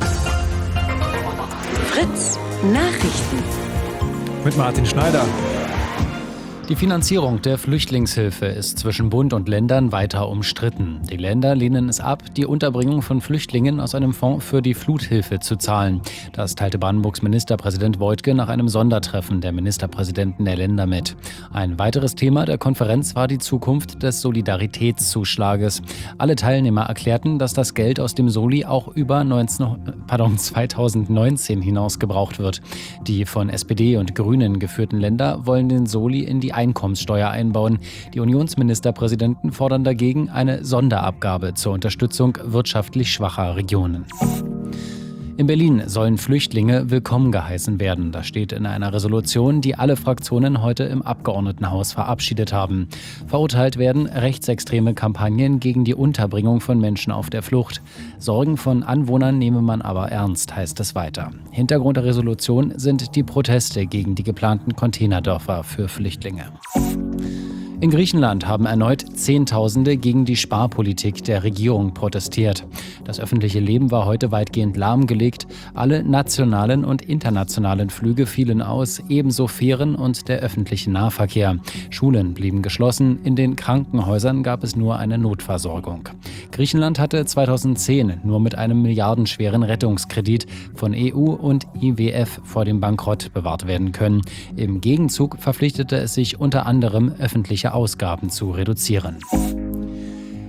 Fritz Nachrichten. Mit Martin Schneider. Die Finanzierung der Flüchtlingshilfe ist zwischen Bund und Ländern weiter umstritten. Die Länder lehnen es ab, die Unterbringung von Flüchtlingen aus einem Fonds für die Fluthilfe zu zahlen. Das teilte Brandenburgs Ministerpräsident Woidke nach einem Sondertreffen der Ministerpräsidenten der Länder mit. Ein weiteres Thema der Konferenz war die Zukunft des Solidaritätszuschlages. Alle Teilnehmer erklärten, dass das Geld aus dem Soli auch über neunzehn, pardon, zweitausendneunzehn hinaus gebraucht wird. Die von S P D und Grünen geführten Länder wollen den Soli in die Einkommenssteuer einbauen. Die Unionsministerpräsidenten fordern dagegen eine Sonderabgabe zur Unterstützung wirtschaftlich schwacher Regionen. In Berlin sollen Flüchtlinge willkommen geheißen werden. Das steht in einer Resolution, die alle Fraktionen heute im Abgeordnetenhaus verabschiedet haben. Verurteilt werden rechtsextreme Kampagnen gegen die Unterbringung von Menschen auf der Flucht. Sorgen von Anwohnern nehme man aber ernst, heißt es weiter. Hintergrund der Resolution sind die Proteste gegen die geplanten Containerdörfer für Flüchtlinge. In Griechenland haben erneut Zehntausende gegen die Sparpolitik der Regierung protestiert. Das öffentliche Leben war heute weitgehend lahmgelegt. Alle nationalen und internationalen Flüge fielen aus, ebenso Fähren und der öffentliche Nahverkehr. Schulen blieben geschlossen, in den Krankenhäusern gab es nur eine Notversorgung. Griechenland hatte zweitausendzehn nur mit einem milliardenschweren Rettungskredit von E U und I W F vor dem Bankrott bewahrt werden können. Im Gegenzug verpflichtete es sich unter anderem öffentliche Ausgaben zu reduzieren.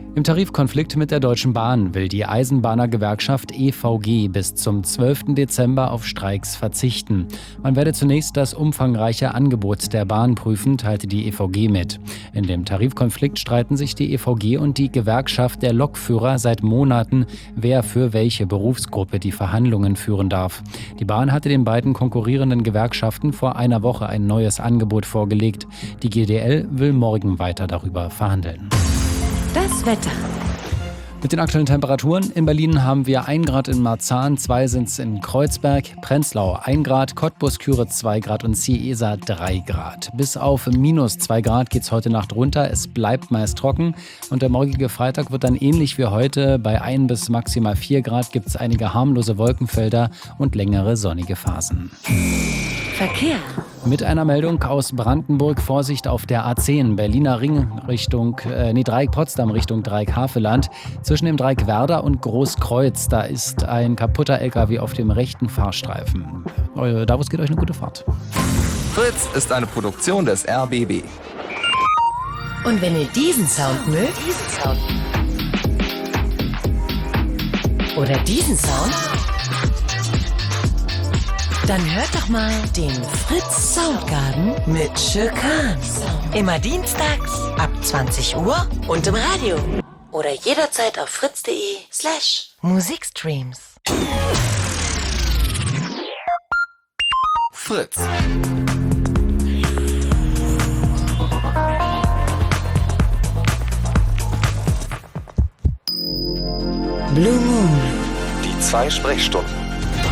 Im Tarifkonflikt mit der Deutschen Bahn will die Eisenbahnergewerkschaft E V G bis zum zwölften Dezember auf Streiks verzichten. Man werde zunächst das umfangreiche Angebot der Bahn prüfen, teilte die E V G mit. In dem Tarifkonflikt streiten sich die E V G und die Gewerkschaft der Lokführer seit Monaten, wer für welche Berufsgruppe die Verhandlungen führen darf. Die Bahn hatte den beiden konkurrierenden Gewerkschaften vor einer Woche ein neues Angebot vorgelegt. Die G D L will morgen weiter darüber verhandeln. Das Wetter. Mit den aktuellen Temperaturen: in Berlin haben wir ein Grad in Marzahn, zwei sind es in Kreuzberg, Prenzlau ein Grad, Cottbus, Küritz zwei Grad und Ciesa drei Grad. Bis auf minus zwei Grad geht es heute Nacht runter, es bleibt meist trocken und der morgige Freitag wird dann ähnlich wie heute. Bei ein bis maximal vier Grad gibt es einige harmlose Wolkenfelder und längere sonnige Phasen. Verkehr. Mit einer Meldung aus Brandenburg: Vorsicht auf der A zehn, Berliner Ring Richtung, äh, nee, Dreieck Potsdam Richtung Dreieck Havelland. Zwischen dem Dreieck Werder und Großkreuz, da ist ein kaputter L K W auf dem rechten Fahrstreifen. Äh, Davos geht euch eine gute Fahrt. Fritz ist eine Produktion des R B B. Und wenn ihr diesen Sound mögt, diesen Sound. Oder diesen Sound, dann hört doch mal den Fritz Soundgarden mit Schirkan. Immer dienstags ab zwanzig Uhr und im Radio. Oder jederzeit auf fritz.de slash Musikstreams. Fritz. Blue Moon. Die zwei Sprechstunden.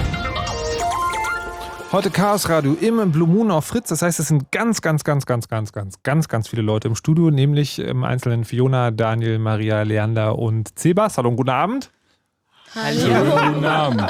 Heute Chaos Radio im Blue Moon auf Fritz. Das heißt, es sind ganz, ganz, ganz, ganz, ganz, ganz, ganz, ganz viele Leute im Studio, nämlich im Einzelnen Fiona, Daniel, Maria, Leander und Zebas. Hallo und guten Abend. Hallo. Guten Abend.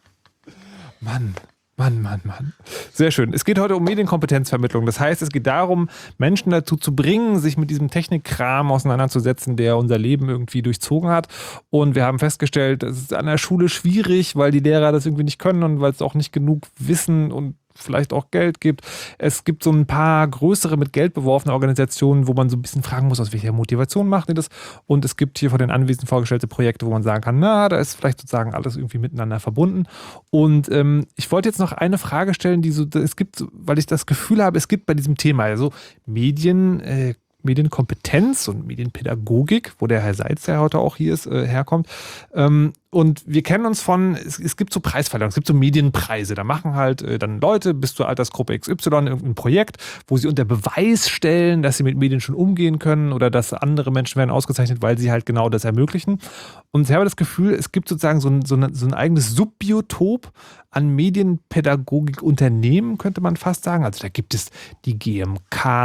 Mann, Mann, Mann, Mann. Sehr schön. Es geht heute um Medienkompetenzvermittlung. Das heißt, es geht darum, Menschen dazu zu bringen, sich mit diesem Technikkram auseinanderzusetzen, der unser Leben irgendwie durchzogen hat. Und wir haben festgestellt, es ist an der Schule schwierig, weil die Lehrer das irgendwie nicht können und weil es auch nicht genug Wissen und vielleicht auch Geld gibt. Es gibt so ein paar größere mit Geld beworfene Organisationen, wo man so ein bisschen fragen muss, aus welcher Motivation machen die das. Und es gibt hier von den Anwesenden vorgestellte Projekte, wo man sagen kann, na, da ist vielleicht sozusagen alles irgendwie miteinander verbunden. Und ähm, ich wollte jetzt noch eine Frage stellen, die so, es gibt, weil ich das Gefühl habe, es gibt bei diesem Thema, also Medien, äh, Medienkompetenz und Medienpädagogik, wo der Herr Seitz, der heute auch hier ist, äh, herkommt. Ähm, und wir kennen uns von, es, es gibt so Preisverleihungen, es gibt so Medienpreise. Da machen halt äh, dann Leute bis zur Altersgruppe X Y irgendein Projekt, wo sie unter Beweis stellen, dass sie mit Medien schon umgehen können oder dass andere Menschen werden ausgezeichnet, weil sie halt genau das ermöglichen. Und ich habe das Gefühl, es gibt sozusagen so ein, so ein, so ein eigenes Subbiotop an Medienpädagogik-Unternehmen, könnte man fast sagen. Also da gibt es die G M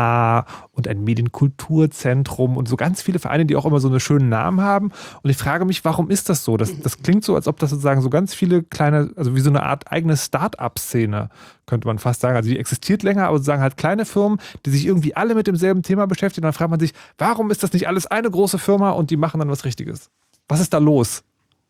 K und ein Medienkulturzentrum und so ganz viele Vereine, die auch immer so einen schönen Namen haben. Und ich frage mich, warum ist das so? Das, das klingt so, als ob das sozusagen so ganz viele kleine, also wie so eine Art eigene Start-up-Szene, könnte man fast sagen. Also die existiert länger, aber sozusagen halt kleine Firmen, die sich irgendwie alle mit demselben Thema beschäftigen. Und dann fragt man sich, warum ist das nicht alles eine große Firma und die machen dann was Richtiges? Was ist da los?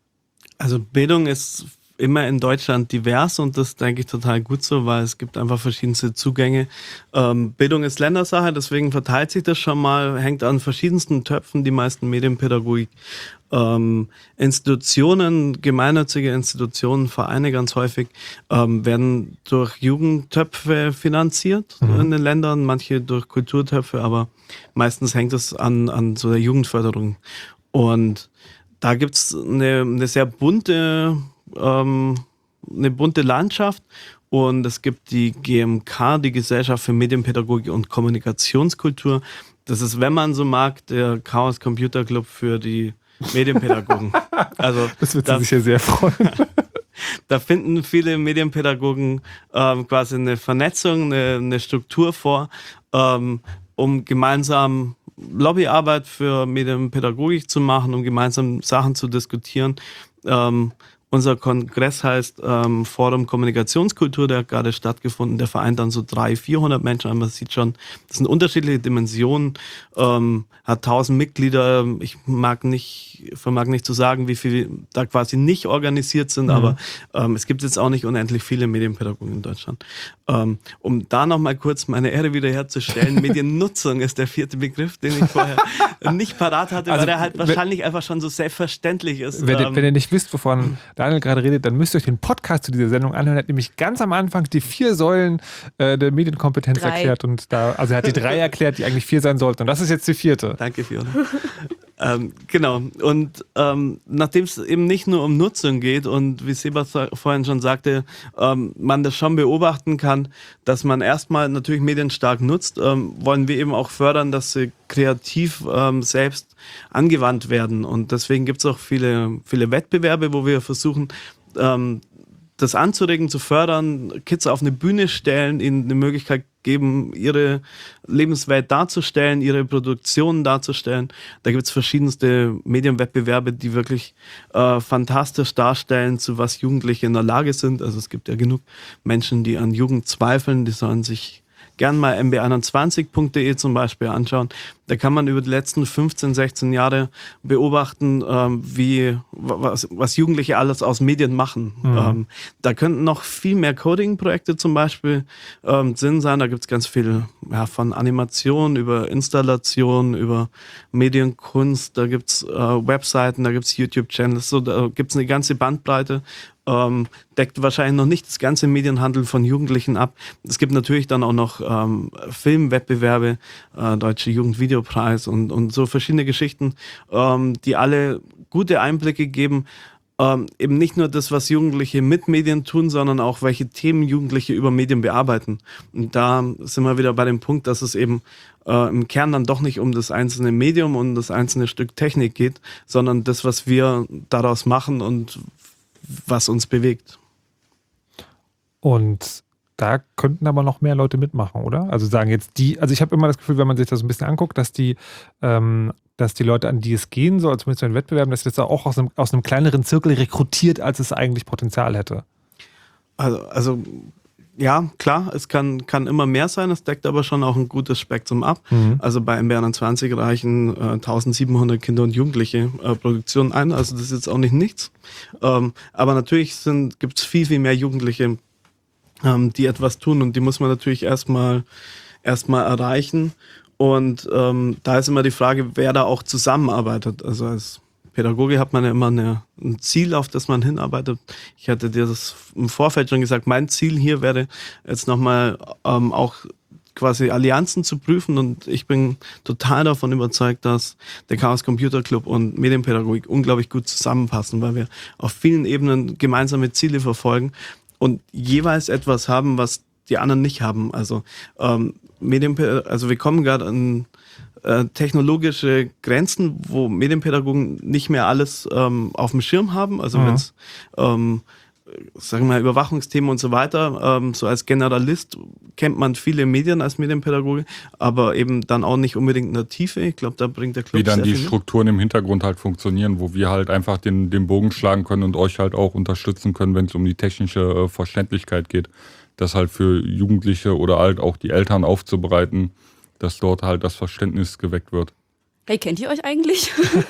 Also Bildung ist immer in Deutschland divers und das denke ich total gut so, weil es gibt einfach verschiedenste Zugänge. Ähm, Bildung ist Ländersache, deswegen verteilt sich das schon mal, hängt an verschiedensten Töpfen, die meisten Medienpädagogik. Ähm, Institutionen, gemeinnützige Institutionen, Vereine ganz häufig, ähm, werden durch Jugendtöpfe finanziert mhm. in den Ländern, manche durch Kulturtöpfe, aber meistens hängt es an, an so der Jugendförderung. Und da gibt's eine, eine sehr bunte ähm, eine bunte Landschaft und es gibt die G M K, die Gesellschaft für Medienpädagogik und Kommunikationskultur. Das ist, wenn man so mag, der Chaos Computer Club für die Medienpädagogen. Also das wird sie sicher sehr freuen. Da finden viele Medienpädagogen ähm, quasi eine Vernetzung, eine, eine Struktur vor, ähm, um gemeinsam Lobbyarbeit für Medienpädagogik zu machen, um gemeinsam Sachen zu diskutieren. Ähm, unser Kongress heißt ähm, Forum Kommunikationskultur, der hat gerade stattgefunden. Der vereint dann so dreihundert, vierhundert Menschen. Man sieht schon, das sind unterschiedliche Dimensionen, ähm, hat tausend Mitglieder. Ich mag nicht, vermag nicht zu sagen, wie viele da quasi nicht organisiert sind, mhm. aber ähm, es gibt jetzt auch nicht unendlich viele Medienpädagogen in Deutschland. Ähm, um da nochmal kurz meine Ehre wiederherzustellen, Mediennutzung ist der vierte Begriff, den ich vorher nicht parat hatte, also, weil der halt wahrscheinlich wenn, einfach schon so selbstverständlich ist. Wenn, ähm, wenn ihr nicht wisst, wovon Daniel gerade redet, dann müsst ihr euch den Podcast zu dieser Sendung anhören. Er hat nämlich ganz am Anfang die vier Säulen äh, der Medienkompetenz drei. erklärt. Und da, also er hat die drei erklärt, die eigentlich vier sein sollten. Und das ist jetzt die vierte. Danke, Fiona. ähm, genau. Und ähm, nachdem es eben nicht nur um Nutzung geht und wie Seba vorhin schon sagte, ähm, man das schon beobachten kann, dass man erstmal natürlich Medien stark nutzt, ähm, wollen wir eben auch fördern, dass sie kreativ ähm, selbst angewandt werden. Und deswegen gibt es auch viele, viele Wettbewerbe, wo wir versuchen, ähm, das anzuregen, zu fördern, Kids auf eine Bühne stellen, ihnen eine Möglichkeit geben, ihre Lebenswelt darzustellen, ihre Produktionen darzustellen. Da gibt es verschiedenste Medienwettbewerbe, die wirklich äh, fantastisch darstellen, zu was Jugendliche in der Lage sind. Also es gibt ja genug Menschen, die an Jugend zweifeln, die sollen sich gern mal m b einundzwanzig punkt d e zum Beispiel anschauen. Da kann man über die letzten fünfzehn, sechzehn Jahre beobachten, ähm, wie was, was Jugendliche alles aus Medien machen. Mhm. Ähm, da könnten noch viel mehr Coding-Projekte zum Beispiel ähm, Sinn sein. Da gibt es ganz viel ja, von Animation über Installation, über Medienkunst, da gibt es äh, Webseiten, da gibt es YouTube-Channels, so, da gibt es eine ganze Bandbreite. Ähm, deckt wahrscheinlich noch nicht das ganze Medienhandel von Jugendlichen ab. Es gibt natürlich dann auch noch ähm, Filmwettbewerbe, äh, Deutsche Jugendvideopreis und, und so verschiedene Geschichten, ähm, die alle gute Einblicke geben, ähm, eben nicht nur das, was Jugendliche mit Medien tun, sondern auch welche Themen Jugendliche über Medien bearbeiten. Und da sind wir wieder bei dem Punkt, dass es eben äh, im Kern dann doch nicht um das einzelne Medium und das einzelne Stück Technik geht, sondern das, was wir daraus machen und was uns bewegt. Und da könnten aber noch mehr Leute mitmachen, oder? Also sagen jetzt die, also ich habe immer das Gefühl, wenn man sich das ein bisschen anguckt, dass die, ähm, dass die Leute, an die es gehen soll, zumindest in den Wettbewerben, dass das auch aus einem, aus einem kleineren Zirkel rekrutiert, als es eigentlich Potenzial hätte. Also, also ja, klar, es kann, kann immer mehr sein, es deckt aber schon auch ein gutes Spektrum ab. Mhm. Also bei M B einundzwanzig reichen äh, eintausendsiebenhundert Kinder und Jugendliche äh, Produktionen ein, also das ist jetzt auch nicht nichts. Ähm, aber natürlich gibt es viel, viel mehr Jugendliche, ähm, die etwas tun und die muss man natürlich erstmal erstmal erreichen. Und ähm, da ist immer die Frage, wer da auch zusammenarbeitet. Also als Pädagoge hat man ja immer eine, ein Ziel, auf das man hinarbeitet. Ich hatte dir das im Vorfeld schon gesagt, mein Ziel hier wäre jetzt nochmal ähm, auch quasi Allianzen zu prüfen und ich bin total davon überzeugt, dass der Chaos Computer Club und Medienpädagogik unglaublich gut zusammenpassen, weil wir auf vielen Ebenen gemeinsame Ziele verfolgen und jeweils etwas haben, was die anderen nicht haben. Also ähm, Medienpädagogik, also wir kommen gerade an technologische Grenzen, wo Medienpädagogen nicht mehr alles ähm, auf dem Schirm haben. Also mhm. wenn es, ähm, sagen wir mal, Überwachungsthemen und so weiter, ähm, so als Generalist kennt man viele Medien als Medienpädagoge, aber eben dann auch nicht unbedingt in der Tiefe. Ich glaube, da bringt der Club Wie dann sehr die viel Strukturen im Hintergrund halt funktionieren, wo wir halt einfach den, den Bogen schlagen können und euch halt auch unterstützen können, wenn es um die technische äh, Verständlichkeit geht. Das halt für Jugendliche oder halt auch die Eltern aufzubereiten, dass dort halt das Verständnis geweckt wird. Hey, kennt ihr euch eigentlich?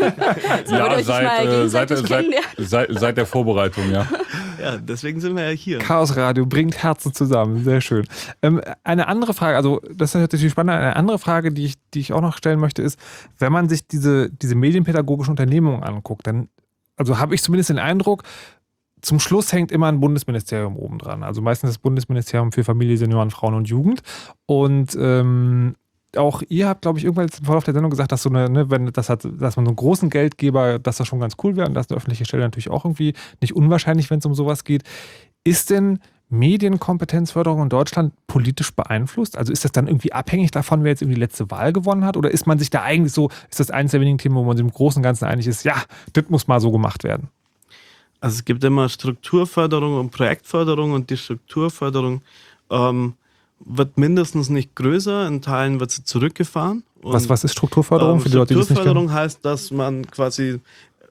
so, ja, euch seit, äh, seit, seit, seit, seit der Vorbereitung, ja. Ja, deswegen sind wir ja hier. Chaos Radio bringt Herzen zusammen, sehr schön. Ähm, eine andere Frage, also das ist natürlich spannend, eine andere Frage, die ich, die ich auch noch stellen möchte, ist, wenn man sich diese, diese medienpädagogischen Unternehmungen anguckt, dann, also habe ich zumindest den Eindruck, zum Schluss hängt immer ein Bundesministerium oben dran. Also meistens das Bundesministerium für Familie, Senioren, Frauen und Jugend. Und ähm, auch ihr habt, glaube ich, irgendwann im Verlauf der Sendung gesagt, dass so eine, ne, wenn das hat, dass man so einen großen Geldgeber, dass das schon ganz cool wäre und dass eine öffentliche Stelle natürlich auch irgendwie nicht unwahrscheinlich, wenn es um sowas geht. Ist denn Medienkompetenzförderung in Deutschland politisch beeinflusst? Also ist das dann irgendwie abhängig davon, wer jetzt irgendwie die letzte Wahl gewonnen hat? Oder ist man sich da eigentlich so, ist das eines der wenigen Themen, wo man sich im Großen und Ganzen einig ist, ja, das muss mal so gemacht werden? Also es gibt immer Strukturförderung und Projektförderung und die Strukturförderung ähm, wird mindestens nicht größer, in Teilen wird sie zurückgefahren. Und, was, was ist Strukturförderung ähm, für die Leute, die das nicht kennen? Strukturförderung heißt, dass man quasi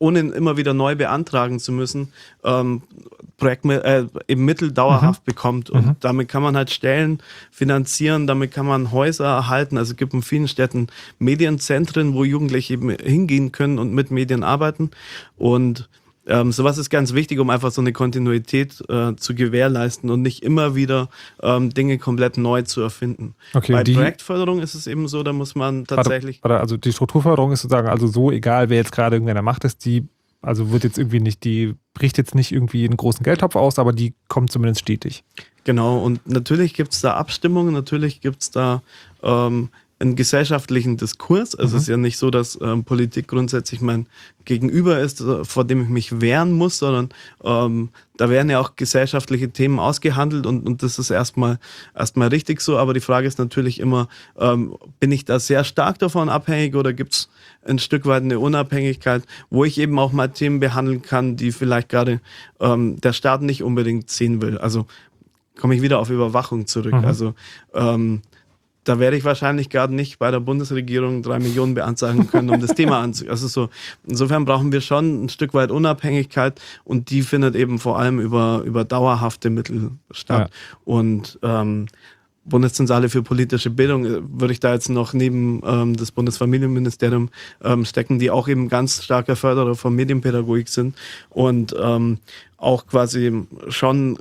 ohne immer wieder neu beantragen zu müssen, ähm, Projekt, äh, eben Mittel dauerhaft mhm. bekommt. Und mhm. damit kann man halt Stellen finanzieren, damit kann man Häuser erhalten. Also es gibt in vielen Städten Medienzentren, wo Jugendliche eben hingehen können und mit Medien arbeiten. Und Ähm, sowas ist ganz wichtig, um einfach so eine Kontinuität äh, zu gewährleisten und nicht immer wieder ähm, Dinge komplett neu zu erfinden. Okay, Bei die, Projektförderung ist es eben so, da muss man tatsächlich... Warte, also die Strukturförderung ist sozusagen also so, egal wer jetzt gerade irgendwer in der Macht ist, die also wird jetzt irgendwie nicht, die bricht jetzt nicht irgendwie einen großen Geldtopf aus, aber die kommt zumindest stetig. Genau, und natürlich gibt es da Abstimmungen, natürlich gibt es da ähm, einen gesellschaftlichen Diskurs. Also mhm. es ist ja nicht so, dass ähm, Politik grundsätzlich mein Gegenüber ist, vor dem ich mich wehren muss, sondern ähm, da werden ja auch gesellschaftliche Themen ausgehandelt und, und das ist erstmal erstmal richtig so. Aber die Frage ist natürlich immer, ähm, bin ich da sehr stark davon abhängig oder gibt es ein Stück weit eine Unabhängigkeit, wo ich eben auch mal Themen behandeln kann, die vielleicht gerade ähm, der Staat nicht unbedingt sehen will. Also komme ich wieder auf Überwachung zurück. Mhm. Also ähm, da werde ich wahrscheinlich gerade nicht bei der Bundesregierung drei Millionen beantragen können, um das Thema anzugehen. Also so, insofern brauchen wir schon ein Stück weit Unabhängigkeit und die findet eben vor allem über, über dauerhafte Mittel statt. Ja. Und ähm, Bundeszentrale für politische Bildung würde ich da jetzt noch neben ähm, das Bundesfamilienministerium ähm, stecken, die auch eben ganz starker Förderer von Medienpädagogik sind und ähm, auch quasi schon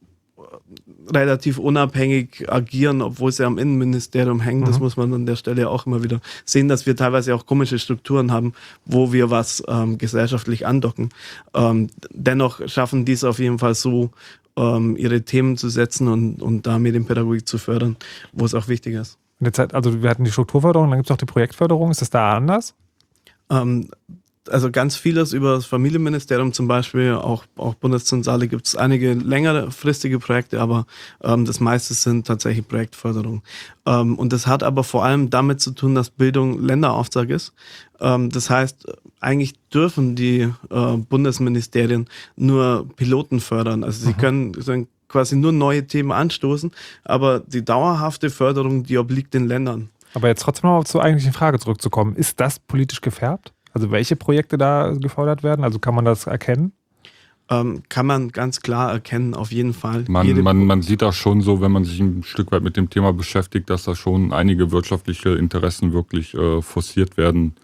relativ unabhängig agieren, obwohl sie am Innenministerium hängen. Mhm. Das muss man an der Stelle auch immer wieder sehen, dass wir teilweise auch komische Strukturen haben, wo wir was ähm, gesellschaftlich andocken. Ähm, dennoch schaffen die es auf jeden Fall so, ähm, ihre Themen zu setzen und, und da Medienpädagogik zu fördern, wo es auch wichtig ist. In der Zeit, also wir hatten die Strukturförderung, dann gibt es auch die Projektförderung. Ist das da anders? Ähm, Also ganz vieles über das Familienministerium zum Beispiel, auch, auch Bundeszentrale gibt es einige längerfristige Projekte, aber ähm, das meiste sind tatsächlich Projektförderung. Ähm, und das hat aber vor allem damit zu tun, dass Bildung Länderauftrag ist. Ähm, das heißt, eigentlich dürfen die äh, Bundesministerien nur Piloten fördern. Also sie mhm. können, können quasi nur neue Themen anstoßen, aber die dauerhafte Förderung, die obliegt den Ländern. Aber jetzt trotzdem noch zur eigentlichen Frage zurückzukommen, ist das politisch gefärbt? Also welche Projekte da gefordert werden? Also kann man das erkennen? Ähm, kann man ganz klar erkennen, auf jeden Fall. Man, man, man sieht das schon so, wenn man sich ein Stück weit mit dem Thema beschäftigt, dass da schon einige wirtschaftliche Interessen wirklich äh, forciert werden.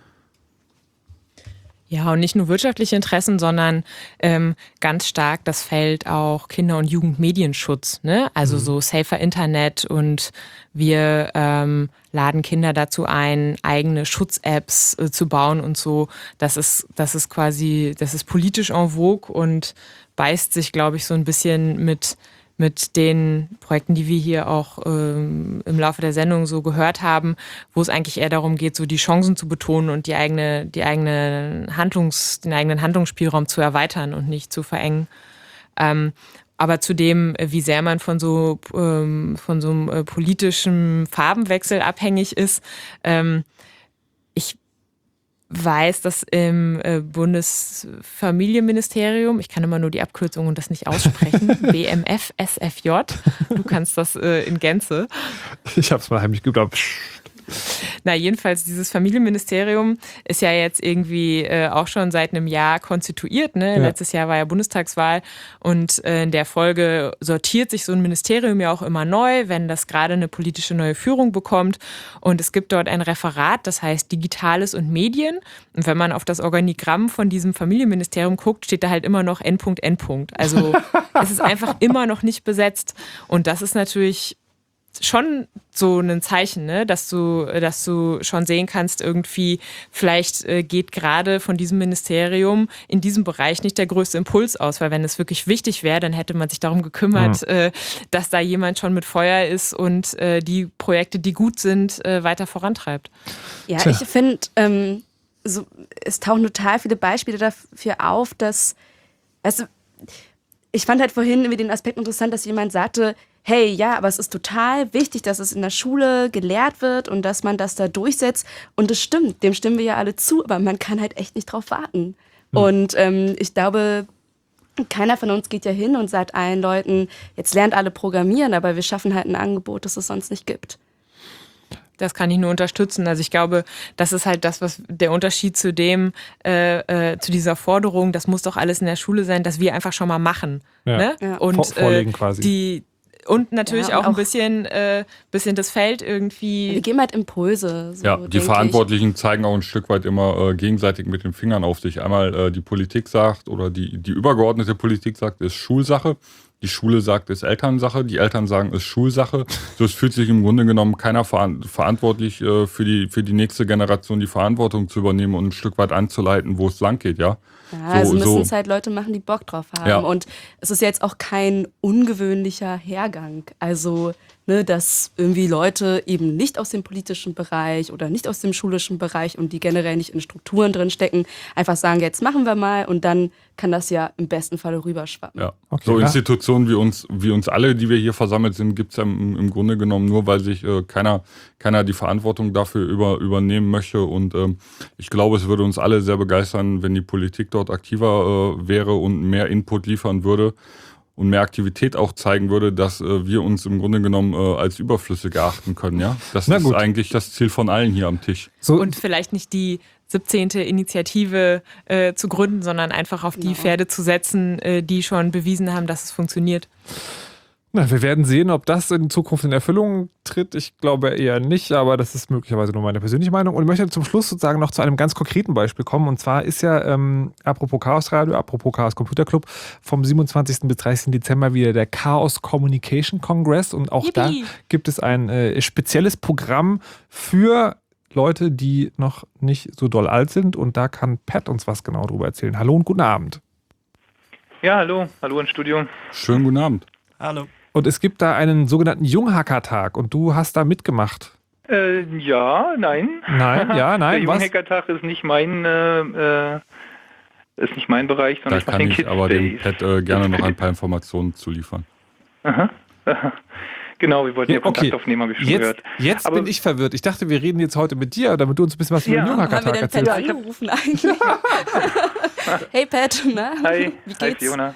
Ja, und nicht nur wirtschaftliche Interessen, sondern ähm, ganz stark das Feld auch Kinder- und Jugendmedienschutz. Ne? Also mhm. so safer Internet und wir ähm, laden Kinder dazu ein, eigene Schutz-Apps äh, zu bauen und so. Das ist, das ist quasi, das ist politisch en vogue und beißt sich, glaube ich, so ein bisschen mit mit den Projekten, die wir hier auch ähm, im Laufe der Sendung so gehört haben, wo es eigentlich eher darum geht, so die Chancen zu betonen und die eigene, die eigene Handlungs, den eigenen Handlungsspielraum zu erweitern und nicht zu verengen. Ähm, aber zu dem, wie sehr man von so ähm, von so einem äh, politischen Farbenwechsel abhängig ist, ähm, ich weiß, dass im äh, Bundesfamilienministerium, ich kann immer nur die Abkürzung und das nicht aussprechen, B M F S F J, du kannst das äh, in Gänze. Ich habe es mal heimlich geglaubt. Na, jedenfalls, dieses Familienministerium ist ja jetzt irgendwie äh, auch schon seit einem Jahr konstituiert. Ne? Ja. Letztes Jahr war ja Bundestagswahl und äh, in der Folge sortiert sich so ein Ministerium ja auch immer neu, wenn das gerade eine politische neue Führung bekommt. Und es gibt dort ein Referat, das heißt Digitales und Medien. Und wenn man auf das Organigramm von diesem Familienministerium guckt, steht da halt immer noch Endpunkt, Endpunkt. Also es ist einfach immer noch nicht besetzt. Und das ist natürlich schon so ein Zeichen, ne? dass du, dass du schon sehen kannst, irgendwie vielleicht äh, geht gerade von diesem Ministerium in diesem Bereich nicht der größte Impuls aus, weil wenn es wirklich wichtig wäre, dann hätte man sich darum gekümmert, mhm. äh, dass da jemand schon mit Feuer ist und äh, die Projekte, die gut sind, äh, weiter vorantreibt. Ja, Tja. ich finde, ähm, so, es tauchen total viele Beispiele dafür auf, dass, also ich fand halt vorhin irgendwie den Aspekt interessant, dass jemand sagte, hey, ja, aber es ist total wichtig, dass es in der Schule gelehrt wird und dass man das da durchsetzt. Und das stimmt, dem stimmen wir ja alle zu, aber man kann halt echt nicht drauf warten. Mhm. Und ähm, ich glaube, keiner von uns geht ja hin und sagt allen Leuten, jetzt lernt alle programmieren, aber wir schaffen halt ein Angebot, das es sonst nicht gibt. Das kann ich nur unterstützen. Also ich glaube, das ist halt das, was der Unterschied zu dem, äh, äh, zu dieser Forderung, das muss doch alles in der Schule sein, dass wir einfach schon mal machen. Ja. Ne? Ja. Und Vor, vorlegen äh, quasi. Die, und natürlich Ja, und auch ein auch- bisschen, äh, bisschen das Feld irgendwie. Wir geben halt Impulse. So, Ja, die denke Verantwortlichen zeigen auch ein Stück weit immer äh, gegenseitig mit den Fingern auf sich. Einmal äh, die Politik sagt oder die, die übergeordnete Politik sagt, ist Schulsache. Die Schule sagt, ist Elternsache. Die Eltern sagen, ist Schulsache. So, es fühlt sich im Grunde genommen keiner veran- verantwortlich äh, für die, für die nächste Generation die Verantwortung zu übernehmen und ein Stück weit anzuleiten, wo es lang geht, ja. Ja, also müssen so, es halt Leute machen, die Bock drauf haben. Ja. Und es ist jetzt auch kein ungewöhnlicher Hergang. Also, ne, dass irgendwie Leute eben nicht aus dem politischen Bereich oder nicht aus dem schulischen Bereich und die generell nicht in Strukturen drin stecken, einfach sagen, jetzt machen wir mal und dann kann das ja im besten Falle rüberschwappen. Ja. Okay, so ja. Institutionen wie uns, wie uns alle, die wir hier versammelt sind, gibt es ja im, im Grunde genommen nur, weil sich äh, keiner, keiner die Verantwortung dafür über, übernehmen möchte. Und ähm, ich glaube, es würde uns alle sehr begeistern, wenn die Politik dort aktiver äh, wäre und mehr Input liefern würde und mehr Aktivität auch zeigen würde, dass äh, wir uns im Grunde genommen äh, als überflüssig erachten können. Ja? Das Na ist gut. eigentlich das Ziel von allen hier am Tisch. So, Und vielleicht nicht die siebzehnte Initiative äh, zu gründen, sondern einfach auf die Genau. Pferde zu setzen, äh, die schon bewiesen haben, dass es funktioniert. na, wir werden sehen, ob das in Zukunft in Erfüllung tritt. Ich glaube eher nicht, aber das ist möglicherweise nur meine persönliche Meinung. Und ich möchte zum Schluss sozusagen noch zu einem ganz konkreten Beispiel kommen. Und zwar ist ja, ähm, apropos Chaos Radio, apropos Chaos Computer Club, vom siebenundzwanzigsten bis dreißigsten Dezember wieder der Chaos Communication Congress. Und auch da Yippie. gibt es ein äh, spezielles Programm für Leute, die noch nicht so doll alt sind. Und da kann Pat uns was genau drüber erzählen. Hallo und guten Abend. Ja, hallo, hallo ins Studio. Schönen guten Abend. Hallo. Und es gibt da einen sogenannten Junghackertag und du hast da mitgemacht. Äh, ja, nein. Nein, ja, nein, Der was? Junghackertag ist nicht mein, äh, äh, ist nicht mein Bereich, sondern Da ich mache kann den ich Kids aber dem Days. Pat äh, gerne noch ein paar Informationen zu liefern. Aha. Genau, wir wollten ja, Ja, okay. Kontakt aufnehmen, habe ich schon Jetzt, gehört. jetzt Aber- bin ich verwirrt. Ich dachte, wir reden jetzt heute mit dir, damit du uns ein bisschen was über Ja. den Haben wir Junghackertag denn erzählst. Pat angerufen eigentlich? Hey Pat, na? Hi, Wie hi geht's? Fiona.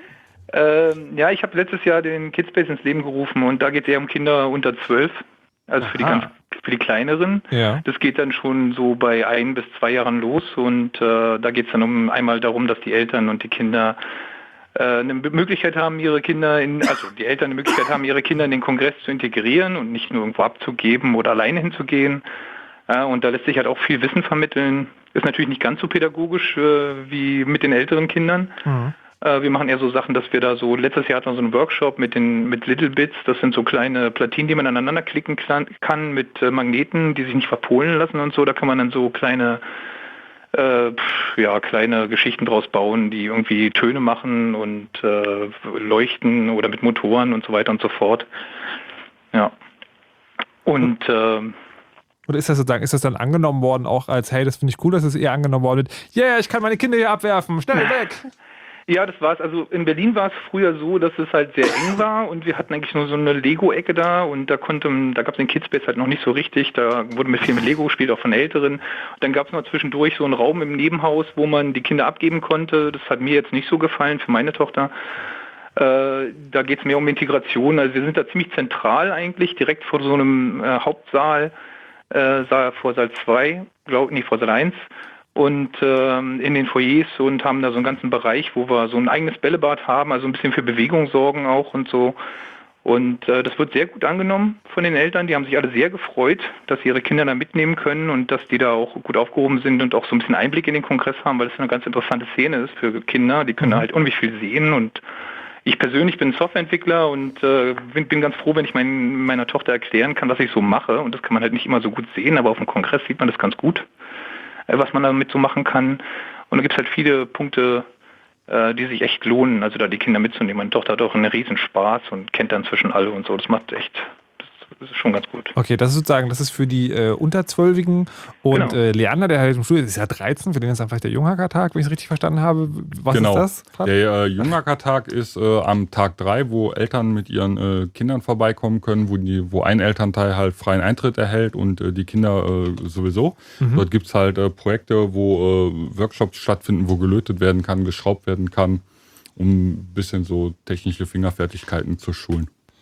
Ähm, ja, ich habe letztes Jahr den Kidspace ins Leben gerufen und da geht es eher um Kinder unter zwölf, also für die, Aha. ganz, für die kleineren. Ja. Das geht dann schon so bei ein bis zwei Jahren los und äh, da geht es dann um einmal darum, dass die Eltern und die Kinder äh, eine Möglichkeit haben, ihre Kinder in, also die Eltern eine Möglichkeit haben, ihre Kinder in den Kongress zu integrieren und nicht nur irgendwo abzugeben oder alleine hinzugehen. Ja, und da lässt sich halt auch viel Wissen vermitteln. Ist natürlich nicht ganz so pädagogisch äh, wie mit den älteren Kindern. Mhm. Äh, wir machen eher so Sachen, dass wir da so, letztes Jahr hatten wir so einen Workshop mit den mit Little Bits. Das sind so kleine Platinen, die man aneinander klicken kla- kann mit äh, Magneten, die sich nicht verpolen lassen und so. Da kann man dann so kleine äh, pf, ja, kleine Geschichten draus bauen, die irgendwie Töne machen und äh, leuchten oder mit Motoren und so weiter und so fort. Ja. Und äh, Oder ist das sozusagen, ist das dann angenommen worden, auch als, hey, das finde ich cool, dass es eher angenommen worden wird, yeah, ich kann meine Kinder hier abwerfen, schnell weg. ja, das war's. Also in Berlin war es früher so, dass es halt sehr eng war und wir hatten eigentlich nur so eine Lego-Ecke da und da konnte, da gab es den Kidspace halt noch nicht so richtig. Da wurde mit viel mit Lego gespielt, auch von Älteren. Und dann gab es noch zwischendurch so einen Raum im Nebenhaus, wo man die Kinder abgeben konnte. Das hat mir jetzt nicht so gefallen für meine Tochter. Äh, da geht es mehr um Integration. Also wir sind da ziemlich zentral eigentlich, direkt vor so einem äh, Hauptsaal, äh, Saal, vor Saal zwei, glaube nee, vor Saal eins. Und ähm, in den Foyers und haben da so einen ganzen Bereich, wo wir so ein eigenes Bällebad haben, also ein bisschen für Bewegung sorgen auch und so. Und äh, das wird sehr gut angenommen von den Eltern. Die haben sich alle sehr gefreut, dass sie ihre Kinder da mitnehmen können und dass die da auch gut aufgehoben sind und auch so ein bisschen Einblick in den Kongress haben, weil das eine ganz interessante Szene ist für Kinder. Die können halt unheimlich viel sehen und ich persönlich bin Softwareentwickler und äh, bin, bin ganz froh, wenn ich mein, meiner Tochter erklären kann, was ich so mache. Und das kann man halt nicht immer so gut sehen, aber auf dem Kongress sieht man das ganz gut, äh, was man damit so machen kann. Und da gibt es halt viele Punkte, äh, die sich echt lohnen, also da die Kinder mitzunehmen. Meine Tochter hat auch einen riesen Spaß und kennt dann zwischen alle und so. Das macht echt, das ist schon ganz gut. Okay, das ist sozusagen, das ist für die äh, Unterzwölfigen und Genau. äh, Leander, der halt im Studio ist, ist ja dreizehn, für den ist dann vielleicht der Junghackertag, wenn ich es richtig verstanden habe. Was genau. ist das? Der äh, Junghackertag ist äh, am Tag drei, wo Eltern mit ihren äh, Kindern vorbeikommen können, wo, die, wo ein Elternteil halt freien Eintritt erhält und äh, die Kinder äh, sowieso. Mhm. Dort gibt es halt äh, Projekte, wo äh, Workshops stattfinden, wo gelötet werden kann, geschraubt werden kann, um ein bisschen so technische Fingerfertigkeiten zu schulen.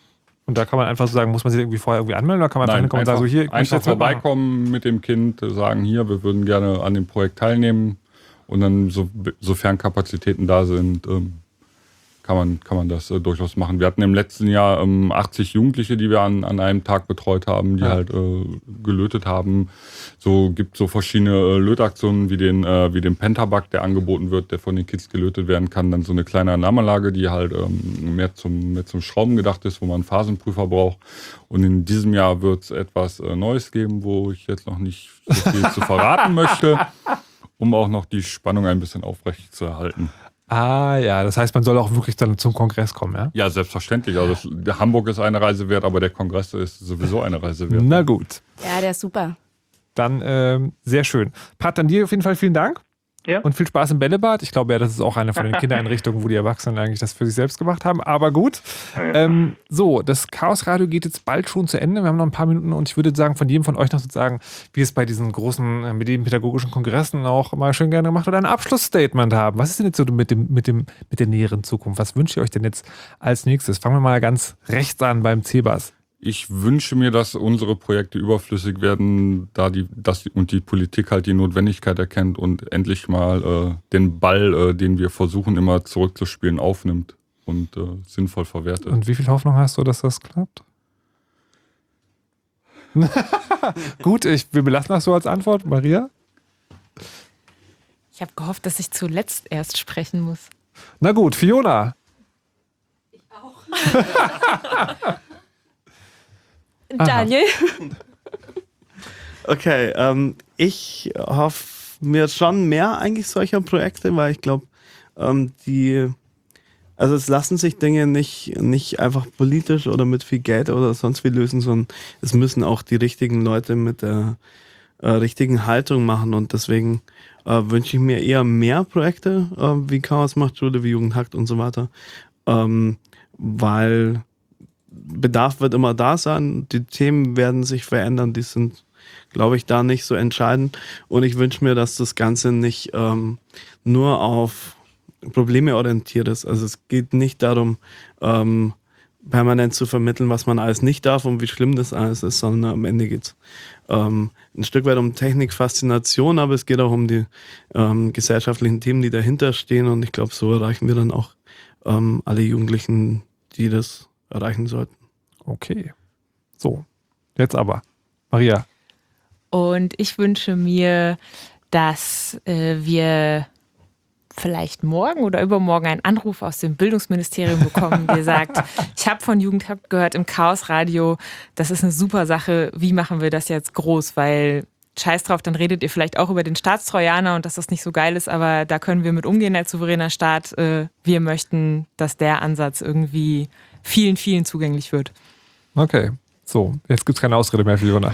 Und da kann man einfach so sagen, muss man sich irgendwie vorher irgendwie anmelden oder kann man Nein, einfach, einfach, sagen, so hier, ich einfach jetzt mitmachen? vorbeikommen mit dem Kind, sagen hier, wir würden gerne an dem Projekt teilnehmen und dann, so, sofern Kapazitäten da sind, ähm, kann man, kann man das äh, durchaus machen. Wir hatten im letzten Jahr ähm, achtzig Jugendliche, die wir an, an einem Tag betreut haben, die Ja. halt äh, gelötet haben. So gibt so verschiedene äh, Lötaktionen wie den, äh, wie den Pentabug, der angeboten wird, der von den Kids gelötet werden kann. Dann so eine kleine Alarmanlage, die halt ähm, mehr, zum, mehr zum Schrauben gedacht ist, wo man einen Phasenprüfer braucht. Und in diesem Jahr wird es etwas äh, Neues geben, wo ich jetzt noch nicht so viel zu verraten möchte, um auch noch die Spannung ein bisschen aufrecht zu erhalten. Ah ja, das heißt, man soll auch wirklich dann zum Kongress kommen, ja? Ja, selbstverständlich. Also das, der Hamburg ist eine Reise wert, aber der Kongress ist sowieso eine Reise wert. Na gut. Ja, der ist super. Dann ähm, sehr schön. Pat, dann dir auf jeden Fall vielen Dank. Ja. Und viel Spaß im Bällebad. Ich glaube ja, das ist auch eine von den Kindereinrichtungen, wo die Erwachsenen eigentlich das für sich selbst gemacht haben. Aber gut. Ähm, so, das Chaosradio geht jetzt bald schon zu Ende. Wir haben noch ein paar Minuten und ich würde sagen, von jedem von euch noch sozusagen, wie es bei diesen großen äh, medienpädagogischen Kongressen auch mal schön gerne gemacht oder ein Abschlussstatement haben. Was ist denn jetzt so mit, dem, mit, dem, mit der näheren Zukunft? Was wünscht ihr euch denn jetzt als nächstes? Fangen wir mal ganz rechts an beim C-Bass. Ich wünsche mir, dass unsere Projekte überflüssig werden, da die, dass die, und die Politik halt die Notwendigkeit erkennt und endlich mal äh, den Ball, äh, den wir versuchen immer zurückzuspielen, aufnimmt und äh, sinnvoll verwertet. Und wie viel Hoffnung hast du, dass das klappt? Gut, ich, wir belassen das so als Antwort. Maria? Ich habe gehofft, dass ich zuletzt erst sprechen muss. Na gut, Fiona. Daniel? Okay, ähm, ich hoffe mir schon mehr eigentlich solcher Projekte, weil ich glaube, ähm, die, also es lassen sich Dinge nicht, nicht einfach politisch oder mit viel Geld oder sonst wie lösen, sondern es müssen auch die richtigen Leute mit der äh, richtigen Haltung machen und deswegen äh, wünsche ich mir eher mehr Projekte, äh, wie Chaos macht Schule, wie Jugend hackt und so weiter, ähm, weil Bedarf wird immer da sein, die Themen werden sich verändern, die sind, glaube ich, da nicht so entscheidend und ich wünsche mir, dass das Ganze nicht ähm, nur auf Probleme orientiert ist. Also es geht nicht darum, ähm, permanent zu vermitteln, was man alles nicht darf und wie schlimm das alles ist, sondern am Ende geht es ähm, ein Stück weit um Technikfaszination, aber es geht auch um die ähm, gesellschaftlichen Themen, die dahinter stehen und ich glaube, so erreichen wir dann auch ähm, alle Jugendlichen, die das erreichen sollten. Okay. So, jetzt aber. Maria. Und ich wünsche mir, dass äh, wir vielleicht morgen oder übermorgen einen Anruf aus dem Bildungsministerium bekommen, der sagt, ich habe von Jugend hackt gehört im Chaosradio, das ist eine super Sache, wie machen wir das jetzt groß, weil scheiß drauf, dann redet ihr vielleicht auch über den Staatstrojaner und dass das nicht so geil ist, aber da können wir mit umgehen als souveräner Staat. Äh, wir möchten, dass der Ansatz irgendwie vielen, vielen zugänglich wird. Okay, so, jetzt gibt es keine Ausrede mehr, Fiona.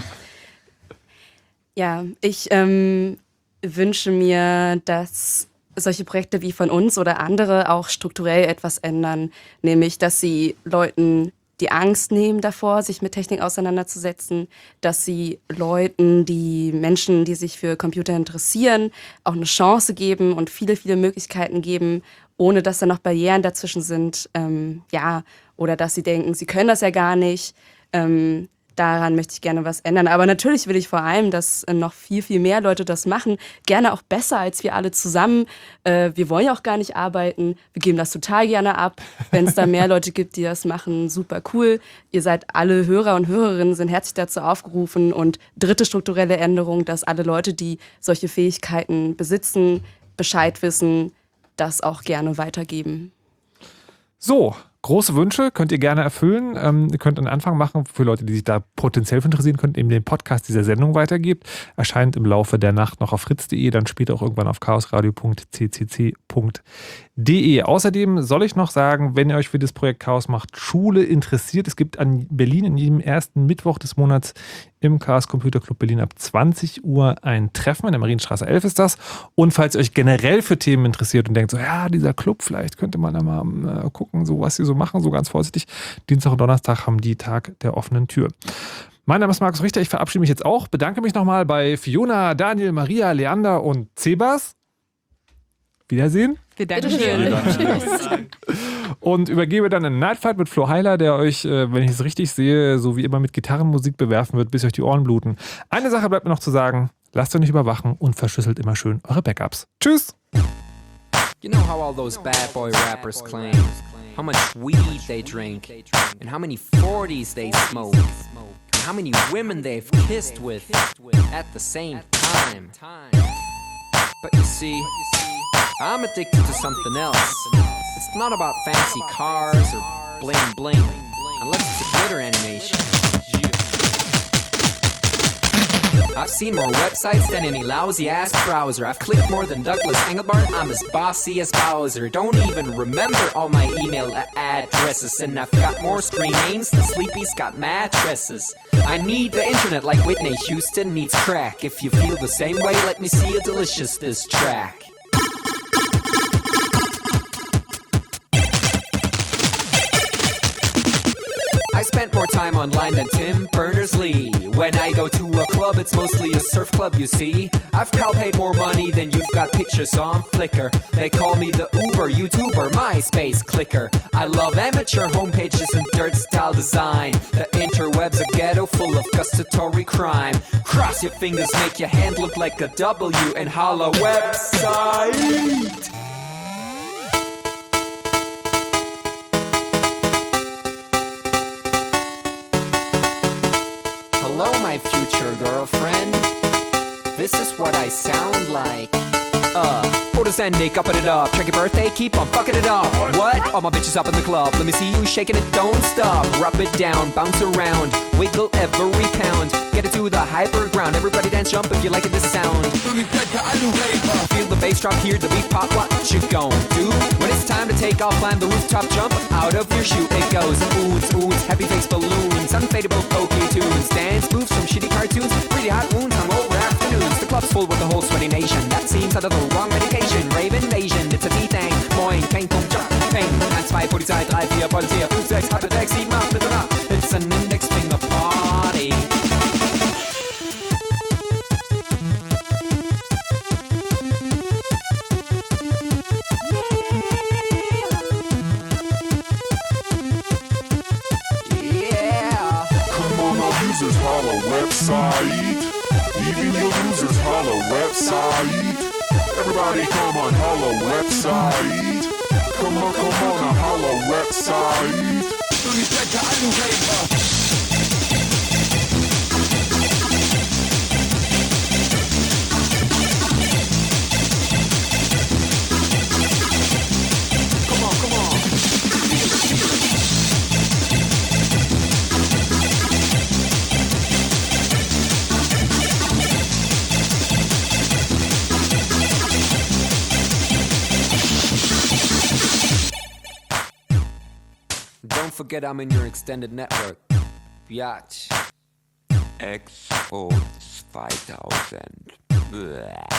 Ja, ich ähm, wünsche mir, dass solche Projekte wie von uns oder andere auch strukturell etwas ändern, nämlich, dass sie Leuten die Angst nehmen davor, sich mit Technik auseinanderzusetzen, dass sie Leuten, die Menschen, die sich für Computer interessieren, auch eine Chance geben und viele, viele Möglichkeiten geben, ohne dass da noch Barrieren dazwischen sind, ähm, ja, oder dass sie denken, sie können das ja gar nicht. Ähm, daran möchte ich gerne was ändern. Aber natürlich will ich vor allem, dass äh, noch viel, viel mehr Leute das machen. Gerne auch besser als wir alle zusammen. Äh, wir wollen ja auch gar nicht arbeiten. Wir geben das total gerne ab. Wenn es da mehr Leute gibt, die das machen, super cool. Ihr seid alle Hörer und Hörerinnen, sind herzlich dazu aufgerufen. Und dritte strukturelle Änderung, dass alle Leute, die solche Fähigkeiten besitzen, Bescheid wissen, das auch gerne weitergeben. So, große Wünsche könnt ihr gerne erfüllen. Ähm, ihr könnt einen Anfang machen für Leute, die sich da potenziell für interessieren, könnt eben den Podcast dieser Sendung weitergebt. Erscheint im Laufe der Nacht noch auf fritz punkt de, dann später auch irgendwann auf chaosradio punkt c c c punkt de. Außerdem soll ich noch sagen, wenn ihr euch für das Projekt Chaos macht Schule interessiert, es gibt an Berlin in jedem ersten Mittwoch des Monats im Chaos Computer Club Berlin ab zwanzig Uhr ein Treffen, in der Marienstraße elf ist das. Und falls ihr euch generell für Themen interessiert und denkt so, ja, dieser Club, vielleicht könnte man da mal äh, gucken, so was sie so machen, so ganz vorsichtig. Dienstag und Donnerstag haben die Tag der offenen Tür. Mein Name ist Markus Richter, ich verabschiede mich jetzt auch, bedanke mich nochmal bei Fiona, Daniel, Maria, Leander und Cebas. Wiedersehen. Wir danken schön. und übergebe dann in Nightflight mit Flo Heiler, der euch, äh, wenn ich es richtig sehe, so wie immer mit Gitarrenmusik bewerfen wird, bis euch die Ohren bluten. Eine Sache bleibt mir noch zu sagen, lasst euch nicht überwachen und verschlüsselt immer schön eure Backups. Tschüss! You know how all those bad boy rappers claim how much weed they drink and how many forties they smoke and how many women they've kissed with at the same time. But you see, I'm addicted to something else. It's not about fancy cars or bling bling, unless it's a glitter animation. I've seen more websites than any lousy-ass browser. I've clicked more than Douglas Engelbart. I'm as bossy as Bowser. Don't even remember all my email addresses. And I've got more screen names than Sleepy's got mattresses. I need the internet like Whitney Houston needs crack. If you feel the same way, let me see a delicious diss track. I spent more time online than Tim Berners-Lee. When I go to a club, it's mostly a surf club, you see. I've pal paid more money than you've got pictures on Flickr. They call me the Uber YouTuber, MySpace clicker. I love amateur homepages and dirt style design. The interweb's a ghetto full of gustatory crime. Cross your fingers, make your hand look like a W and holla website. Hello, my future girlfriend. This is what I sound like. Uh, photos ending, upping it up. Check your birthday, keep on fucking it up. What? All my bitches up in the club. Let me see you shaking it, don't stop. Rub it down, bounce around, wiggle every pound. Get it to the hyper ground. Everybody dance, jump if you like it, this sound. Feel the bass drop, hear the beat pop. What you gon' do? When it's time to take off, climb the rooftop, jump out of your shoe. It goes oohs, oohs, heavy face balloons, unfadable pokey tunes, dance moves from shitty cartoons, really hot wounds, hungover afternoons. The club's full with the whole sweaty nation. That seems out of the wrong medication. Rave invasion, it's a D-Thing. Moin, kein Punkt, Job, Peng. eins, zwei, Polizei, drei, vier, Polizei, fünf, sechs, acht, sechs, sieben, acht, bitte nach. It's an index finger party. Yeah. Come on, our users, holla website. Even your users, holla website. Everybody come on, holla website. Come on, come on, a holla website. Come on, come on. Don't forget I'm in your extended network. Biatch. X-Boats zweitausend. Bäh.